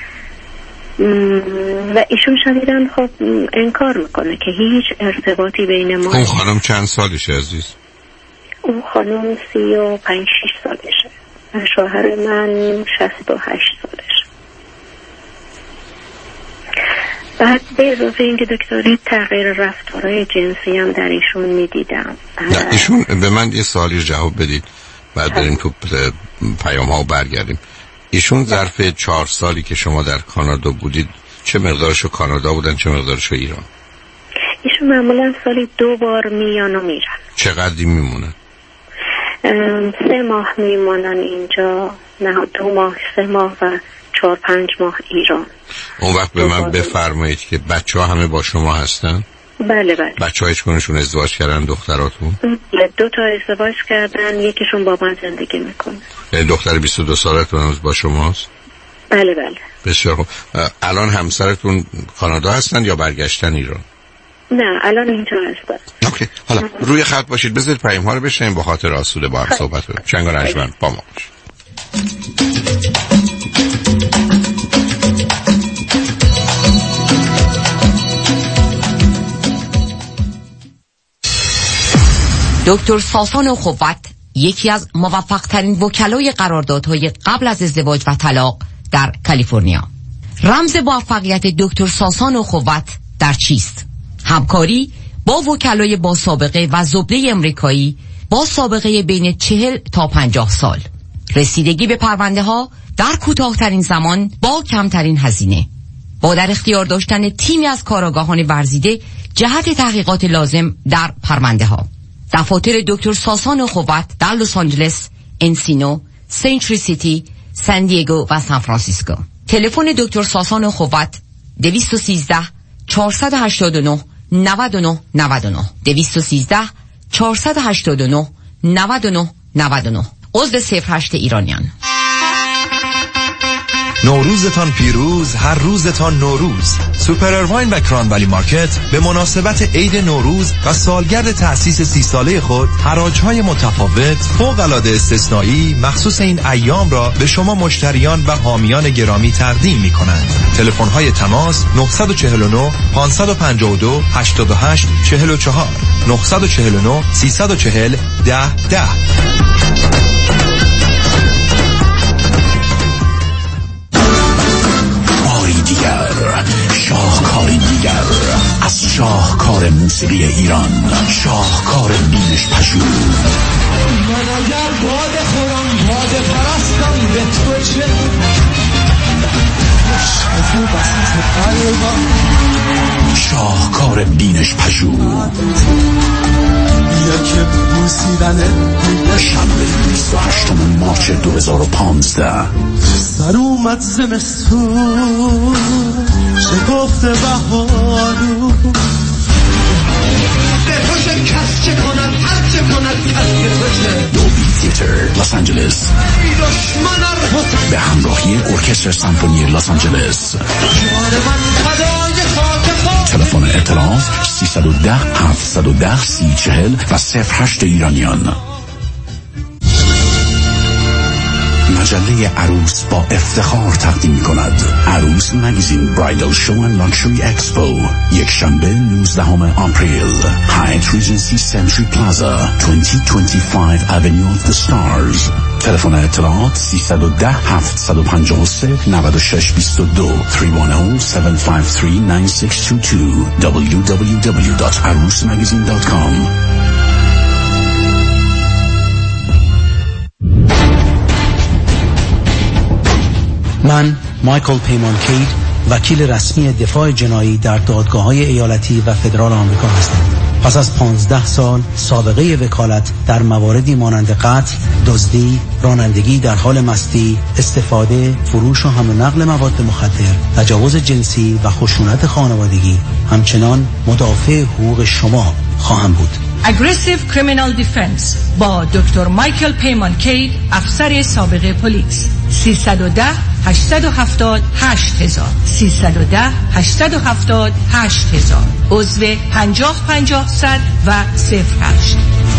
و ایشون شدیدن خب انکار میکنه که هیچ ارتباطی بین ما. اون خانم چند سالشه عزیز؟ اون خانم سی و پنج شیش سالشه و شوهر من شست و هشت سالشه. بعد به اضافه اینکه دکتری تغییر رفتارهای جنسی هم در ایشون میدیدم. نه ایشون به من یه سوالی جواب بدید بعد بریم تو پیام ها و برگردیم. ایشون ظرف چهار سالی که شما در کانادا بودید چه مقدارشو کانادا بودن چه مقدارشو ایران؟ ایشون معمولا سالی دو بار میان و میرن. چقدری میمونن؟ سه ماه میمونن اینجا، نه دو ماه، سه ماه و چهار پنج ماه ایران. اون وقت به من بفرمایید که بچه ها همه با شما هستن؟ بله بله. بچه ها هیچ کنشون ازدواج کردن دختراتون؟ دو تا ازدواج کردن، یکیشون با من زندگی میکنه. دختر بیست و دو سالتون هنوز با شماست؟ بله بله. بسیار خوب. الان همسرتون کانادا هستن یا برگشتن ایران؟ نه الان اینجا هستن. اوکی. حالا روی خط باشید، بذارید پیام ها رو بشنیم، با خاطر آسوده با هم صحبت کنیم. چنگ و رنجمند با ما باشید. دکتر ساسان خوبت یکی از موفق ترین وکلای قراردادهای قبل از ازدواج و طلاق در کالیفرنیا. رمز موفقیت دکتر ساسان خوبت در چیست؟ همکاری با وکلای با سابقه و زبده امریکایی با سابقه بین چهل تا پنجاه سال، رسیدگی به پرونده ها در کوتاه‌ترین زمان با کمترین هزینه، با در اختیار داشتن تیمی از کارآگاهان ورزیده جهت تحقیقات لازم در پرونده ها. دفاتر دکتر ساسان خوبت در لس آنجلس، انسینو، سنچری سیتی، سان دیگو و سان فرانسیسکو. تلفن دکتر ساسان خوبت دویست و سیزده چهارصد و هشتاد و نه نود و نه نود و نه دویست و سیزده چهارصد و هشتاد و نه نود و نه نود و نه. عضو صفر هشت ایرانیان. نوروزتان پیروز، هر روزتان نوروز. سوپر اروین و کرانولی مارکت به مناسبت عید نوروز و سالگرد تأسیس سی ساله خود حراج‌های متفاوت فوق‌العاده استثنایی مخصوص این ایام را به شما مشتریان و حامیان گرامی تقدیم می‌کنند. تلفن‌های تماس نه چهار نه پنج پنج دو هشت هشت چهار چهار نه چهار نه سه چهار ده ده. شاهکاری دیگر از شاهکار موسیقی ایران، شاهکار بینش پژوه. من اگر باده خورم باده پرستم به تو چه؟ شفو بسیط قلبم شاهکار بینش پژوه. بیا که بوسیدنه شنبه بیست و هشتم مارچ دو هزار و پانزده. سر اومد زمستون چه گفته بهارو به تو چه کس چه کند هر چه کند کس به تو چه. دولبی تیتر لس آنجلس به همراهی ارکستر سمفونی لس آنجلس. تلفن اطلاعات سیصد و ده هفتصد و ده سی چهل و صفر هشت ایرانیان. مجله عروس با افتخار تقدیم کند عروس مگزین برایدل شو و لاکچری اکسپو، یک شنبه نوزدهم آپریل، هایت ریجنسی سنتری پلازا، بیست و پنج Avenue of the Stars. تلفن اطلاعات سیصد و ده هفتصد و پنجاه و سه نود و شش بیست و دو سه یک صفر هفت پنج سه نه شش دو دو دبلیو دبلیو دبلیو دات عروس مگزین دات کام. من مایکل پیمان کید، وکیل رسمی دفاع جنایی در دادگاه‌های ایالتی و فدرال آمریکا هستم. پس از پانزده سال سابقه وکالت در مواردی مانند قتل، دزدی، رانندگی در حال مستی، استفاده، فروش و حمل و نقل مواد مخدر، تجاوز جنسی و خشونت خانوادگی، همچنان مدافع حقوق شما خواهم بود. Aggressive Criminal Defense با دکتر مایکل پیمان کید، افسر سابق پلیس. سیصد و ده هشتصد و هفتاد هشت هزار سیصد و ده هشتصد و هفتاد هشت هزار عضو پنجاه پنجاه صد و صفر هشت.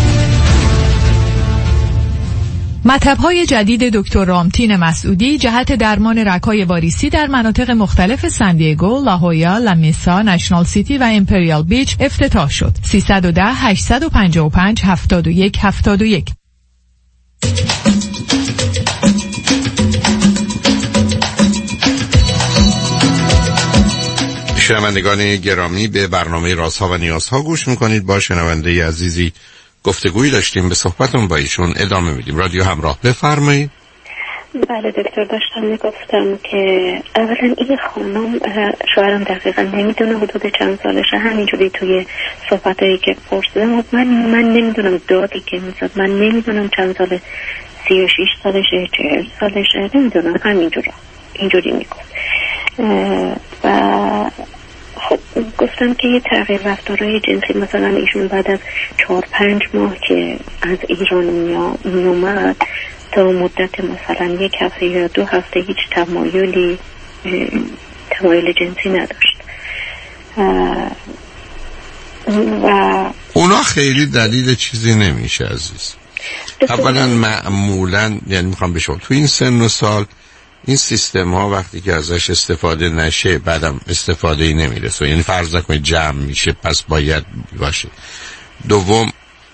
مطب‌های جدید دکتر رامتین مسعودی جهت درمان رگ‌های واریسی در مناطق مختلف ساندیگو، لاهویا، لمیسا، نشنال سیتی و امپریال بیچ افتتاح شد. سیصد و ده هشتصد و پنجاه و پنج هفتاد و یک هفتاد و یک. شنوندگان گرامی، به برنامه رازها و نیازها گوش میکنید. با شنونده عزیزی گفتگویی داشتیم، به صحبتون با ایشون ادامه میدیم. رادیو همراه، بفرمایید. بله دکتر، داشتم میگفتم که اولا این خانم شوهرم دقیقا نمیدونه حدود چند سالشه، همینجوری توی صحبتایی که پرسیدم من من نمیدونم دادی که میزد، من نمیدونم چند ساله، سی و شیش سالشه، چهل سالشه، نمیدونم، همینجوری اینجوری میگفت. و خب گفتم که یه تغییر رفتارهای جنسی، مثلا ایشون بعد از چهار پنج ماه که از ایران می اومد تا مدت مثلا یک هفته یا دو هفته هیچ تمایلی تمایل جنسی نداشت و اونا خیلی دلیل چیزی نمیشه عزیز. اولا معمولا، یعنی میخوام بشم تو این سن و سال این سیستم ها وقتی که ازش استفاده نشه بعدم استفاده ای نمیرسه، یعنی فرض کنید جمع میشه پس باید باشه. دوم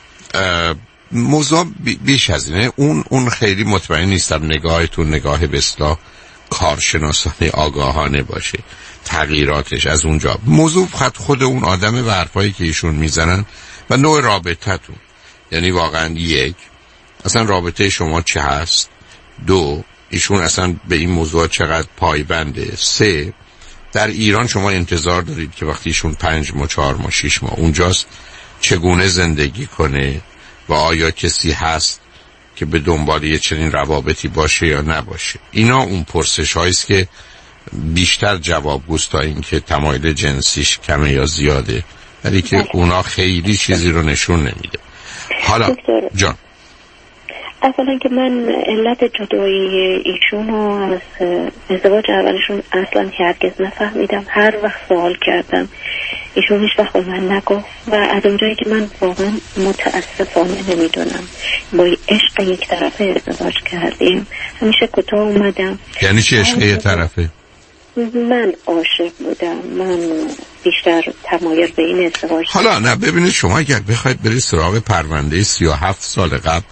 موضوع بیش از اینه، اون اون خیلی مطمئن نیستم نگاهتون نگاه به اصطلاح کارشناسانه آگاهانه باشه، تغییراتش از اونجا. موضوع خود خود اون آدم و حرفایی که ایشون میزنن و نوع رابطتون، یعنی واقعا یک اصلا رابطه شما چه هست، دو ایشون اصلا به این موضوع چقدر پایبنده، سه در ایران شما انتظار دارید که وقتی ایشون پنج ماه چهار ماه شش ماه اونجاست چگونه زندگی کنه و آیا کسی هست که به دنبال یه چنین روابطی باشه یا نباشه. اینا اون پرسش هاییست که بیشتر جوابگوست تا این که تمایل جنسیش کمه یا زیاده، ولی که اونا خیلی چیزی رو نشون نمیده. حالا جان، اولا که من علت جدایی ایشون رو از ازدواج اولشون اصلا هرگز نفهمیدم. هر وقت سوال کردم ایشون هیچ وقت به من نگفت و از اونجایی که من واقعا متاسفانه نمیدونم با عشق یک طرفه ازدواج کردیم، همیشه کوتاه اومدم. یعنی چی عشق یک طرفه؟ من عاشق بودم، من بیشتر تمایل به این ازدواج. حالا نه ببینید، شما اگر بخواید برید سراغ پرونده سی و هفت سال قبل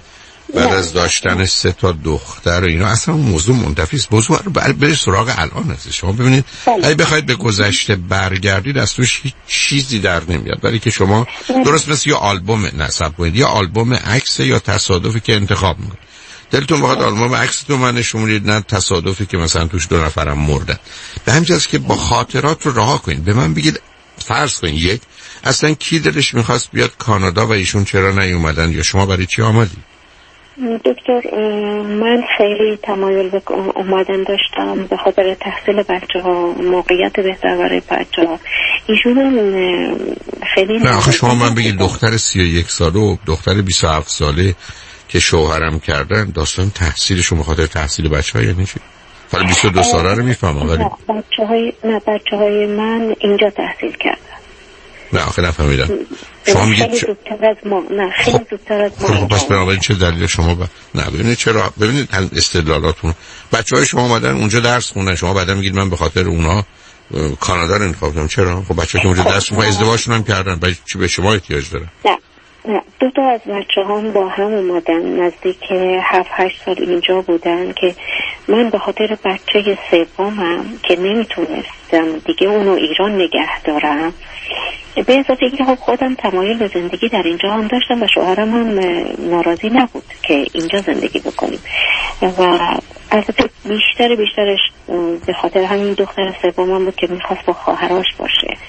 بعد از داشتن سه تا دختر و اینا اصلا موضوع منتفی است. موضوع رو بر سراغ الان هست. شما ببینید اگه بخواید به گذشته برگردید از توش هیچ چیزی در نمیاد، ولی که شما درست مثل یه آلبوم نصب کنید، یا آلبوم عکس یا تصادفی که انتخاب میکنید. دلتون بخواد آلبوم عکستون من نشون میدید، نه تصادفی که مثلا توش دو نفرم مردن. به همین جاست که با خاطرات رو رها کنید. به من بگید فرض کنید یک اصلا کی دلش میخواست بیاد کانادا و ایشون چرا نیومدن، یا شما برای چی آمدید؟ دکتر من خیلی تمایل به اومدن داشتم به خاطر تحصیل بچه ها، موقعیت بهتر برای بچه ها. ایشون هم خیلی نه آخه شما من بگید دختر سی و یک ساله و دختر بیست و هفت ساله که شوهرم کردن داستان تحصیلشون به خاطر تحصیل بچه ها یعنی چی؟ حالا بیست و دو ساله رو میفهمم ولی بچه های نه بچه های من اینجا تحصیل کردن. نه آخه نفهمیدم. شما میگید خیلی زودتر از ما. نه خیلی زودتر از ما. خب پس بنابراین چه دلیل شما با... نه ببینید چرا، ببینید استدلالاتون. بچهای شما اومدن اونجا درس خوندن، شما بعدا میگید من به خاطر اونا کانادا رو انتخاب کردم. چرا؟ خب بچه‌ها که اونجا درس خوندن ازدواجشون هم کردن، بعد چی به شما احتیاج داره؟ نه نه دو تا از بچه هم با هم اومدن نزدیک هفت هشت سال اینجا بودن که من به خاطر بچه سومم که نمیتونستم دیگه اونو ایران نگه دارم، به اضافه اینکه خب خودم تمایل به زندگی در اینجا هم داشتم و شوهرم هم ناراضی نبود که اینجا زندگی بکنیم و البته بیشتر بیشترش به خاطر همین دختر سومم بود که میخواست با خواهرش باشه.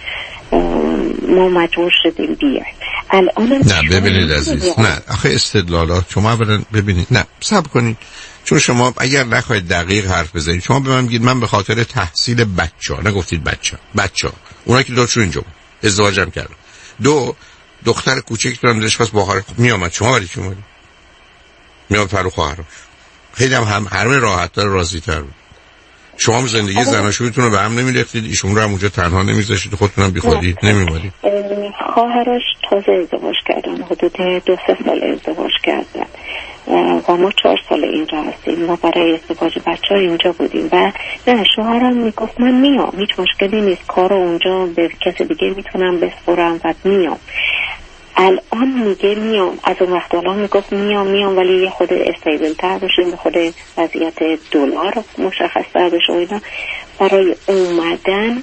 ما مجبور شدیم بیایم. الان نه ببینید عزیز، نه آخه استدلالات شما اولا ببینید، نه صبر کنید، چون شما اگر نخواهید دقیق حرف بزنید شما به من میگید من به خاطر تحصیل بچه‌ها، نگفتید بچه بچه‌ها اونا که داشتون اینجا ازدواجم کردن، دو دختر کوچیکتون دلش پس با خواهر میامد، شما ولی چی اومدید میاد پرو خواهرش؟ خیلی هم هم همه راحت‌تر راضی‌تر بود. شما هم زندگی زناشویتون رو به هم نمی‌ریختید، ایشون رو هم اونجا تنها نمی‌ذاشتید، خودتون هم بیخودی نمی‌اومدید. خواهرش تازه ازدواج کردن، حدود دو سه سال ازدواج کردن و ما چهار سال اینجا هستیم. ما برای ازدواج بچه ها اینجا بودیم و نه شوهرم میگفت من میام، هیچ مشکلی نیست، کار اونجا به کسی دیگه میتونم بسپرم و میام. الان میگه میام، از اون وقت الان میگفت میام میام ولی یه خود استیبل تر بشیم، به خود وضعیت دلار مشخص تر بشه و اینا. برای اومدن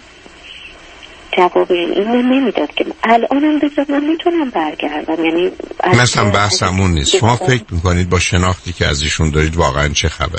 جواب این نمیداد که الانم دکتر من میتونم برگردم. یعنی مثلا بحثمون نیست. شما فکر میکنید با شناختی که از ایشون دارید واقعا چه خبر؟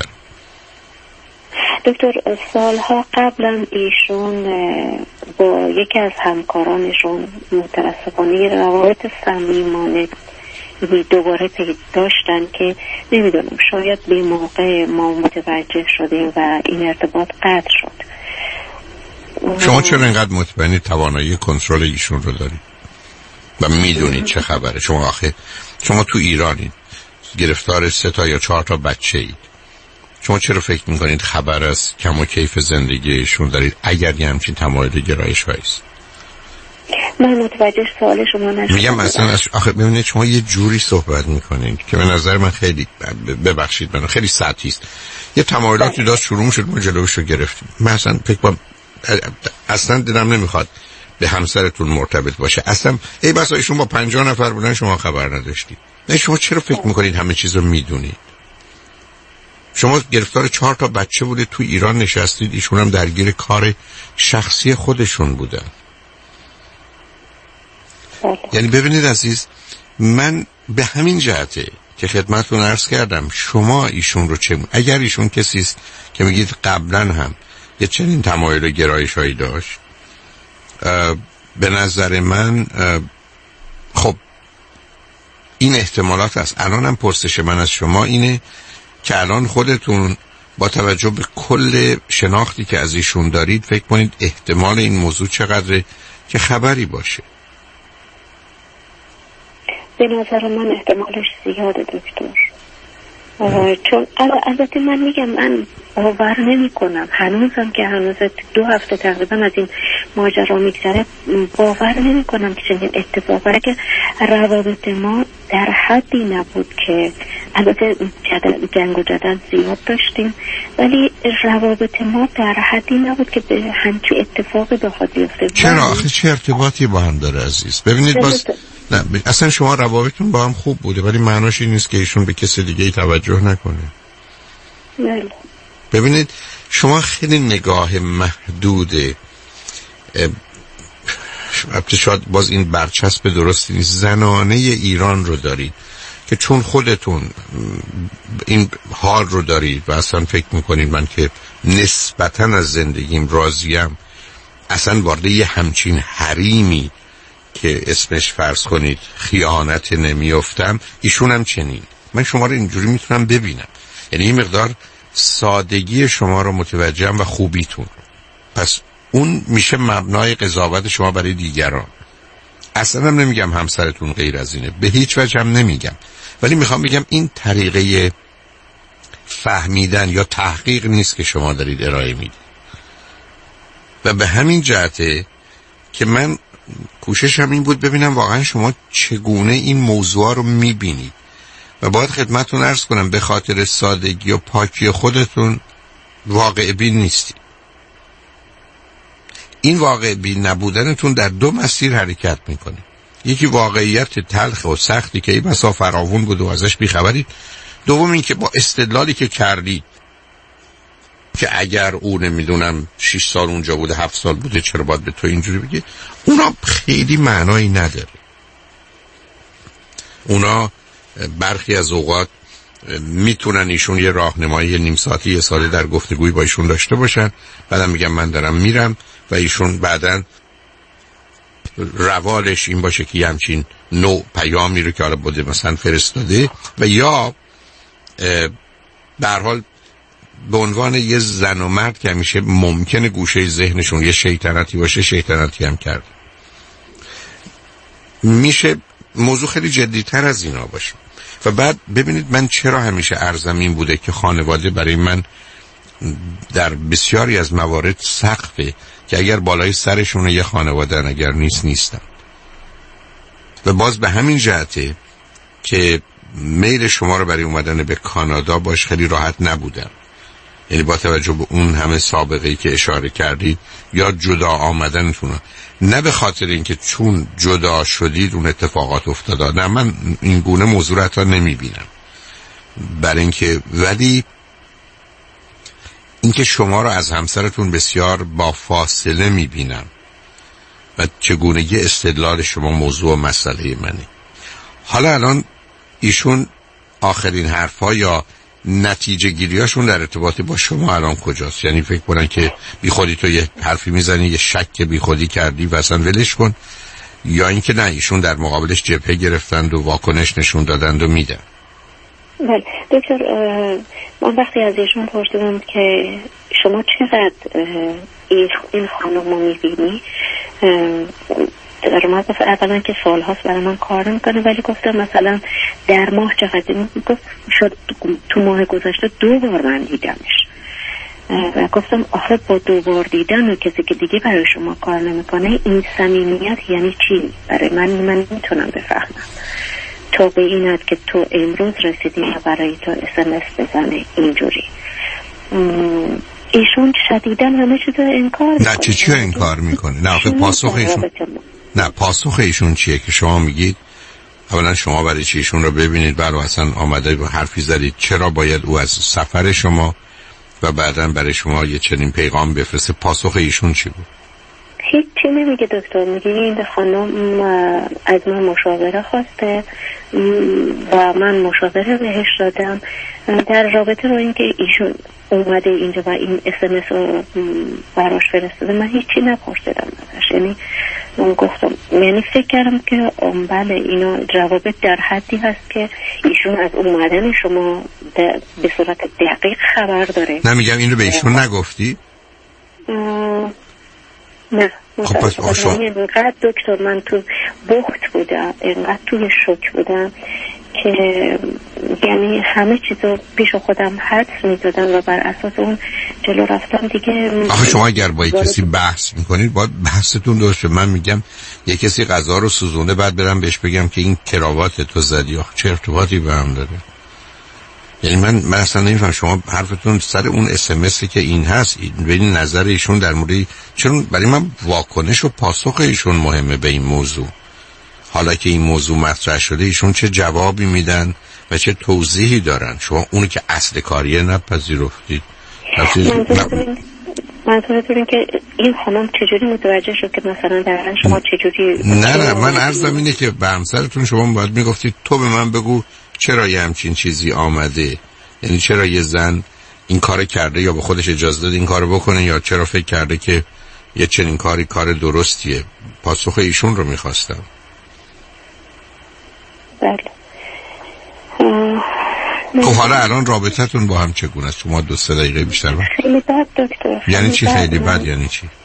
دکتر سالها قبلا ایشون با یکی از همکارانشون متاسفانه روابط صمیمانه دوباره پیدا داشتن که نمیدونم شاید به موقع ما متوجه شدیم و این ارتباط قطع شد. شما چرا اینقدر مطمئنید توانایی کنترل ایشون رو دارید و میدونید چه خبره؟ شما آخه شما تو ایرانید، گرفتار سه تا یا چهار تا بچه اید، شما چرا فکر میکنید خبر از کم و کیف زندگیشون دارید اگر یه همچین تمایل گرایش هاییست؟ من متوجه سوال شما نشدم. میگم مثلا آخه ببینید شما یه جوری صحبت میکنید که به نظر من خیلی ببخشید من خیلی سطحی است. یه تمایلاتی داشت شروع شد ما جلوش رو گرفتیم. من اصلا فکر کنم اصلا دلم نمیخواد به همسرتون مرتبط باشه اصلا. ای بس ایشون با پنجاه نفر بودن شما خبر نداشتید. نه شما چرا فکر میکنید همه چیز رو میدونید؟ شما گرفتار چهار تا بچه بوده تو ایران نشستید، ایشون هم درگیر کار شخصی خودشون بودن. یعنی ببینید عزیز، من به همین جهته که خدمتتون عرض کردم شما ایشون رو چه اگر ایشون کسی است که میگید قبلا هم یه چنین تمایل و گرایش‌هایی داشت، به نظر من خب این احتمالات هست. الان هم پرسش من از شما اینه که الان خودتون با توجه به کل شناختی که از ایشون دارید فکر کنید احتمال این موضوع چقدره که خبری باشه؟ به نظر من احتمالش زیاده دکتر، چون البته من میگم من باور نمی کنم هنوزم که هنوز دو هفته تقریبا از این ماجرا میگذره باور نمی کنم که چنین اتفاق، برای که روابط ما در حدی نبود که البته جنگ و جدل زیاد داشتیم ولی روابط ما در حدی نبود که به همچین اتفاقی بخواد بیفته. چرا آخه چه ارتباطی با هم داره عزیز؟ ببینید باز نه اصلا شما روابطتون با هم خوب بوده، ولی معناش این نیست که ایشون به کسی دیگه ای توجه نکنه. بله. ببینید شما خیلی نگاه محدوده، شاید باز این برچسب درستی نیست، زنانه ایران رو دارید که چون خودتون این حال رو دارید و اصلا فکر میکنید من که نسبتاً از زندگیم راضیم، اصلا وارد یه همچین حریمی که اسمش فرض کنید خیانت نمیافتم، ایشون هم چنین. من شما رو اینجوری میتونم ببینم، یعنی این مقدار سادگی شما رو متوجهم و خوبیتون، پس اون میشه مبنای قضاوت شما برای دیگران. اصلا هم نمیگم همسرتون غیر از اینه، به هیچ وجه هم نمیگم، ولی میخوام بگم این طریقه فهمیدن یا تحقیق نیست که شما دارید ارائه میدید و به همین جهته که من کوششم این بود ببینم واقعا شما چگونه این موضوع رو میبینید و باید خدمتتون عرض کنم به خاطر سادگی و پاکی خودتون واقع بین نیستید. این واقع بین نبودنتون در دو مسیر حرکت میکنه. یکی واقعیت تلخ و سختی که این بسا فراوون بود و ازش بیخبرید. دوم این که با استدلالی که کردید که اگر او نمیدونم شش سال اونجا بوده هفت سال بوده چرا باید به تو اینجوری بگی، اونا خیلی معنایی نداره. اونا برخی از اوقات میتونن ایشون یه راهنمایی نیم ساعتی یه ساله در گفتگوی با ایشون داشته باشن، بعدم میگم من دارم میرم و ایشون بعدن روالش این باشه که همچین نوع پیامی رو که حالا بوده مثلا فرستاده و یا به هر حال به عنوان یه زن و مرد که همیشه ممکنه گوشه ذهنشون یه شیطنتی باشه شیطنتی هم کرد. میشه موضوع خیلی جدی‌تر از اینا باشه. و بعد ببینید من چرا همیشه عرضم این بوده که خانواده برای من در بسیاری از موارد سقفه که اگر بالای سرشون یه خانواده اگر نیست نیستن. و باز به همین جهته که میل شما رو برای اومدن به کانادا باش خیلی راحت نبودم، یعنی با توجه به اون همه سابقه‌ای که اشاره کردید یا جدا آمدنتون، نه به خاطر اینکه چون جدا شدید اون اتفاقات افتاد، نه من این گونه موضوع حتی نمیبینم، برای اینکه ولی اینکه شما رو از همسرتون بسیار با فاصله میبینم و چگونگی استدلال شما موضوع و مسئله منه. حالا الان ایشون آخرین حرفا یا نتیجه گیریاشون در ارتباط با شما الان کجاست؟ یعنی فکر کنن که بی خودی تو یه حرفی میزنی یه شک بی خودی کردی و اصلا ولش کن، یا اینکه نه ایشون در مقابلش جبهه گرفتند و واکنش نشون دادند و میدن؟ بله دکتر، من وقتی از ایشون پرسیدم که شما چقدر این خانم رو میبینی، در مورد اولا که سال هاست برای من کار میکنه، ولی گفتم مثلا در ماه چقدر، گفت شد تو ماه گذشته دو بار من دیدمش و گفتم آخه با دو بار دیدن و کسی که دیگه برای شما کار نمیکنه این صمیمیت یعنی چی؟ برای من من نمیتونم بفهمم تا به اینت که تو امروز رسیدی و برای تو اس ام اس بزنه اینجوری. ایشون شدیدن همه چیز انکار میکنه. نه چی چی انکار میکنه؟ نه آخه پاسخ ایشون نه پاسخ ایشون چیه که شما میگید اولا شما برای چی ایشون رو ببینید، برای اصلا آمده با حرفی زدید چرا باید او از سفر شما و بعداً برای شما یه چنین پیغام بفرسته؟ پاسخ ایشون چی بود؟ هیچ چی نمیگه دکتر، میگه این خانم از من مشاوره خواسته و من مشاوره بهش دادم در رابطه با اینکه ایشون اومده اینجا و این اس ام اس رو براش فرستاده. من هیچی نپرسیدم ازش، یعنی من گفتم یعنی فکر کردم که بله اینا روابط در حدی هست که ایشون از اومدن شما به صورت دقیق خبر داره. نمیگم این رو به ایشون نگفتی؟ نه خب پس آشا اینقدر دکتر من تو بخت بودم، اینقدر توی شوک بودم که یعنی همه چیزو پیش خودم حدس می‌زدم و بر اساس اون جلو رفتم دیگه. آخه شما اگر با کسی بحث میکنید باید بحثتون درست شه. من میگم یه کسی غذا رو سوزونده بعد برم بهش بگم که این کراوات تو زدی، آخه چه ارتباطی به هم داره؟ یعنی من من اصلا نمیفهم شما حرفتون سر اون اس ام اس که این هست، ببین نظر ایشون در مورد، چون برای من واکنش و پاسخ ایشون مهمه به این موضوع. حالا که این موضوع مطرح شده ایشون چه جوابی میدن و چه توضیحی دارن؟ شما اونی که اصل کاریه نپذیرفتید. منظورت این که این خانم چجوری متوجه شد که مثلا در شما چجوری؟ نه نه من عرضم اینه که به همسرتون شما باید میگفتید تو به من بگو چرا یه همچین چیزی آمده، یعنی چرا یه زن این کار کرده یا به خودش اجازه داد این کار بکنه یا چرا فکر کرده که یه چنین کاری کار درستیه. پاسخ ایشون رو میخواستم. بله. خب حالا الان رابطتون با هم چگونه است؟ شما دو سه دقیقه بیشتر با خیلی بد دکتر. یعنی چی خیلی بد؟ بد یعنی چی؟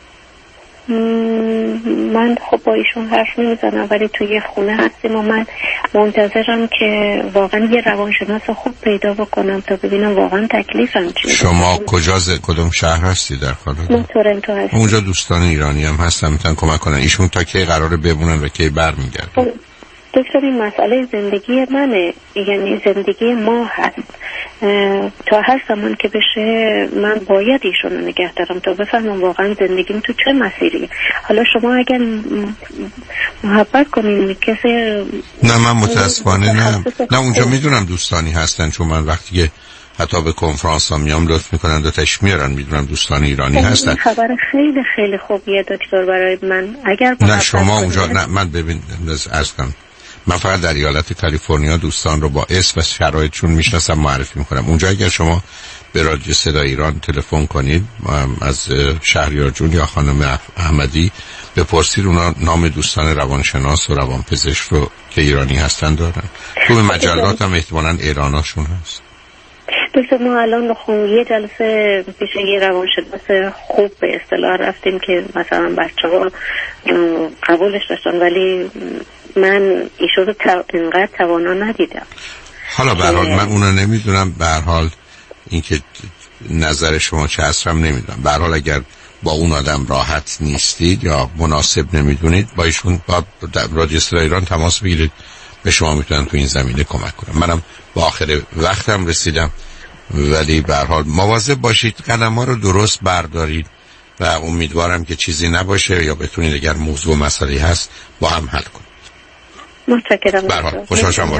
من خب با ایشون حرف نمیزنم ولی توی یه خونه هستیم و من منتظرم که واقعا یه روانشناس خوب پیدا بکنم تا ببینم واقعا تکلیفم چیه. شما کجا ز... کدوم شهر هستی در کانادا؟ من تورنتو هستم. اونجا دوستان ایرانی هم هستن میتونن کمک کنن. ایشون تا کی قراره بمونن و کی برمیگردن؟ دکتر این مسئله زندگی منه، یعنی زندگی ما هست. تا هر زمان که بشه من باید ایشون رو نگه دارم تا بفهمم واقعا زندگیم تو چه مسیریه. حالا شما اگر محبت کنین کسی نه من متاسفانه نه نه اونجا میدونم دوستانی هستن، چون من وقتی که حتی به کنفرانس ها میام لطف میکنن دو تاش میارن، میدونم دوستان ایرانی هستن. خبر خیلی خیلی خوبیه دکتر برای من. اگر نه شما اونجا نه من ببین عرض کنم من فقط در ایالت کالیفرنیا دوستان رو با اسم و شرایطشون میشناسم معرفی میکنم. اونجا اگر شما به رادیو صدای ایران تلفن کنید از شهریار جون یا خانم احمدی بپرسید، اونا نام دوستان روانشناس و روانپزشک رو که ایرانی هستن دارن. تو به مجلات هم احتمالاً ایراناشون هست. دوست ما الان خون یه جلسه پیش یه روانشناس خوب به اصطلاح رفتیم که مثلا بچه ها قبولش داشتن ولی من ایشون رو تا... اینقدر توانا ندیدم. حالا به هر حال من اونو نمیدونم، به هر حال اینکه نظر شما چه هستم نمیدونم. به هر حال اگر با اون آدم راحت نیستید یا مناسب نمیدونید با ایشون با رادیو صدای ایران تماس بگیرید، به شما میتونن تو این زمینه کمک کنم. منم با آخر وقتم رسیدم ولی به هر حال مواظب باشید، قدم‌ها رو درست بردارید و امیدوارم که چیزی نباشه یا بتونید اگر موضوع مسئله هست با هم حل کنید. متشکرم. به هر حال خوشحال شدم.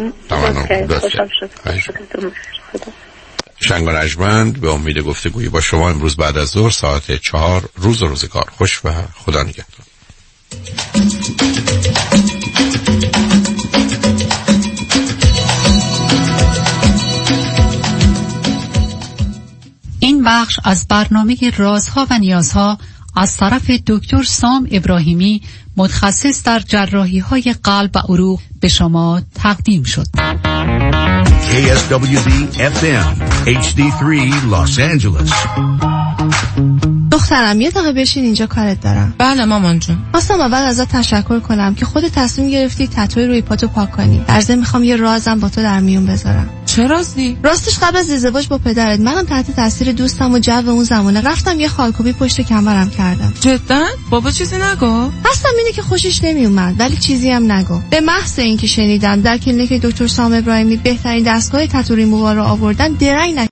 شنگ و رجمند به امید گفتگویی با شما امروز بعد از ظهر ساعت چهار. روز و روزگار خوش و خدا نگهدار. این بخش از برنامه رازها و نیازها از طرف دکتر سام ابراهیمی متخصص در جراحی‌های قلب و عروق به شما تقدیم شد. کی اس دبلیو دی اف ام اچ دی سه Los Angeles. دخترم یه دقیقه بشین اینجا کارت دارم. بله مامان جون. خواستم اول ازت تشکر کنم که خودت تصمیم گرفتی تتوی روی پاتو پاک کنی. در ضمن میخوام یه رازم با تو در میون بذارم. چه رازی؟ راستش قبل از ازدواج با پدرت منم تحت تاثیر دوستم و جو اون زمانه رفتم یه خالکوبی پشت کمرم کردم. جدا؟ بابا چیزی نگو؟ قصدم اینه که خوشش نمیومد ولی چیزی هم نگو. به محض اینکه شنیدم در کلینیک دکتر سام ابراهیمی بهترین دستگاه تتو ریمووال رو آوردن درنگ